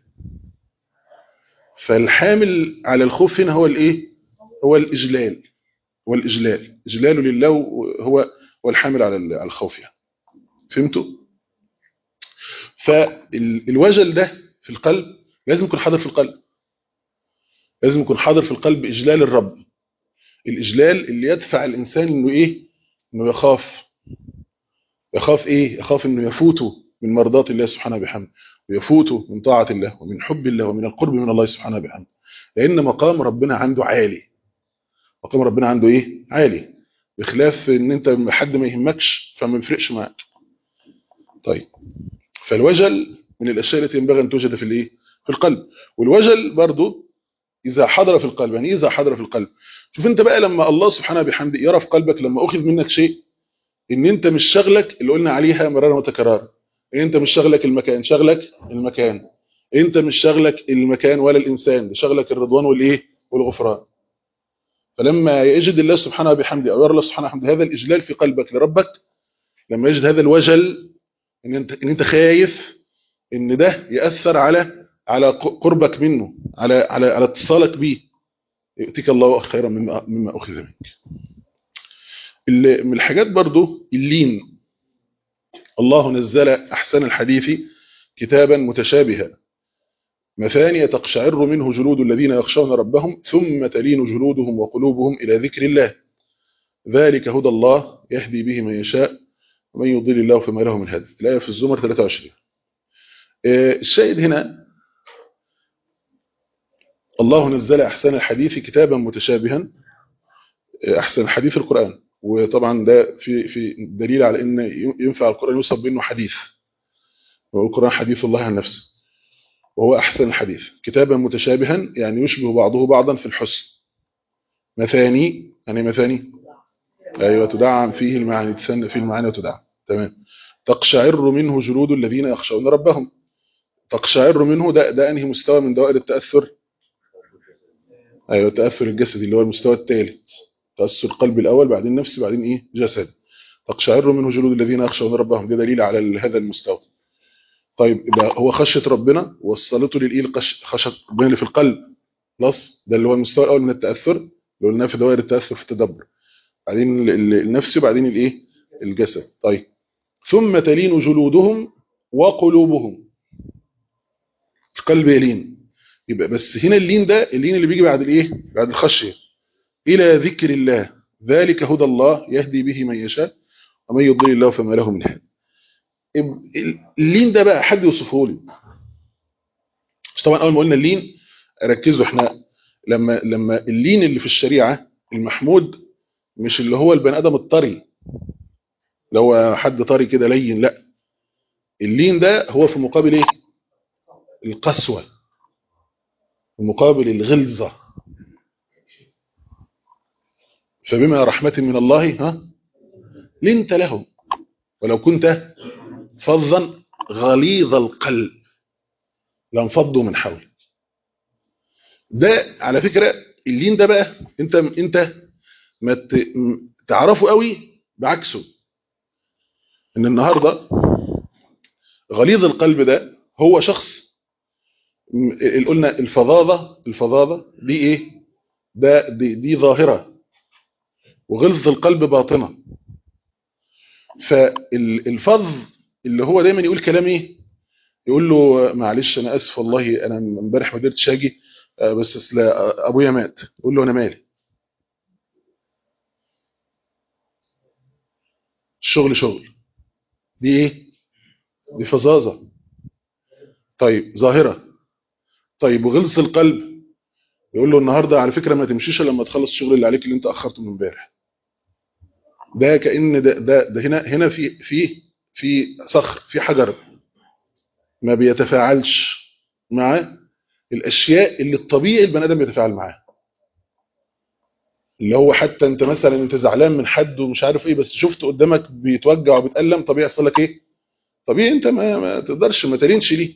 فالحامل على الخوف هنا هو الايه؟ هو الاجلال، والاجلال اجلاله لله هو هو الحامل على على الخوف يعني. فهمتوا؟ فالوجل ده في القلب لازم يكون حاضر في القلب، لازم يكون حاضر في القلب إجلال الرب، الإجلال اللي يدفع الإنسان إنه إيه؟ إنه يخاف. يخاف إيه؟ يخاف إنه يفوته من مرضات الله سبحانه بحمده، ويفوته من طاعة الله ومن حب الله ومن القرب من الله سبحانه بحمده، لأن مقام ربنا عنده عالي. مقام ربنا عنده إيه؟ عالي، بخلاف إن أنت حد ما يهمكش فما يفرقش معك. طيب، فالوجل من الأشياء التي ينبغي أن توجد في الإيه؟ في القلب. والوجل برضو إذا حضر في القلب، يعني إذا حضر في القلب. شوف أنت بقى لما الله سبحانه بحمده يرى في قلبك لما أخذ منك شيء، إن أنت مش شغلك اللي قلنا عليها مرارا وتكرارا، إن أنت مش شغلك المكان، شغلك المكان. أنت مش شغلك المكان ولا الإنسان، ده شغلك الرضوان والإيه؟ والغفران. فلما يجد الله سبحانه بحمده أو يرى الله سبحانه بحمده هذا الإجلال في قلبك لربك، لما يجد هذا الوجل إن أنت إن أنت خايف إن ده يأثر على على قربك منه، على على على اتصالك بيه، يؤتيك الله خيرا مما مما أخذ منك. من الحاجات برضو اللين. الله نزل أحسن الحديث كتابا متشابها مثانية تقشعر منه جلود الذين يخشون ربهم ثم تلين جلودهم وقلوبهم إلى ذكر الله ذلك هدى الله يهدي به من يشاء ومن يضل الله فما له من هادي. الآية في الزمر ثلاثة وعشرين. الشاهد هنا الله نزل أحسن الحديث كتابا متشابها، أحسن حديث القرآن. وطبعا ده في في دليل على ان ينفع القرآن يوصف بانه حديث، والقرآن حديث الله عن نفسه وهو احسن الحديث. كتابا متشابها يعني يشبه بعضه بعضا في الحسن. مثاني يعني مثاني ايوه تدعم فيه المعاني، تثنى فيه المعاني وتدعم. تمام. تقشعر منه جلود الذين يخشون ربهم. تقشعر منه ده ده انهي مستوى من دوائر التاثر؟ ايوه التاثر الجسدي اللي هو المستوى الثالث. تاثر القلب الاول بعدين النفس بعدين ايه؟ جسد. تقشعر منه جلود الذين يخشون ربهم، ده دليل على هذا المستوى. طيب ده هو خشية ربنا وصلته للإيه؟ خشية ربنا اللي في القلب. خلاص ده اللي هو المستوى الأول من التأثر اللي قلناه في دوائر التأثر في التدبر، بعدين النفسي وبعدين الإيه؟ الجسد. طيب ثم تلين جلودهم وقلوبهم. القلب يلين، يبقى بس هنا اللين ده اللين اللي بيجي بعد الإيه؟ بعد الخشية. إلى ذكر الله ذلك هدى الله يهدي به من يشاء ومن يضلل الله فما له من هاد. اللين ده بقى حد يوصفه لي؟ مش طبعا اول ما قلنا اللين ركزوا احنا لما لما اللين اللي في الشريعه المحمود مش اللي هو البني ادم الطري، اللي هو حد طري كده لين، لا، اللين ده هو في مقابل ايه؟ القسوه، في مقابل الغلظه. فبما رحمه من الله ها لنت لهم ولو كنت فظا غليظ القلب لانفضوا من حولك. ده على فكره اللين ده بقى انت انت ما تعرفه قوي بعكسه، ان النهارده غليظ القلب ده هو شخص قلنا الفظاظه الفظاظه دي ايه؟ ده دي, دي ظاهره، وغلظ القلب باطنه. فالفظ اللي هو دايما يقول كلام ايه؟ يقول له معلش انا اسف والله انا امبارح ما قدرتش اجي بس اصل ابويا مات. يقول له انا مالي، الشغل شغل. دي ايه؟ دي فظاظه. طيب ظاهره. طيب وغلظ القلب يقول له النهارده على فكره ما تمشيش الا لما تخلص الشغل اللي عليك اللي انت اخرته من امبارح. ده كأن ده ده, ده هنا هنا في في في صخر، في حجر ما بيتفاعلش مع الاشياء اللي الطبيعي البني ادم بيتفاعل معاها. اللي هو حتى انت مثلا انت زعلان من حد ومش عارف ايه، بس شفت قدامك بيتوجع وبيتألم، طبيعي يحصل لك ايه؟ طبيعي انت ما, ما تقدرش ما ترينش ليه.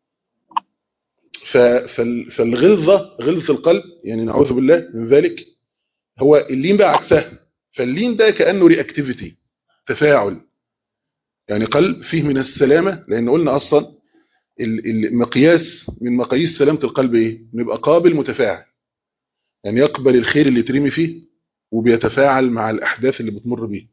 فالغلظه غلظه القلب يعني نعوذ بالله من ذلك، هو اللين بقى عكسها. فاللين ده كأنه رياكتيفيتي، تفاعل، يعني قلب فيه من السلامة. لأن قلنا أصلا المقياس من مقاييس سلامة القلب إيه؟ نبقى قابل متفاعل، يعني يقبل الخير اللي يترمي فيه وبيتفاعل مع الأحداث اللي بتمر بيه.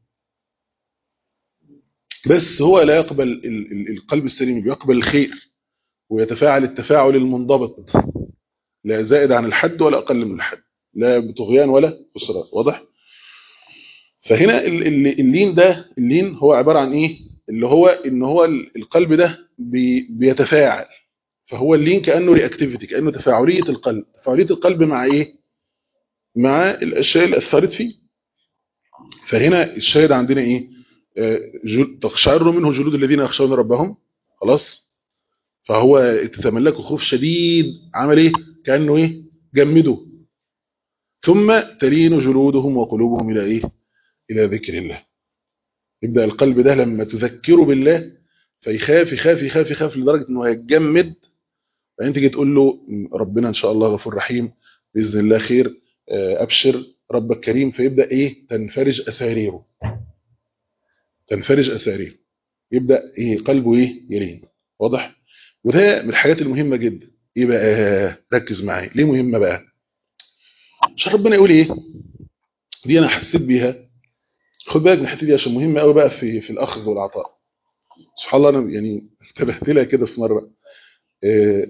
بس هو لا يقبل القلب السليم، بيقبل الخير ويتفاعل التفاعل المنضبط، لا زائد عن الحد ولا أقل من الحد، لا بطغيان ولا خسران. واضح؟ فهنا اللين ده، اللين هو عبارة عن إيه؟ اللي هو إن هو القلب ده بي بيتفاعل. فهو اللين كأنه رياكتيفيتي، كأنه تفاعلية القلب. تفاعلية القلب مع إيه؟ مع الأشياء اللي أثرت فيه. فهنا الشاهد عندنا إيه؟ تقشعر منه جلود الذين يخشون ربهم. خلاص؟ فهو تتملكه خوف شديد. عمل إيه؟ كأنه إيه؟ جمده. ثم تلين جلودهم وقلوبهم إلى إيه؟ إلى ذكر الله. يبدأ القلب ده لما تذكره بالله فيخاف يخاف يخاف يخاف لدرجة أنه هيتجمد. فأنت تيجي تقول له ربنا إن شاء الله غفور رحيم بإذن الله خير، أبشر ربك كريم، فيبدأ إيه؟ تنفرج أساريره، تنفرج أساريره، يبدأ إيه؟ قلبه إيه؟ يلين. واضح؟ وده من الحاجات المهمة جدا. إيه بقى؟ ركز معايا. ليه مهمة بقى؟ عشان ربنا يقول إيه؟ دي أنا حسيت بيها. خد بالك من الحتة دي عشان مهمة قوي بقى في في الأخذ والعطاء. سبحان الله، أنا يعني انتبهت لها كده في مرة. إيه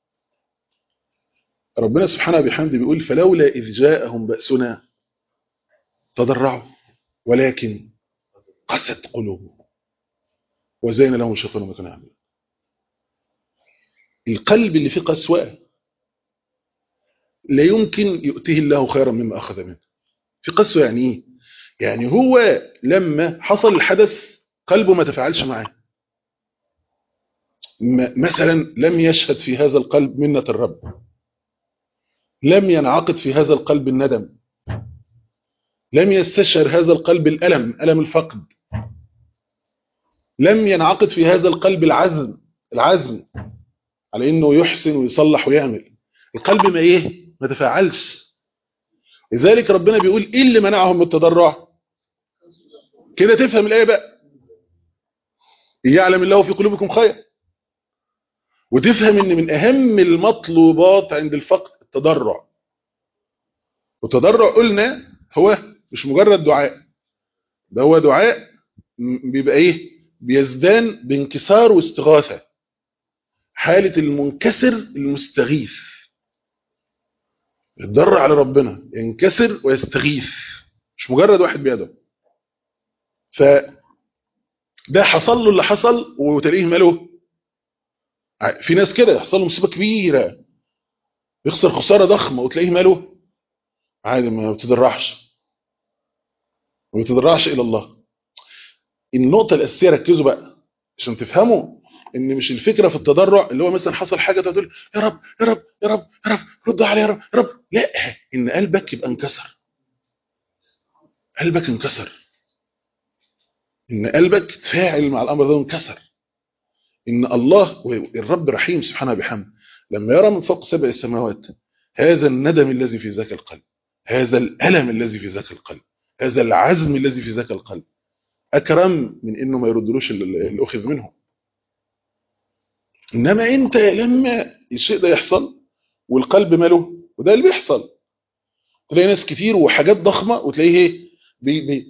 ربنا سبحانه بحمده بيقول فلولا إذ جاءهم بأسنا تضرعوا ولكن قست قلوبهم وزين لهم الشيطان ما كانوا يعملون. القلب اللي فيه قسوة لا يمكن يؤتيه الله خيرا مما أخذ منه. في قسوة يعني إيه؟ يعني هو لما حصل الحدث قلبه ما تفاعلش معاه. مثلا لم يشهد في هذا القلب منة الرب، لم ينعقد في هذا القلب الندم، لم يستشعر هذا القلب الألم، ألم الفقد، لم ينعقد في هذا القلب العزم، العزم على انه يحسن ويصلح ويعمل. القلب ما ايه؟ ما تفاعلش. لذلك ربنا بيقول ايه اللي منعهم من التضرع؟ كده تفهم الايه بقى، يعلم الله في قلوبكم خير، وتفهم ان من اهم المطلوبات عند الفقد التضرع. والتضرع قلنا هو مش مجرد دعاء، ده هو دعاء بيبقى ايه؟ بيزدان بانكسار واستغاثة، حالة المنكسر المستغيث. يتضرع على ربنا، ينكسر ويستغيث، مش مجرد واحد بيدعو. ف ده حصل له اللي حصل وتلاقيه ماله. في ناس كده يحصل له مصيبه كبيره يخسر خساره ضخمه وتلاقيه ماله عادي، ما بتضرعش ما بتضرعش الى الله. النقطه الاساسيه ركزوا بقى عشان تفهموا ان مش الفكره في التضرع اللي هو مثلا حصل حاجه تقول يا رب يا رب يا رب يا رب رد علي يا رب يا رب، لا، ان قلبك يبقى انكسر. قلبك انكسر، ان قلبك تفاعل مع الامر ده وانكسر. ان الله الرب رحيم سبحانه بحمده لما يرى من فوق سبع السماوات هذا الندم الذي في ذاك القلب، هذا الالم الذي في ذاك القلب، هذا العزم الذي في ذاك القلب، اكرم من انه ما يردلوش اللي اخذ منه. انما انت لما الشيء ده يحصل والقلب ماله، وده اللي بيحصل، تلاقي ناس كتير وحاجات ضخمه وتلاقيه ايه بي بي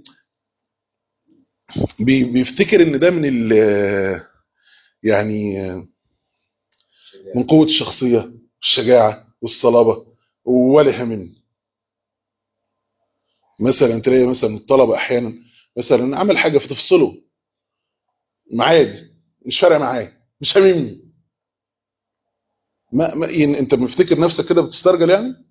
بي بيفتكر ان ده من ال يعني من قوه الشخصيه الشجاعه والصلابه ولا هم. مثلا تلاقي مثلا الطلبه احيانا مثلا عمل حاجه فتفصله معادي مش فارقه معاه مش هاممني. ما, ما يعني انت بتفتكر نفسك كده بتسترجل يعني،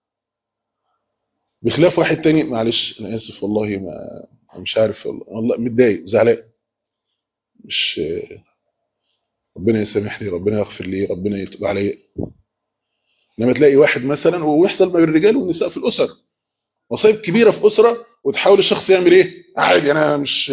بخلاف واحد تاني معلش انا اسف والله ما مش عارف والله متضايق زعلان، مش ربنا يسامحني ربنا يغفر لي ربنا يتوب عليا. لما تلاقي واحد مثلا ويحصل ما بين الرجال والنساء في الاسر مصايب كبيره في اسره وتحاول الشخص يعمل ايه عادي انا مش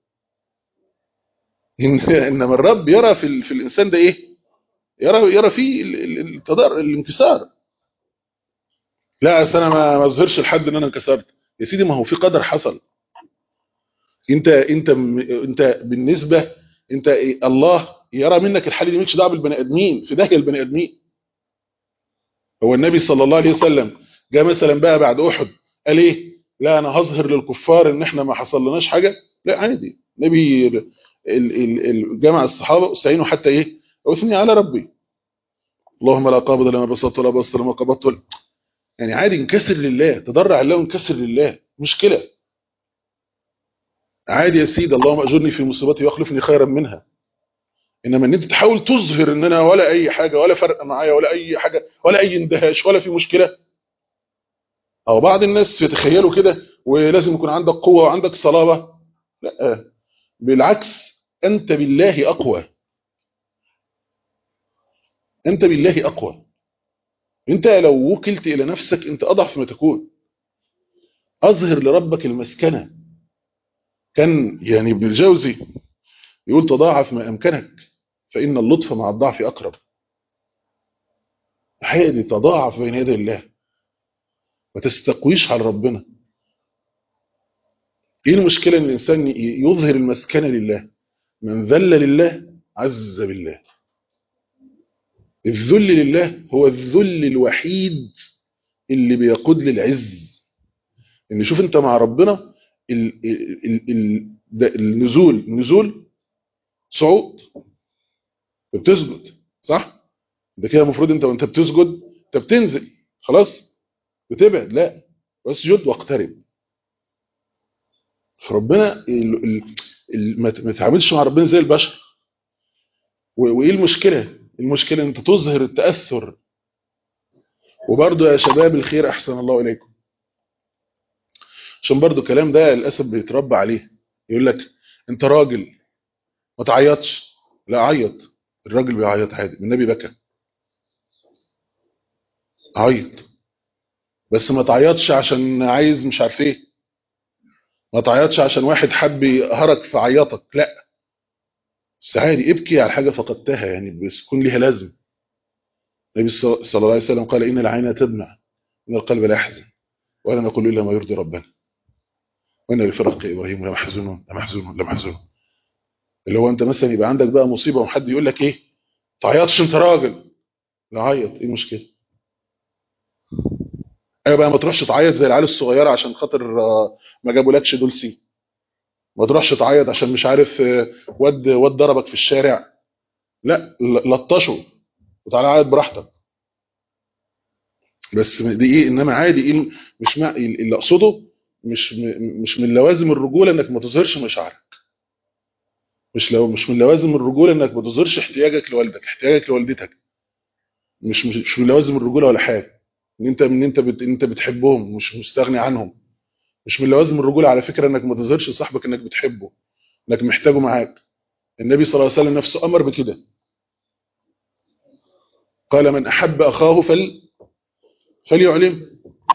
إن- انما الرب يرى في ال- في الانسان ده ايه، يرى يرى فيه ال- ال- التضار الانكسار. لا اصل انا ما ما اظهرش لحد ان انا انكسرت. يا سيدي ما هو في قدر حصل. انت انت م- انت بالنسبه انت إيه؟ الله يرى منك الحاله دي مالكش دعوه بالبني ادمين في داهيه البني ادمين. هو النبي صلى الله عليه وسلم جاء مثلا بقى بعد احد قال ايه لا انا هظهر للكفار ان احنا ما حصلناش حاجه، لا عادي. النبي ال- ال- ال- جمع الصحابه استعينوا حتى ايه واثني على ربي اللهم لا قابض لما بسطت ولا بسط لما قبضت ولا- يعني عادي انكسر لله تضرع الله وانكسر لله مشكله. عادي يا سيدي اللهم اجرني في مصيبتي واخلفني خيرا منها. انما ان انت تحاول تظهر ان انا ولا اي حاجه ولا فرق معايا ولا اي حاجه ولا اي اندهاش ولا في مشكله، او بعض الناس يتخيلوا كده ولازم يكون عندك قوه وعندك صلابه. لا بالعكس انت بالله اقوى، انت بالله اقوى. انت لو وكلت الى نفسك انت اضعف ما تكون. اظهر لربك المسكنه. كان يعني ابن الجوزي يقول تضاعف ما امكنك فان اللطف مع الضعف اقرب. الحقيقه دي تضاعف بين يدي الله ما تستقويش على ربنا. ايه المشكله ان الانسان يظهر المسكنه لله؟ من ذل لله عز بالله. الذل لله هو الذل الوحيد اللي بيقود للعز. ان شوف انت مع ربنا ال ال ال ده النزول نزول صعود. بتسجد صح، ده كده المفروض انت وانت بتسجد انت بتنزل خلاص بتبعد، لا واسجد واقترب. فربنا ال ال ال ما ما تتعاملش مع ربنا زي البشر. و- وايه المشكله؟ المشكله ان انت تظهر التاثر. وبرضه يا شباب الخير احسن الله اليكم، عشان برضه الكلام ده للاسف بيتربى عليه. يقول لك انت راجل ما تعيطش. لا عيط، الراجل بيعيط عادي، النبي بكى. عيط بس ما تعيطش عشان عايز مش عارف ايه، ما تعيطش عشان واحد حب يقهرك فعيطك، لا بس عادي ابكي على حاجه فقدتها يعني بس يكون ليها لازم. النبي صلى الله عليه وسلم قال ان العين تدمع ان القلب لا يحزن ولا نقول الا ما يرضي ربنا وانا لفراق ابراهيم لمحزون لمحزون لمحزون. اللي هو انت مثلا يبقى عندك بقى مصيبه وحد يقول لك ايه تعيطش انت راجل، لا عيط ايه المشكله. ايوه بقى ما تروحش تعيط زي العيال الصغيره عشان خاطر آه، ما جابولكش دولسي. ما تروحش تعيط عشان مش عارف آه، واد واد ضربك في الشارع، لا ل- لطشه وتعالى عيط براحتك. بس دي ايه انما عادي ايه مش مع اللي اقصده مش م- مش من لوازم الرجوله انك ما تظهرش مشاعرك. مش لو مش من لوازم الرجوله انك ما تظهرش احتياجك لوالدك، احتياجك لوالدتك، مش مش مش من لوازم الرجوله ولا حاجه. ان انت ان انت بت... انت بتحبهم مش مستغني عنهم. مش من لوازم الرجوله على فكره انك ما تظهرش لصاحبك انك بتحبه، انك محتاجه معاك. النبي صلى الله عليه وسلم نفسه امر بكده، قال من احب اخاه فل فليعلم.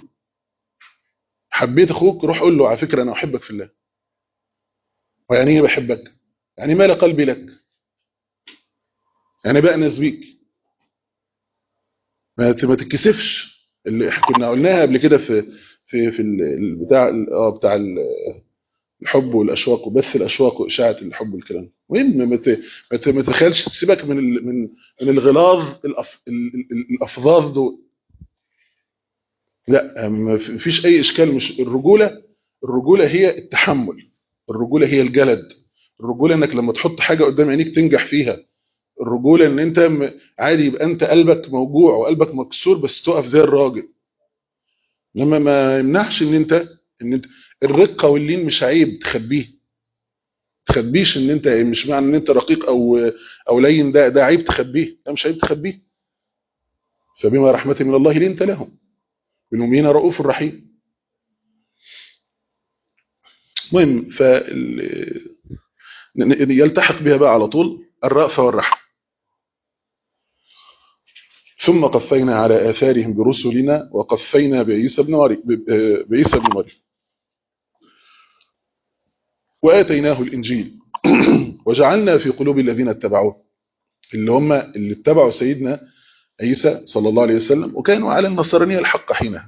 حبيت اخوك روح قول له على فكره انا احبك في الله. ويعني ايه بحبك؟ يعني مال قلبي لك، يعني بأنس بيك. ما ت- ما تتكسفش. اللي إح- كنا قلناها قبل كده في في في ال- ال- بتاع ال- اه بتاع ال- الحب والاشواق وبث الاشواق واشاعه الحب والكلام. المهم ما ت- ما ت- ما تخيلش تسيبك من ال- من من الغلاظ الأف ال- ال- الافظاظ دول. لا، ما في- فيش اي اشكال. مش الرجوله، الرجوله هي التحمل، الرجوله هي الجلد، الرجوله انك لما تحط حاجه قدام عينيك تنجح فيها. الرجوله ان انت م- عادي يبقى انت قلبك موجوع وقلبك مكسور بس تقف زي الراجل. لما ما يمنعش ان انت ان انت الرقه واللين مش عيب تخبيه. تخبيش ان انت مش معنى ان انت رقيق او او لين ده ده عيب تخبيه. لا، مش عيب تخبيه. فبما رحمه من الله لنت لهم، بالمؤمنين رؤوف رحيم. المهم ف يلتحق بها بقى على طول الرأفة والرحمة. ثم قفينا على آثارهم برسلنا وقفينا بعيسى بن مريم بعيسى بن مريم وآتيناه الإنجيل وجعلنا في قلوب الذين اتبعوه، اللي هم اللي اتبعوا سيدنا عيسى صلى الله عليه وسلم وكانوا على النصرانية الحق حينها،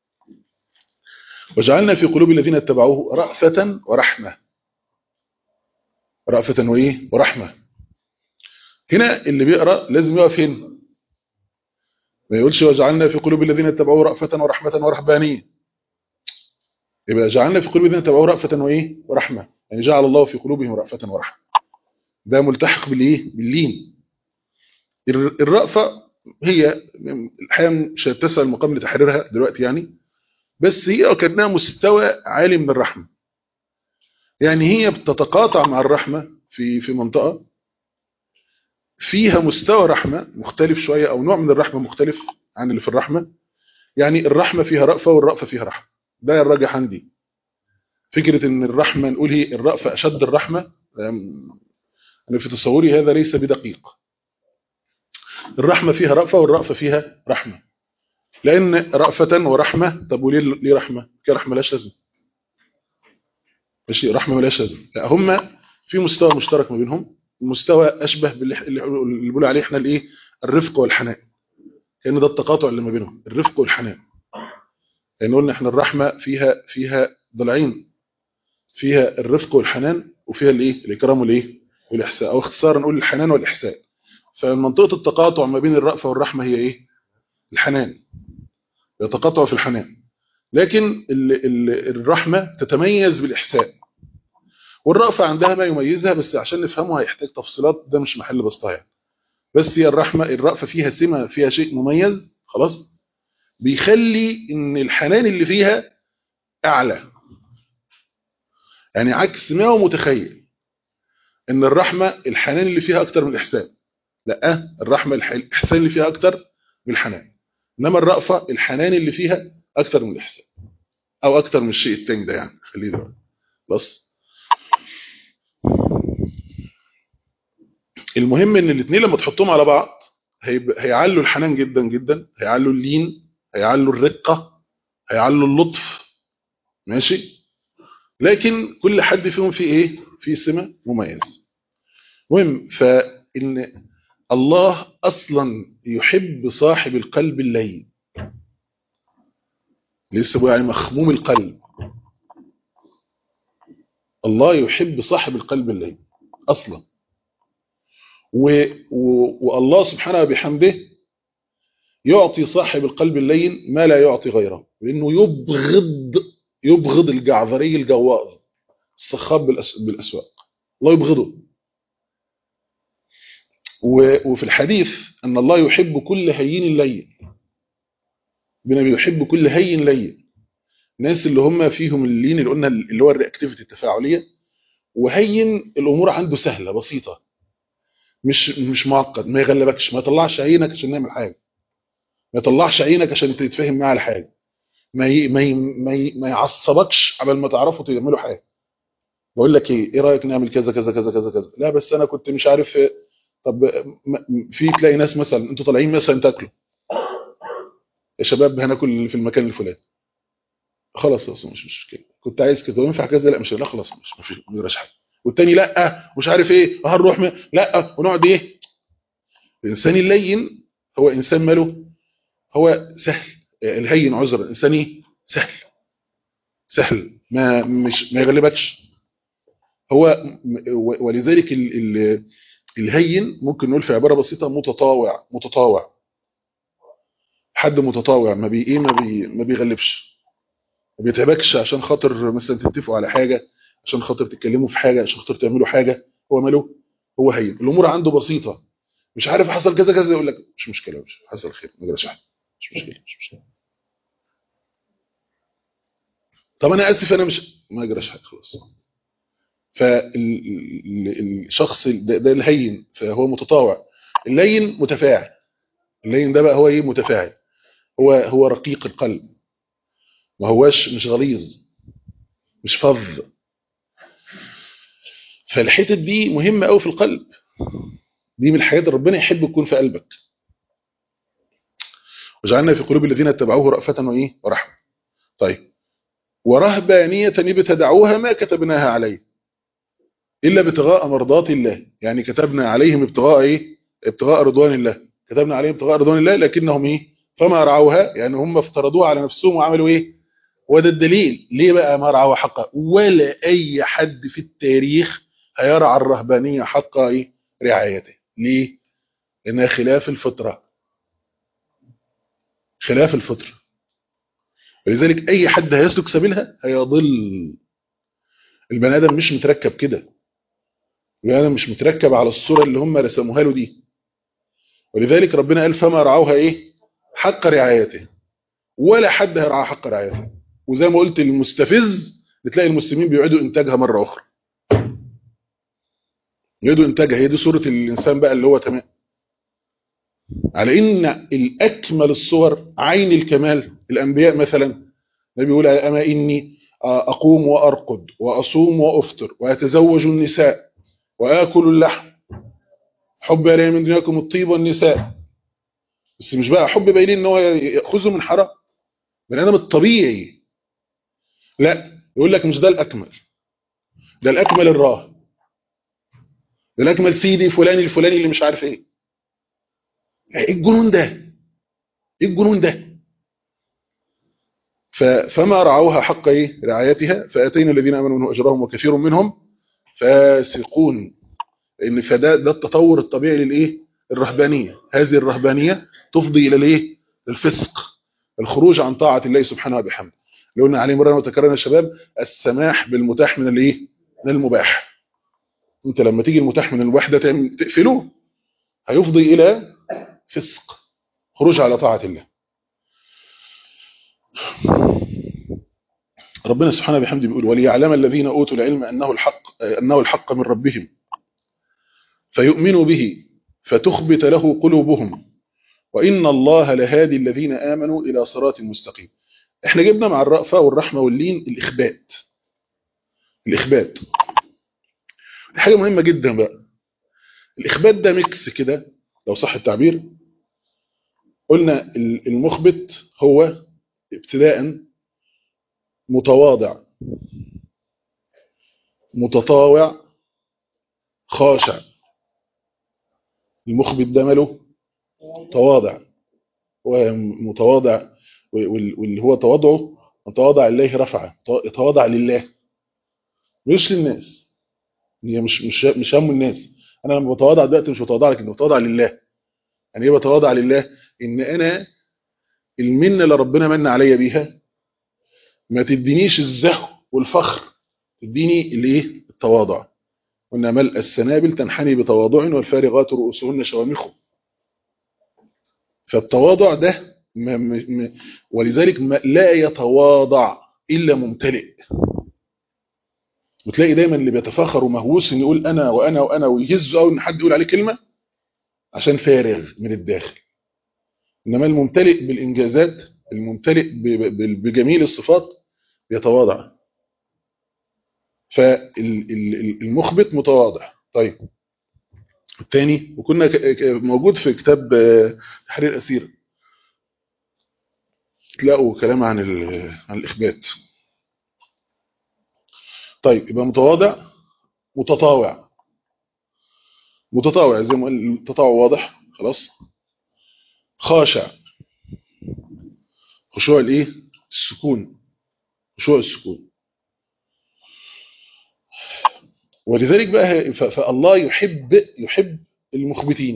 وجعلنا في قلوب الذين اتبعوه رأفة ورحمة. رأفة وإيه ورحمة. هنا اللي بيقرأ لازم يقف هنا، ما يقولش وجعلنا في قلوب الذين اتبعوه رأفة ورحمة ورهبانية. يبقى جعلنا في قلوب الذين اتبعوه رأفة وإيه ورحمة، يعني جعل الله في قلوبهم رأفة ورحمة. ده ملتحق بالإيه باللين. الرأفة هي الحقيقة مش هتسع المقام لتحريرها دلوقتي يعني، بس هي كانها مستوى عالي من الرحمة. يعني هي بتتقاطع مع الرحمة في في منطقة فيها مستوى رحمة مختلف شوية أو نوع من الرحمة مختلف عن اللي في الرحمة. يعني الرحمة فيها رأفة والرأفة فيها رحمة. ده الراجح عندي. فكرة ان الرحمة نقول هي الرأفة أشد الرحمة، أنا في تصوري هذا ليس بدقيق. الرحمة فيها رأفة والرأفة فيها رحمة. لأن رأفة ورحمة، طب وليه ليه رحمة؟ كرحمة لاش لازمة. ماشي، رحمة ملاش لازمة. لا، هم في مستوى مشترك ما بينهم، مستوى أشبه باللي اللي بيقول عليه احنا الايه الرفق والحنان. لأن ده التقاطع اللي ما بينهم، الرفق والحنان. لأن قلنا احنا الرحمة فيها فيها ضلعين، فيها الرفق والحنان وفيها الايه الإكرام والايه والإحسان، أو اختصارا نقول الحنان والإحسان. فمنطقة التقاطع ما بين الرأفة والرحمة هي ايه؟ الحنان. يتقاطع في الحنان. لكن ال ال الرحمة تتميز بالإحسان، والرأفة عندها ما يميزها، بس عشان نفهمه هيحتاج تفصيلات، ده مش محل بسطها يعني. بس هي الرحمة الرأفة فيها سمة، فيها شيء مميز خلاص بيخلي ان الحنان اللي فيها اعلى. يعني عكس ما هو متخيل ان الرحمة الحنان اللي فيها اكتر من الاحسان. لا، الرحمة الح- الاحسان اللي فيها اكتر من الحنان. انما الرأفة الحنان اللي فيها اكتر من الاحسان، او اكتر من الشيء التاني ده يعني. خلينا بقى بس. المهم ان الاثنين لما تحطهم على بعض هيب- هيعلوا الحنان جدا جدا، هيعلوا اللين، هيعلوا الرقة، هيعلوا اللطف. ماشي. لكن كل حد فيهم فيه ايه؟ فيه سمة مميز. المهم فإن الله أصلا يحب صاحب القلب اللين. لسه بقى يعني مخموم القلب. الله يحب صاحب القلب اللين أصلا. و... و... والله سبحانه بحمده يعطي صاحب القلب اللين ما لا يعطي غيره، لأنه يبغض يبغض الجعذري الجواظ الصخاب بالأس... بالأسواق. الله يبغضه. و... وفي الحديث أن الله يحب كل هين لين. ربنا بيحب كل هين لين. الناس اللي هم فيهم اللين اللي قلنا اللي هو الرياكتيفيتي التفاعليه، وهين الامور عنده سهله بسيطه، مش مش معقد، ما يغلبكش، ما يطلعش عينك عشان نعمل حاجه، ما يطلعش عينك عشان تتفاهم معاه على حاجه، ما ي... ما ي... ما, ي... ما يعصبكش قبل ما تعرفوا تعملوا حاجه. بقول لك ايه، ايه رايك نعمل كذا كذا كذا كذا كذا، لا بس انا كنت مش عارف إيه. طب م- في تلاقي ناس مثلا انتوا طالعين مثلا تاكلوا، يا شباب هناكل في المكان الفلاني، خلاص اصلا مش مش مشكله، كنت عايز كده وينفع كذا، لا مش، لا خلاص مش مفيش مش حاجه، والتاني لا مش عارف ايه هنروح م... لا ونقعد ايه. الانسان اللين هو انسان ماله، هو سهل، الهين عذر، الانسان ايه سهل، سهل ما مش ما يغلبكش. هو م- ولذلك ال... ال... الهين ممكن نقول في عباره بسيطه متطاوع، متطاوع، حد متطاوع ما بي ايه ما بي ما بيغلبش، ما بيتعبكش عشان خاطر مثلا تتفقوا على حاجه، عشان خاطر تتكلموا في حاجه، عشان خاطر تعملوا حاجه. هو ماله، هو هين، الامور عنده بسيطه. مش عارف حصل كذا كذا، يقول لك مش مشكله، مش حصل خير، ما جراش حاجه، مش مشكله مش مشكله. طب انا اسف انا مش، ما جراش حاجه خلاص. فالشخص ده, ده الهين، فهو متطاوع. اللين متفاعل، اللين ده بقى هو ايه متفاعل، هو هو رقيق القلب، ما هواش مش غليظ، مش فظ. فالحتت دي مهمه قوي في القلب، دي من الحاجات اللي ربنا يحب تكون في قلبك. وجعلنا في قلوب الذين اتبعوه رأفة وايه ورحمه. طيب، ورهبانية ابتدعوها ما كتبناها عليه الا ابتغاء مرضات الله، يعني كتبنا عليهم ابتغاء ايه، ابتغاء رضوان الله، كتبنا عليهم ابتغاء رضوان الله، لكنهم ايه فما رعوها، يعني هم افترضوها على نفسهم وعملوا ايه. وده الدليل ليه بقى ما رعوها حقا، ولا اي حد في التاريخ هيرعى الرهبانية حق ايه رعايته. ليه؟ لانها خلاف الفطرة، خلاف الفطرة. ولذلك اي حد هيسلك سبيلها هيضل. البني ادم مش متركب كده، البني ادم مش متركب على الصورة اللي هم رسموها له دي. ولذلك ربنا قال فما رعوها ايه حق رعايته، ولا حد هيرعاها حق رعايته. وزي ما قلت المستفز بتلاقي المسلمين بيعيدوا انتاجها مرة اخرى، يعيدوا انتاجها. هي دي صورة الانسان بقى اللي هو تمام، على ان الاكمل الصور عين الكمال الانبياء مثلا. النبي يقول اما اني اقوم وارقد واصوم وافطر واتزوج النساء واكل اللحم، حب الي من دنياكم الطيب والنساء. بس مش بقى حب باين ان هو ياخذه من حرام، بني ادم الطبيعي لا، يقول لك مش ده الاكمل، ده الاكمل الراه، ده الاكمل سيدي فلان الفلاني اللي مش عارف ايه. ايه الجنون ده، ايه الجنون ده. ف- فما رعوها حق ايه رعايتها فاتينا الذين امنوا منهم اجرهم وكثير منهم فاسقون. ان فده ده التطور الطبيعي للايه الرهبانيه. هذه الرهبانيه تفضي الى الايه الفسق، الخروج عن طاعه الله سبحانه وبحمده. اللي قلنا عليه مره وتكررنا يا شباب، السماح بالمتاح من الايه من المباح. انت لما تيجي المتاح من الوحده تعمل تقفله، هيفضي الى فسق، خروج على طاعه الله. ربنا سبحانه وبحمده بيقول وليعلم الذين اوتوا العلم انه الحق، انه الحق من ربهم فيؤمنوا به فتخبت له قلوبهم وإن الله لهادي الذين آمنوا إلى صراط مستقيم. احنا جبنا مع الرأفة والرحمة واللين الإخبات. الإخبات دي حاجة مهمة جدا بقى. الإخبات ده ميكس كده لو صح التعبير. قلنا المخبت هو ابتداء متواضع متطاوع خاشع. المخبت ده ماله تواضع، ومتواضع، واللي هو تواضعه متواضع لله رفعه، تواضع لله مش للناس. هي مش مش مش هم الناس. انا لما بتواضع دلوقتي مش بتواضع لك، انا بتواضع لله. يعني ايه بتواضع لله؟ ان انا المنه اللي ربنا من عليا بيها ما تدينيش الزهو والفخر، تديني الايه التواضع. وان ملء السنابل تنحني بتواضع والفارغات رؤوسهن شوامخ. فالتواضع ده ما ما ولذلك ما لا يتواضع الا ممتلئ. وتلاقي دايما اللي بيتفاخر ومهووس ان يقول انا وانا وانا ويهز قوي ان حد يقول عليه كلمه عشان فارغ من الداخل. انما الممتلئ بالانجازات، الممتلئ بجميل الصفات بيتواضع. فالمخبت متواضع. طيب الثاني، وكنا موجود في كتاب تحرير أسير تلاقوا كلام عن عن الإخبات. طيب يبقى متواضع، متطاوع. متطاوع زي ما قال التطاوع واضح خلاص. خاشع، خشوع الايه؟ السكون، خشوع السكون. ولذلك بقى فالله يحب يحب المخبتين،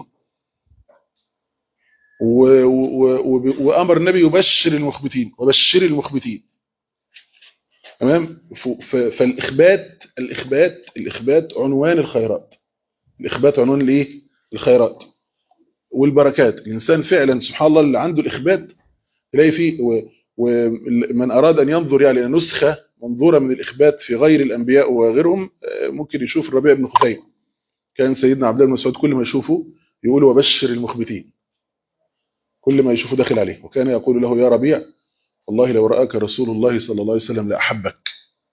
وامر النبي يبشر المخبتين وبشر المخبتين. تمام. فالاخبات الاخبات الاخبات عنوان الخيرات. الاخبات عنوان الايه؟ الخيرات والبركات. الانسان فعلا سبحان الله اللي عنده الاخبات تلاقي فيه، ومن اراد ان ينظر يعني نسخه منظوره من الاخبات في غير الانبياء وغيرهم ممكن يشوف الربيع بن خثيم. كان سيدنا عبد الله بن مسعود كل ما يشوفه يقول وبشر المخبتين، كل ما يشوفه داخل عليه. وكان يقول له يا ربيع والله لو رآك رسول الله صلى الله عليه وسلم لأحبك.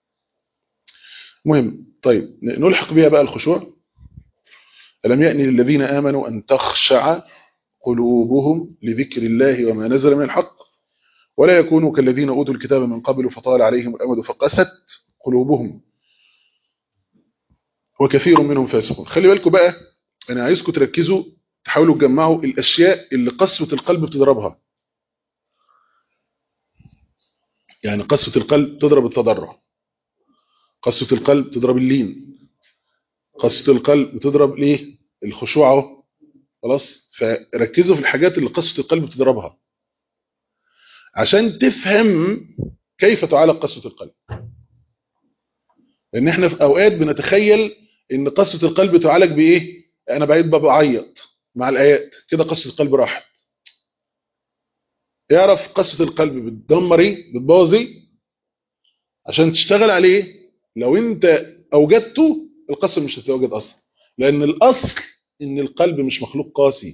مهم. طيب نلحق بها بقى الخشوع. ألم يأن للذين آمنوا أن تخشع قلوبهم لذكر الله وما نزل من الحق ولا يكونوا كالذين أوتوا الكتاب من قبل فطال عليهم الأمد فقست قلوبهم وكثير منهم فاسقون. خلي بالكم بقى، أنا عايزكم تركزوا، تحاولوا تجمعوا الأشياء اللي قسوة القلب بتضربها. يعني قسوة القلب تضرب التضرع، قسوة القلب تضرب اللين، قسوة القلب بتضرب ليه؟ الخشوع اهو. خلاص. فركزوا في الحاجات اللي قسوة القلب بتضربها عشان تفهم كيف تعالج قسوة القلب. لان احنا في اوقات بنتخيل ان قسوة القلب تعالج بايه؟ انا بعيد بعيط مع الايات كده قسوة القلب راحت. يعرف قسوة القلب بتدمري بتبوظي عشان تشتغل عليه. لو انت اوجدته القسوة مش هتتوجد اصلا، لان الاصل ان القلب مش مخلوق قاسي.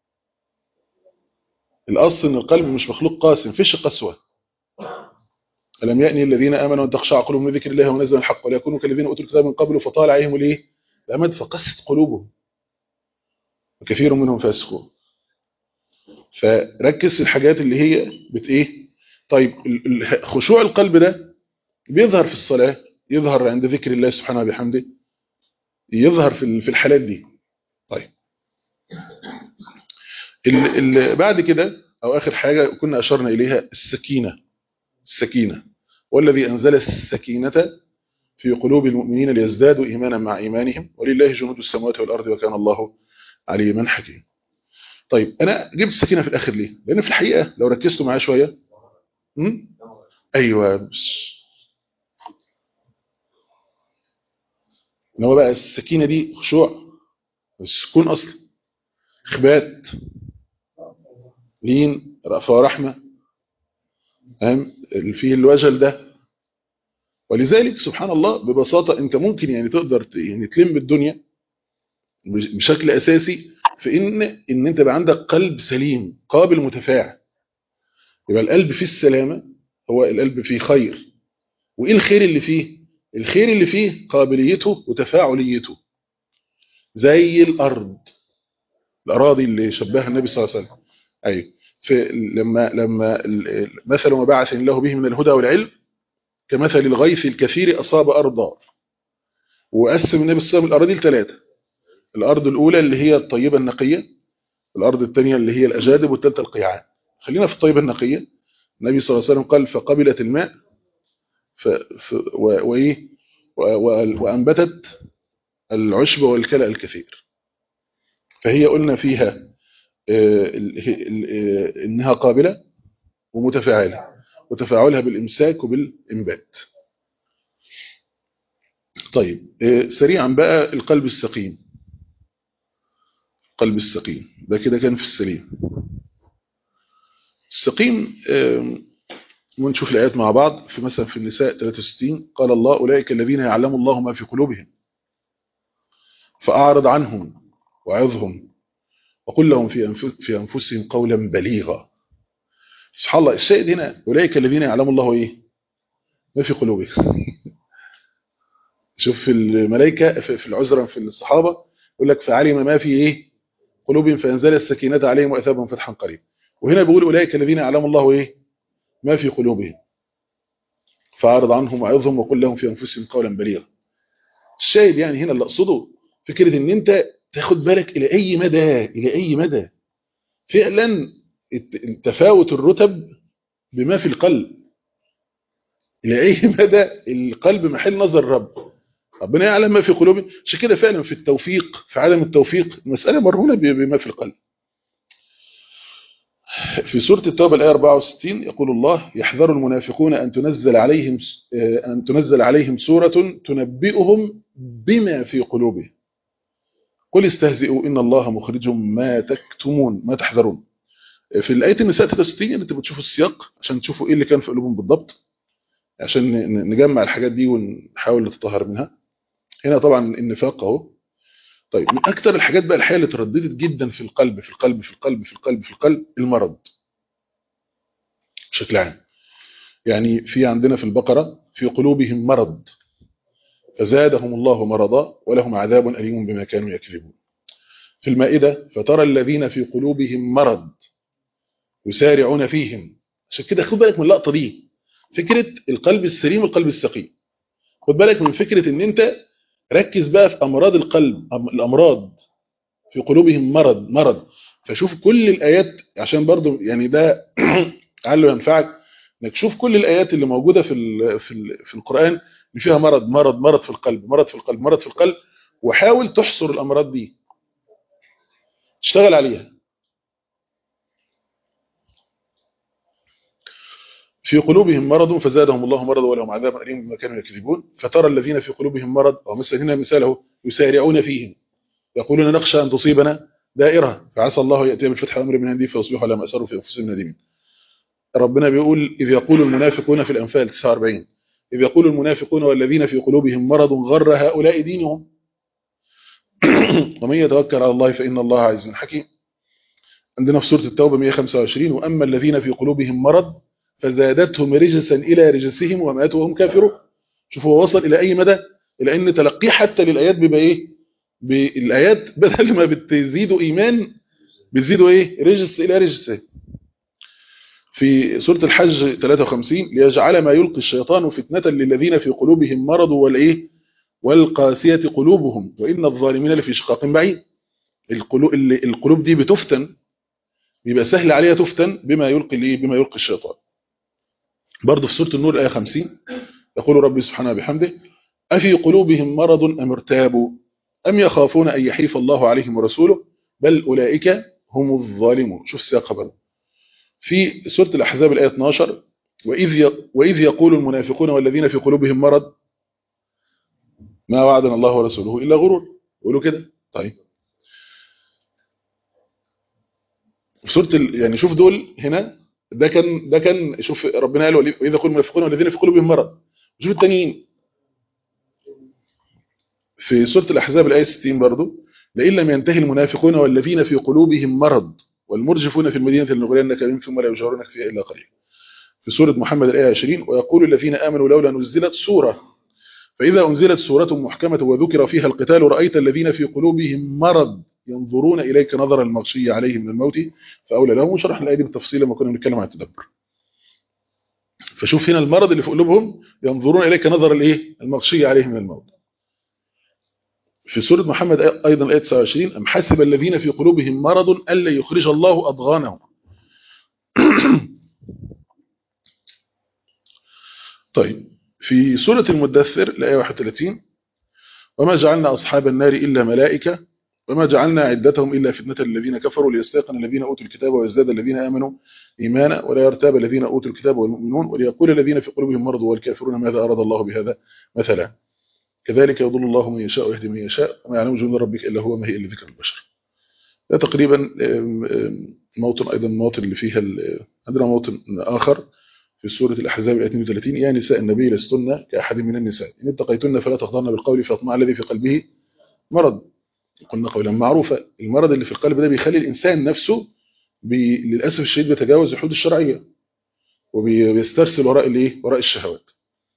الاصل ان القلب مش مخلوق قاسي، مفيش قسوة. ألم يأني الذين آمنوا أن تخشع قلوبهم من ذكر الله ونزل الحق ولا يكونوا كالذين أوتوا الكتاب من قبل فطال عليهم الايه؟ الأمد فقست قلوبهم وكثير منهم فاسقون. فركز في الحاجات اللي هي بت ايه. طيب خشوع القلب ده بيظهر في الصلاة، يظهر عند ذكر الله سبحانه وبحمده، يظهر في في الحالات دي. طيب اللي بعد كده أو آخر حاجة كنا أشرنا إليها السكينة. السكينة والذي أنزل السكينة في قلوب المؤمنين ليزدادوا إيمانا مع إيمانهم ولله جنود السماوات والأرض وكان الله عليما حكيما. طيب أنا جبت السكينة في الآخر ليه؟ لأن في الحقيقة لو ركزتوا معايا شوية م? أيوة بس إن هو بقى السكينة دي خشوع السكون أصلا إخبات لين رأفة ورحمة في الوجل ده. ولذلك سبحان الله ببساطة أنت ممكن يعني تقدر يعني تلم الدنيا بشكل أساسي في إن إن أنت بقى عندك قلب سليم قابل متفاعل. يبقى القلب فيه السلامة، هو القلب فيه خير. وإيه الخير اللي فيه؟ الخير اللي فيه قابليته وتفاعليته زي الأرض، الأراضي اللي شبهها النبي صلى الله عليه وسلم. أيوه. لما لما مثل ما بعث الله به من الهدى والعلم كمثل الغيث الكثير أصاب أرضا. وقسم النبي صلى الله عليه وسلم الأراضي لثلاثة: الأرض الأولى اللي هي الطيبة النقية، الأرض الثانية اللي هي الأجادب، والثالثة القيعان. خلينا في الطيبة النقية. النبي صلى الله عليه وسلم قال فقبلت الماء ف... ف... و... وإيه و... و... وأنبتت العشب والكلأ الكثير. فهي قلنا فيها آه ال... ال... إنها قابلة ومتفاعلة، وتفاعلها بالإمساك وبالإنبات. طيب آه سريعا بقى القلب السقيم. قلب السقيم ده كده كان في السليم. السقيم ونشوف الآيات مع بعض. في مثلا في النساء ثلاثة وستين قال الله أولئك الذين يعلم الله ما في قلوبهم فأعرض عنهم وعظهم وقل لهم في في أنفسهم قولا بليغا. سبحان الله. الشاهد هنا أولئك الذين يعلم الله إيه ما في قلوبهم. شوف في الملائكة في العذرا في الصحابة يقول لك فعلم ما في إيه قلوبهم فأنزل السكينة عليهم وأثابهم فتحا قريبا. وهنا بيقول أولئك الذين يعلم الله إيه ما في قلوبهم فأعرض عنهم وعظهم وقل لهم في أنفسهم قولا بليغا. الشاهد يعني هنا اللي أقصده فكرة إن أنت تاخد بالك إلى أي مدى إلى أي مدى فعلا تفاوت الرتب بما في القلب، إلى أي مدى القلب محل نظر رب، ربنا يعلم ما في قلوبهم. عشان كده فعلا في التوفيق في عدم التوفيق المسألة مرهونة بما في القلب. في سورة التوبة الآية أربعة وستين يقول الله يحذر المنافقون أن تنزل عليهم أن تنزل عليهم سورة تنبئهم بما في قلوبهم قل استهزئوا إن الله مخرج ما تكتمون ما تحذرون. في الآية النساء ثلاثة وستين انت بتشوفوا السياق عشان تشوفوا ايه اللي كان في قلوبهم بالضبط، عشان نجمع الحاجات دي ونحاول نتطهر منها. هنا طبعا النفاق اهو. طيب من اكتر الحاجات بقى الحقيقه اللي ترددت جدا في القلب في القلب في القلب في القلب في القلب المرض بشكل عام. يعني في عندنا في البقرة في قلوبهم مرض فزادهم الله مرضا ولهم عذاب أليم بما كانوا يكذبون. في المائدة فترى الذين في قلوبهم مرض يسارعون فيهم. عشان كده خد بالك من اللقطة دي، فكرة القلب السليم والقلب السقيم. خد بالك من فكرة ان انت ركز بقى في امراض القلب، الامراض في قلوبهم مرض مرض. فشوف كل الايات عشان برضو يعني ده لعله ينفعك انك تشوف كل الايات اللي موجودة في ال في ال في القرآن اللي فيها مرض مرض مرض في القلب مرض في القلب مرض في القلب، وحاول تحصر الامراض دي تشتغل عليها. في قلوبهم مرض فزادهم الله مرضا ولهم عذاب أليم بما كانوا يكذبون. فترى الذين في قلوبهم مرض أو مثلا هنا مثاله يسارعون فيهم يقولون نخشى أن تصيبنا دائرة فعسى الله يأتي بالفتح أمر من عنده فيصبحوا على ما أسروا في أنفسهم نادمين. ربنا بيقول إذ يقول المنافقون في الأنفال تسعة وأربعين إذ يقول المنافقون والذين في قلوبهم مرض غر هؤلاء دينهم ومن يتوكل على الله فإن الله عزيز حكيم. عندنا في سورة التوبة مئة وخمسة وعشرين وأما الذين في قلوبهم مرض فزادتهم رجسا إلى رجسهم وماتوا وهم كافرون. شوفوا هو وصل إلى أي مدى، إلى أن تلقيه حتى للآيات بيبقى إيه، بالآيات بدل ما بتزيدوا إيمان بتزيدوا إيه رجس إلى رجس. في سورة الحج ثلاثة وخمسين ليجعل ما يلقي الشيطان فتنة للذين في قلوبهم مرض والإيه والقاسية قلوبهم وإن الظالمين لفي شقاق بعيد. القلوب, القلوب دي بتفتن، بيبقى سهل عليها تفتن بما يلقي ليه بما يلقي الشيطان. برضه في سورة النور الآية خمسين يقول ربي سبحانه بحمده أفي قلوبهم مرض أم ارتابوا أم يخافون أن يحيف الله عليهم ورسوله بل أولئك هم الظالمون. شوف السياق برضه في سورة الأحزاب الآية اثناشر وإذ وإذ يقول المنافقون والذين في قلوبهم مرض ما وعدنا الله ورسوله إلا غرور. يقولوا كده. طيب في سورة يعني شوف دول هنا ده كان ده كان شوف ربنا قال وإذا يقول المنافقون والذين في قلوبهم مرض. شوف التانيين في سورة الأحزاب الآية ستين برضو لئن لم ينتهي المنافقون والذين في قلوبهم مرض والمرجفون في المدينة لنغرينك بهم ثم لا يجاورونك فيها إلا قليلا. في سورة محمد الآية عشرين ويقول الذين آمنوا لولا نزلت سورة فإذا أنزلت سورة محكمة وذكر فيها القتال رأيت الذين في قلوبهم مرض ينظرون إليك نظر المغشي عليه من الموت فأولى لهم. وشرح الآية دي بالتفصيل لما كنا بنتكلم عن التدبر. فشوف هنا المرض اللي في قلوبهم ينظرون إليك نظر الإيه المغشي عليه من الموت. في سورة محمد أيضا الآية تسعة وعشرين أم حسب الذين في قلوبهم مرض ألا يخرج الله أضغانهم. طيب في سورة المدثر الآية واحد وثلاثين وما جعلنا أصحاب النار إلا ملائكة وما جعلنا عدتهم إلا فتنة الذين كفروا ليستيقن الذين أوتوا الكتاب ويزداد الذين آمنوا إيمانا ولا يرتاب الذين أوتوا الكتاب والمؤمنون وليقول الذين في قلوبهم مرض والكافرون ماذا أراد الله بهذا مثلا كذلك يضل الله من يشاء ويهدي من يشاء وما يعلم جنود ربك إلا هو ما هي إلا ذكر البشر. ده تقريبا موطن أيضا المواطن اللي فيها عندنا موطن آخر في سورة الأحزاب اثنين وثلاثين: يا نساء النبي لستن كأحد من النساء إن اتقيتن فلا تخضعن بالقول فيطمع الذي في قلبه مرض. قلنا قولا معروفا. المرض اللي في القلب ده بيخلي الإنسان نفسه بي... للأسف الشديد بيتجاوز الحدود الشرعية وبيسترسل وراء الايه وراء الشهوات.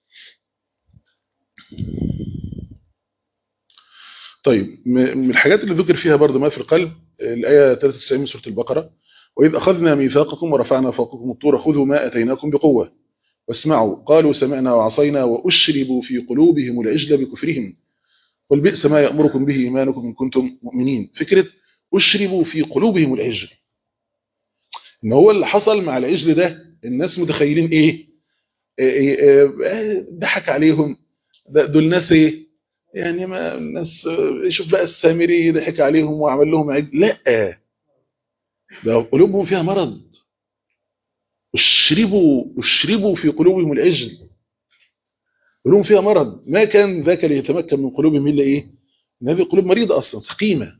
طيب من الحاجات اللي ذكر فيها برضه ما في القلب الآية ثلاثة وتسعين من سورة البقرة: وإذ أخذنا ميثاقكم ورفعنا فوقكم الطور خذوا ما أتيناكم بقوة واسمعوا قالوا سمعنا وعصينا وأشربوا في قلوبهم العجل بكفرهم قل بئس ما يأمركم به إيمانكم إن كنتم مؤمنين. فكرة أشربوا في قلوبهم العجل، إن هو اللي حصل مع العجل ده الناس متخيلين إيه؟ إيه إيه ضحك عليهم، دول ناس إيه؟ يعني ما الناس شوف بقى السامري ضحك عليهم وعمل لهم عجل. لا، ده قلوبهم فيها مرض. اشربوا اشربوا في قلوبهم العجل، قلوبهم فيها مرض. ما كان ذاك ليتمكن من قلوبهم الا ايه؟ ان هذه قلوب مريضه اصلا سقيمه.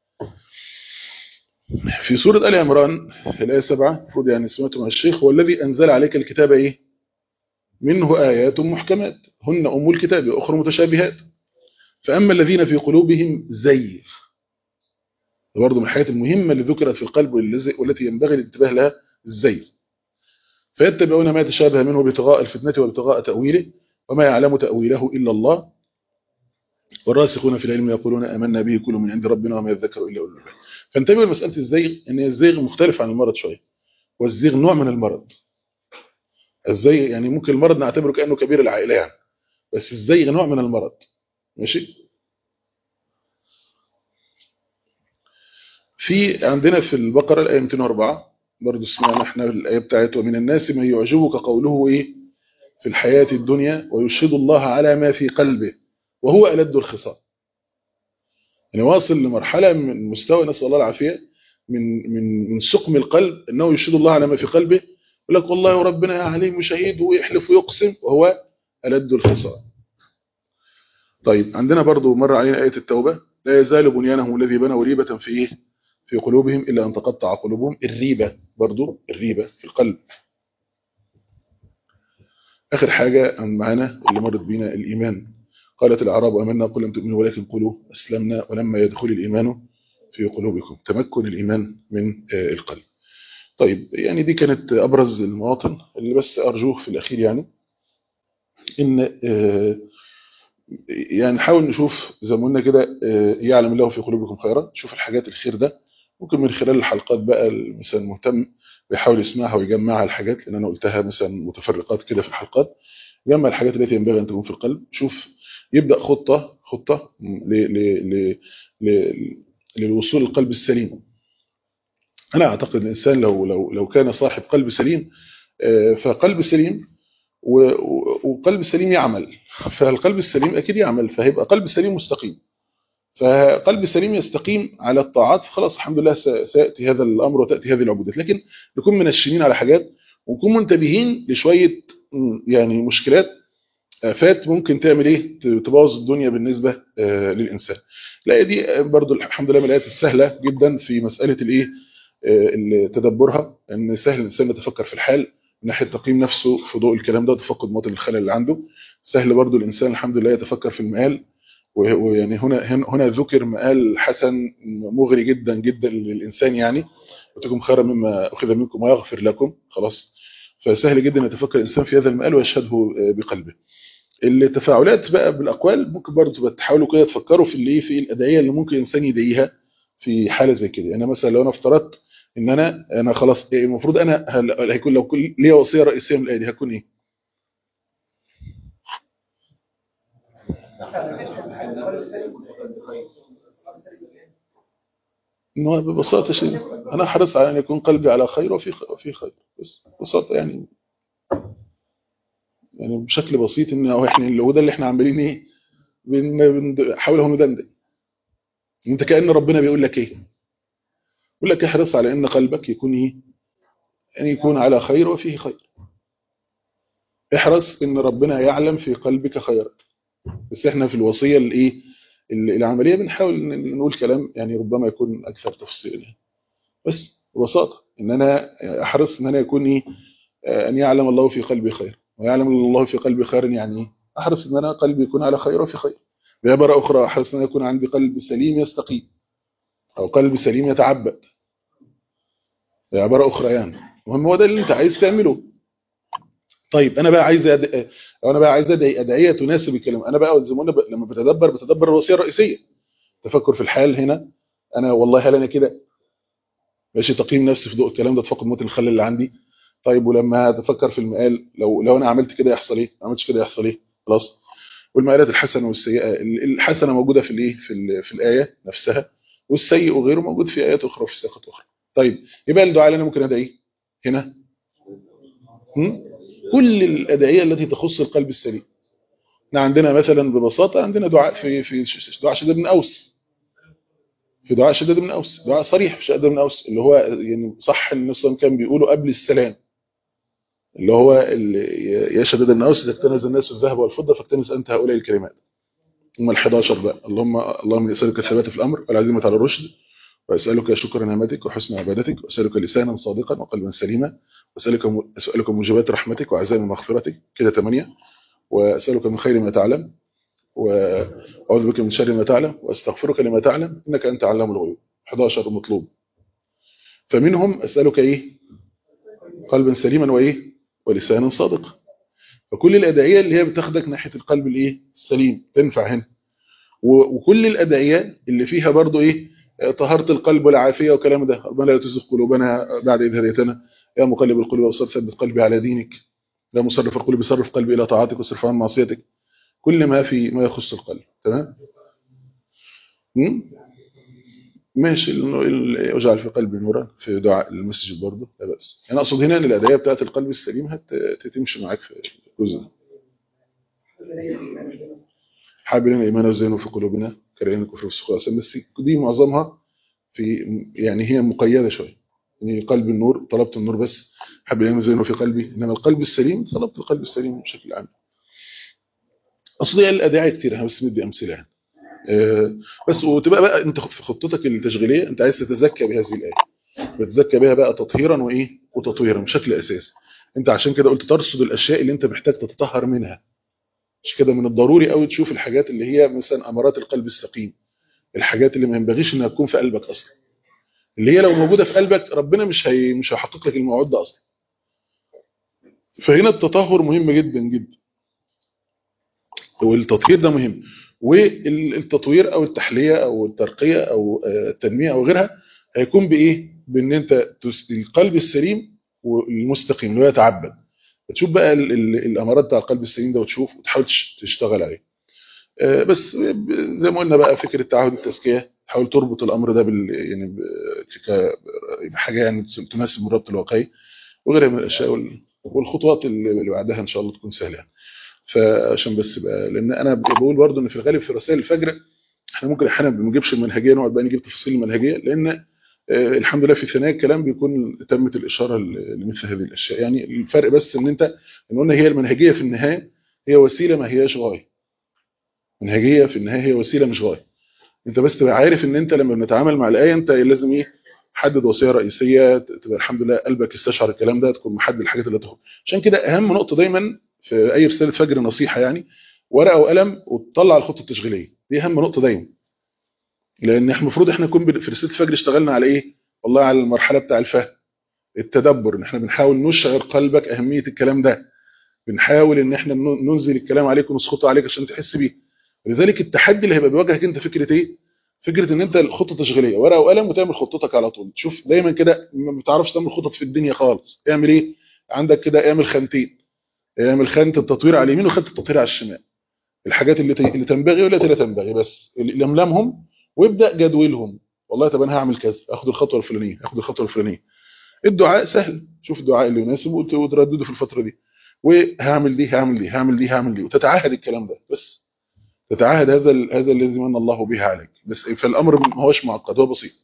في سوره ال عمران في الايه سبعة المفروض يعني سمعتم مع الشيخ: هو الذي انزل عليك الكتاب ايه؟ منه ايات محكمات هن ام الكتاب واخر متشابهات فاما الذين في قلوبهم زيغ. برضه من الحاجات المهمه اللي ذكرت في القلب والتي ينبغي الانتباه لها الزيغ. فيتبعون ما تشابه منه ابتغاء الفتنه وابتغاء تاويله وما يعلم تاويله الا الله والراسخون في العلم يقولون آمنا به كل من عند ربنا وما يذكر إلا أولو الألباب. فانتبهوا لمسألة الزيغ، إن الزيغ مختلف عن المرض شوية، والزيغ نوع من المرض. الزيغ يعني ممكن المرض نعتبره كأنه كبير العائلة يعني، بس الزيغ نوع من المرض. ماشي. في عندنا في البقرة الآية مئتين وأربعة برضه سمعنا احنا الآية بتاعت: ومن الناس من يعجبك قوله إيه في الحياة الدنيا ويشهد الله على ما في قلبه وهو ألد الخصام. يعني واصل لمرحلة من مستوى نسأل الله العافية من من من سقم القلب انه يشهد الله على ما في قلبه، يقول لك والله ربنا عليم شهيد ويحلف ويقسم وهو ألد الخصام. طيب عندنا برضو مر علينا آية التوبة: لا يزال بنيانهم الذي بنوا ريبة في ايه في قلوبهم الا ان تقطع قلوبهم. الريبة برضو الريبة في القلب. اخر حاجة معانا اللي مرت بينا الإيمان: قالت الأعراب آمنا قل لم تؤمنوا ولكن قولوا أسلمنا ولما يدخل الإيمان في قلوبكم. تمكن الإيمان من القلب. طيب يعني دي كانت أبرز المواطن اللي بس أرجوه في الأخير يعني إن يعني نحاول نشوف زي ما قلنا كده يعلم الله في قلوبكم خيرا. نشوف الحاجات الخير ده ممكن من خلال الحلقات بقى مثلا مهتم بيحاول يسمعها ويجمعها الحاجات اللي أنا قلتها مثلا متفرقات كده في الحلقات، جمع الحاجات التي ينبغي أن تكون في القلب. شوف يبدأ خطة خطة ل ل ل ل للوصول للقلب السليم. أنا أعتقد الإنسان لو لو لو كان صاحب قلب سليم فقلب سليم وقلب سليم يعمل، فالقلب السليم أكيد يعمل، فهيبقى قلب سليم مستقيم. فقلب سليم يستقيم على الطاعات، فخلاص الحمد لله سيأتي هذا الأمر وتأتي هذه العبودات. لكن نكون منشنين على حاجات ونكون منتبهين لشوية يعني مشكلات آفات ممكن تعمل ايه تبوظ الدنيا بالنسبة آه للإنسان. الآية دي برضو الحمد لله من الآيات السهلة جدا في مسألة الايه آه تدبرها، ان سهل الإنسان يتفكر في الحال من ناحية تقييم نفسه في ضوء الكلام ده وتفقد مواطن الخلل اللي عنده. سهل برضو الإنسان الحمد لله يتفكر في المآل، ويعني هنا هنا ذكر مآل حسن مغري جدا جدا للإنسان يعني وتكون خيرا مما أخذ منكم ويغفر لكم. خلاص، فسهل جدا يتفكر الإنسان في هذا المآل ويشهده بقلبه. التفاعلات بقى بالاقوال ممكن برضه تحاولوا كده تفكروا في اللي في الادعيه اللي ممكن الانسان يدعيها في حاله زي كده. انا مثلا لو انا افترضت ان انا انا خلاص المفروض انا هيكون لو كل ليا وصيه رئيسيه من الايه دي هتكون ايه؟ انه ببساطه شيء انا احرص على ان يكون قلبي على خير وفي في خير، بس ببساطه يعني يعني بشكل بسيط ان هو احنا اللي هو ده اللي احنا عاملين ايه بنحاول هو ندندن. انت كأن ربنا بيقول لك ايه؟ بيقول لك احرص على ان قلبك يكون ايه؟ ان يكون على خير وفيه خير. احرص ان ربنا يعلم في قلبك خيرا. بس احنا في الوصيه الايه العمليه بنحاول نقول كلام يعني ربما يكون اكثر تفصيلا، بس ببساطه ان انا احرص ان انا يكون ايه أن يعلم الله في قلبي خير، ويعلم الله في قلبي خير يعني إيه؟ أحرص أن أنا قلبي يكون على خير وفي خير. بعبارة أخرى أحرص أن يكون عندي قلب سليم يستقيم، أو قلب سليم يتعبد. بعبارة أخرى يعني المهم هو ده اللي أنت عايز تعمله. طيب أنا بقى عايز أدعي، أنا بقى عايز أدعي أدعية تناسب الكلام. أنا بقى زي ما قلنا بقى لما بتدبر بتدبر الوصية الرئيسية، تفكر في الحال هنا. أنا والله هل أنا كده ماشي تقييم نفسي في ضوء الكلام ده، تفقد موت الخل اللي عندي. طيب ولما اتفكر في المقال، لو لو انا عملت كده يحصل ايه، ما عملتش كده يحصل ايه، خلاص. والمقالات الحسنه والسيئه، الحسنه موجوده في الايه في ال- في الايه نفسها، والسيء وغيره موجود في ايات اخرى وفي سياقات اخرى. طيب يبقى الدعاء اللي انا ممكن ادعيه هنا هم؟ كل الادعيه التي تخص القلب السليم. احنا عندنا مثلا ببساطه عندنا دعاء في في ش- دعاء شداد بن اوس، في دعاء شداد بن اوس دعاء صريح في شداد بن اوس اللي هو يعني صح ان النبي صلى الله عليه وسلم كان بيقوله قبل السلام، اللي هو اللي يا شداد بن اوس اذا اكتنز الناس الذهب والفضه فاكتنز انت هؤلاء الكلمات. هم ال11 بقى. اللهم اللهم اسالك الثبات في الامر والعزيمه على الرشد، واسالك شكر نعمتك وحسن عبادتك، واسالك لسانا صادقا وقلبا سليما، واسالك اسالك موجبات رحمتك وعزائم مغفرتك، كده ثمانية. واسالك من خير ما تعلم، واعوذ بك من شر ما تعلم، واستغفرك لما تعلم انك انت علام الغيوب. احداشر مطلوب. فمنهم اسالك ايه؟ قلبا سليما وايه؟ ولسانا صادقا. فكل الادعيه اللي هي بتاخدك ناحيه القلب الايه السليم تنفع هنا. وكل الادعيه اللي فيها برضو ايه؟ طهاره القلب والعافيه والكلام ده. ربنا لا تزغ قلوبنا بعد إذ هديتنا، يا مقلب القلوب والابصار ثبت قلبي على دينك، يا مصرف القلوب صرف قلبي الى طاعتك واصرف عن معصيتك. كل ما في ما يخص القلب. تمام. امم ماشي. اجعل في قلبي نورا في دعاء المسجد برضه لا باس. انا اقصد هنا ان الادعيه بتاعه القلب السليم هتمشي معاك في الجزء ده. حابلين الايمان وزينه في قلوبنا كرهين الكفر والسوء، بس دي معظمها في يعني هي مقيده شويه. يعني قلب النور طلبت النور بس، حابلين وزينه في قلبي، انما القلب السليم طلبت القلب السليم بشكل عام. اصل الادعيه كتير بس ندي امثله يعني. أه بس وتبقى بقى انت في خطتك التشغيليه انت عايز تتزكى بهذه الايه، بتزكى بها بقى تطهيرا وايه وتطويرا بشكل اساسي. انت عشان كده قلت ترصد الاشياء اللي انت محتاج تتطهر منها. مش كده من الضروري قوي تشوف الحاجات اللي هي مثلا امارات القلب السقيم، الحاجات اللي ما ينبغيش انها تكون في قلبك اصلا، اللي هي لو موجوده في قلبك ربنا مش هي مش هيحقق لك الموعود ده اصلا. فهنا التطهر مهم جدا جدا، والتطهير ده مهم. والتطوير او التحليه او الترقيه او التنميه او غيرها هيكون بايه؟ بان انت القلب السليم والمستقيم اللي هو يتعبد. تشوف بقى ال ال الامارات بتاع القلب السليم ده وتشوف وتحاول تشتغل عليه. بس زي ما قلنا بقى فكره تعهد التزكيه، تحاول تربط الامر ده بال يعني بحاجه يعني تناسب الربط الواقعي وغيرها من الاشياء، والخطوات اللي بعدها ان شاء الله تكون سهله. فعشان بس بقى لان انا بقول برضو ان في الغالب في رسائل الفجر احنا ممكن احيانا ما بنجيبش المنهجيه، نقعد بقى نجيب تفاصيل المنهجيه، لان آه الحمد لله في ثنايا الكلام بيكون تمت الاشاره لمثل هذه الاشياء. يعني الفرق بس ان انت ان قلنا هي المنهجيه في النهايه هي وسيله ما هياش غايه. منهجيه في النهايه هي وسيله مش غايه. انت بس تبقى عارف ان انت لما بنتعامل مع الايه انت لازم ايه؟ حدد وصيه رئيسيه، تبقى الحمد لله قلبك استشعر الكلام ده، تكون محدد الحاجات اللي تاخد. عشان كده اهم نقطه دايما في اي رساله فجر نصيحه يعني ورقه وقلم وتطلع الخطه التشغيليه، دي اهم نقطه دايما. لان احنا المفروض احنا نكون في رساله الفجر اشتغلنا على ايه؟ والله على المرحله بتاع الفهم، التدبر، ان احنا بنحاول نشعر قلبك اهميه الكلام ده، بنحاول ان احنا ننزل الكلام عليك ونسخطه عليك عشان تحس بيه. ولذلك التحدي اللي هيبقى بيواجهك انت فكره ايه؟ فكره ان انت الخطه تشغيليه ورقه وقلم وتعمل خطتك على طول. شوف دايما كده ما بتعرفش تعمل خطط في الدنيا خالص، اعمل ايه؟ عندك كده اعمل خانتين، اعمل خانه التطوير على اليمين وخانه التطوير على الشمال. الحاجات اللي اللي تنبغي والتي لا تنبغي بس لملمهم وابدا جدولهم. والله طب انا هعمل كذا، اخد الخطوه الفلانيه، اخد الخطوه الفلانيه. الدعاء سهل، شوف الدعاء اللي يناسبه وتردده في الفتره دي، وهعمل دي هعمل دي هعمل دي هعمل دي، وتتعاهد الكلام ده بس. تتعاهد هذا هذا الذي من الله به عليك بس. فالامر ما هوش معقد، هو بسيط.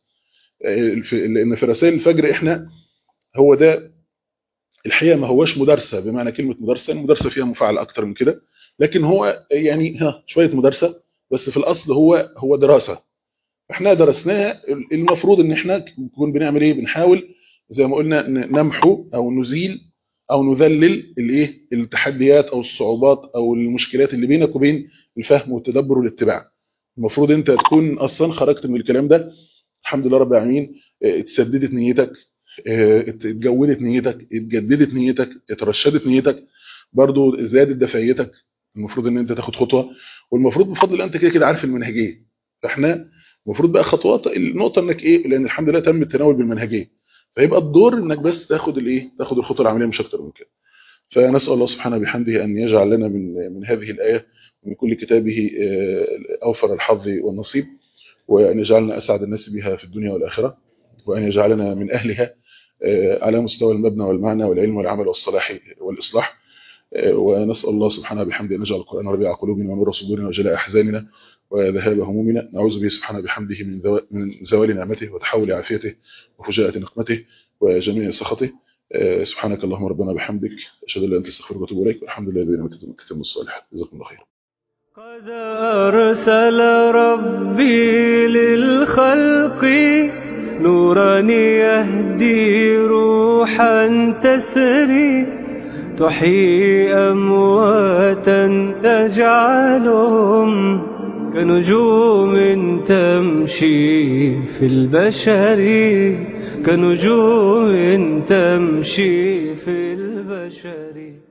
لان في رسائل الفجر احنا هو ده الحقيقه ما هوش مدرسه بمعنى كلمه مدرسه، المدرسه فيها مفاعل اكتر من كده، لكن هو يعني ها شويه مدرسه بس في الاصل هو هو دراسه احنا درسناها. المفروض ان احنا نكون بنعمل ايه؟ بنحاول زي ما قلنا نمحو او نزيل او نذلل الايه التحديات او الصعوبات او المشكلات اللي بينك وبين الفهم والتدبر والاتباع. المفروض انت تكون اصلا خرجت من الكلام ده الحمد لله رب العالمين، اتسددت نيتك، اتجودت نيتك، اتجددت نيتك، اترشدت نيتك، برضو زادت دفعيتك. المفروض ان انت تاخد خطوه، والمفروض بفضل الله انت كده كده عارف المنهجيه. فاحنا المفروض بقى خطوات، النقطه انك ايه، لان الحمد لله تم التناول بالمنهجيه، فيبقى الدور انك بس تاخد الايه، تاخد الخطوه العمليه مش اكتر من كده. فنسال الله سبحانه بحمده ان يجعل لنا من من هذه الايه ومن كل كتابه اوفر الحظ والنصيب، وان يجعلنا اسعد الناس بها في الدنيا والاخره، وان يجعلنا من اهلها على مستوى المبنى والمعنى والعلم والعمل والصلاح والاصلاح. ونسال الله سبحانه بحمده ان يجعل القران ربيع قلوبنا ونور صدورنا وجلاء احزاننا وذهاب همومنا. نعوذ به سبحانه بحمده من من زوال نعمته وتحول عافيته وفجاءة نقمته وجميع سخطه. سبحانك اللهم ربنا بحمدك، اشهد ان لا اله الا انت استغفرك واتوب اليك، والحمد لله الذي تتم الصالحات. جزاكم الله خير. قد أرسل ربي للخلق نورا يهدي روحا تسري، تحيي أمواتا تجعلهم كنجوم تمشي في البشر، كنجوم تمشي في البشر.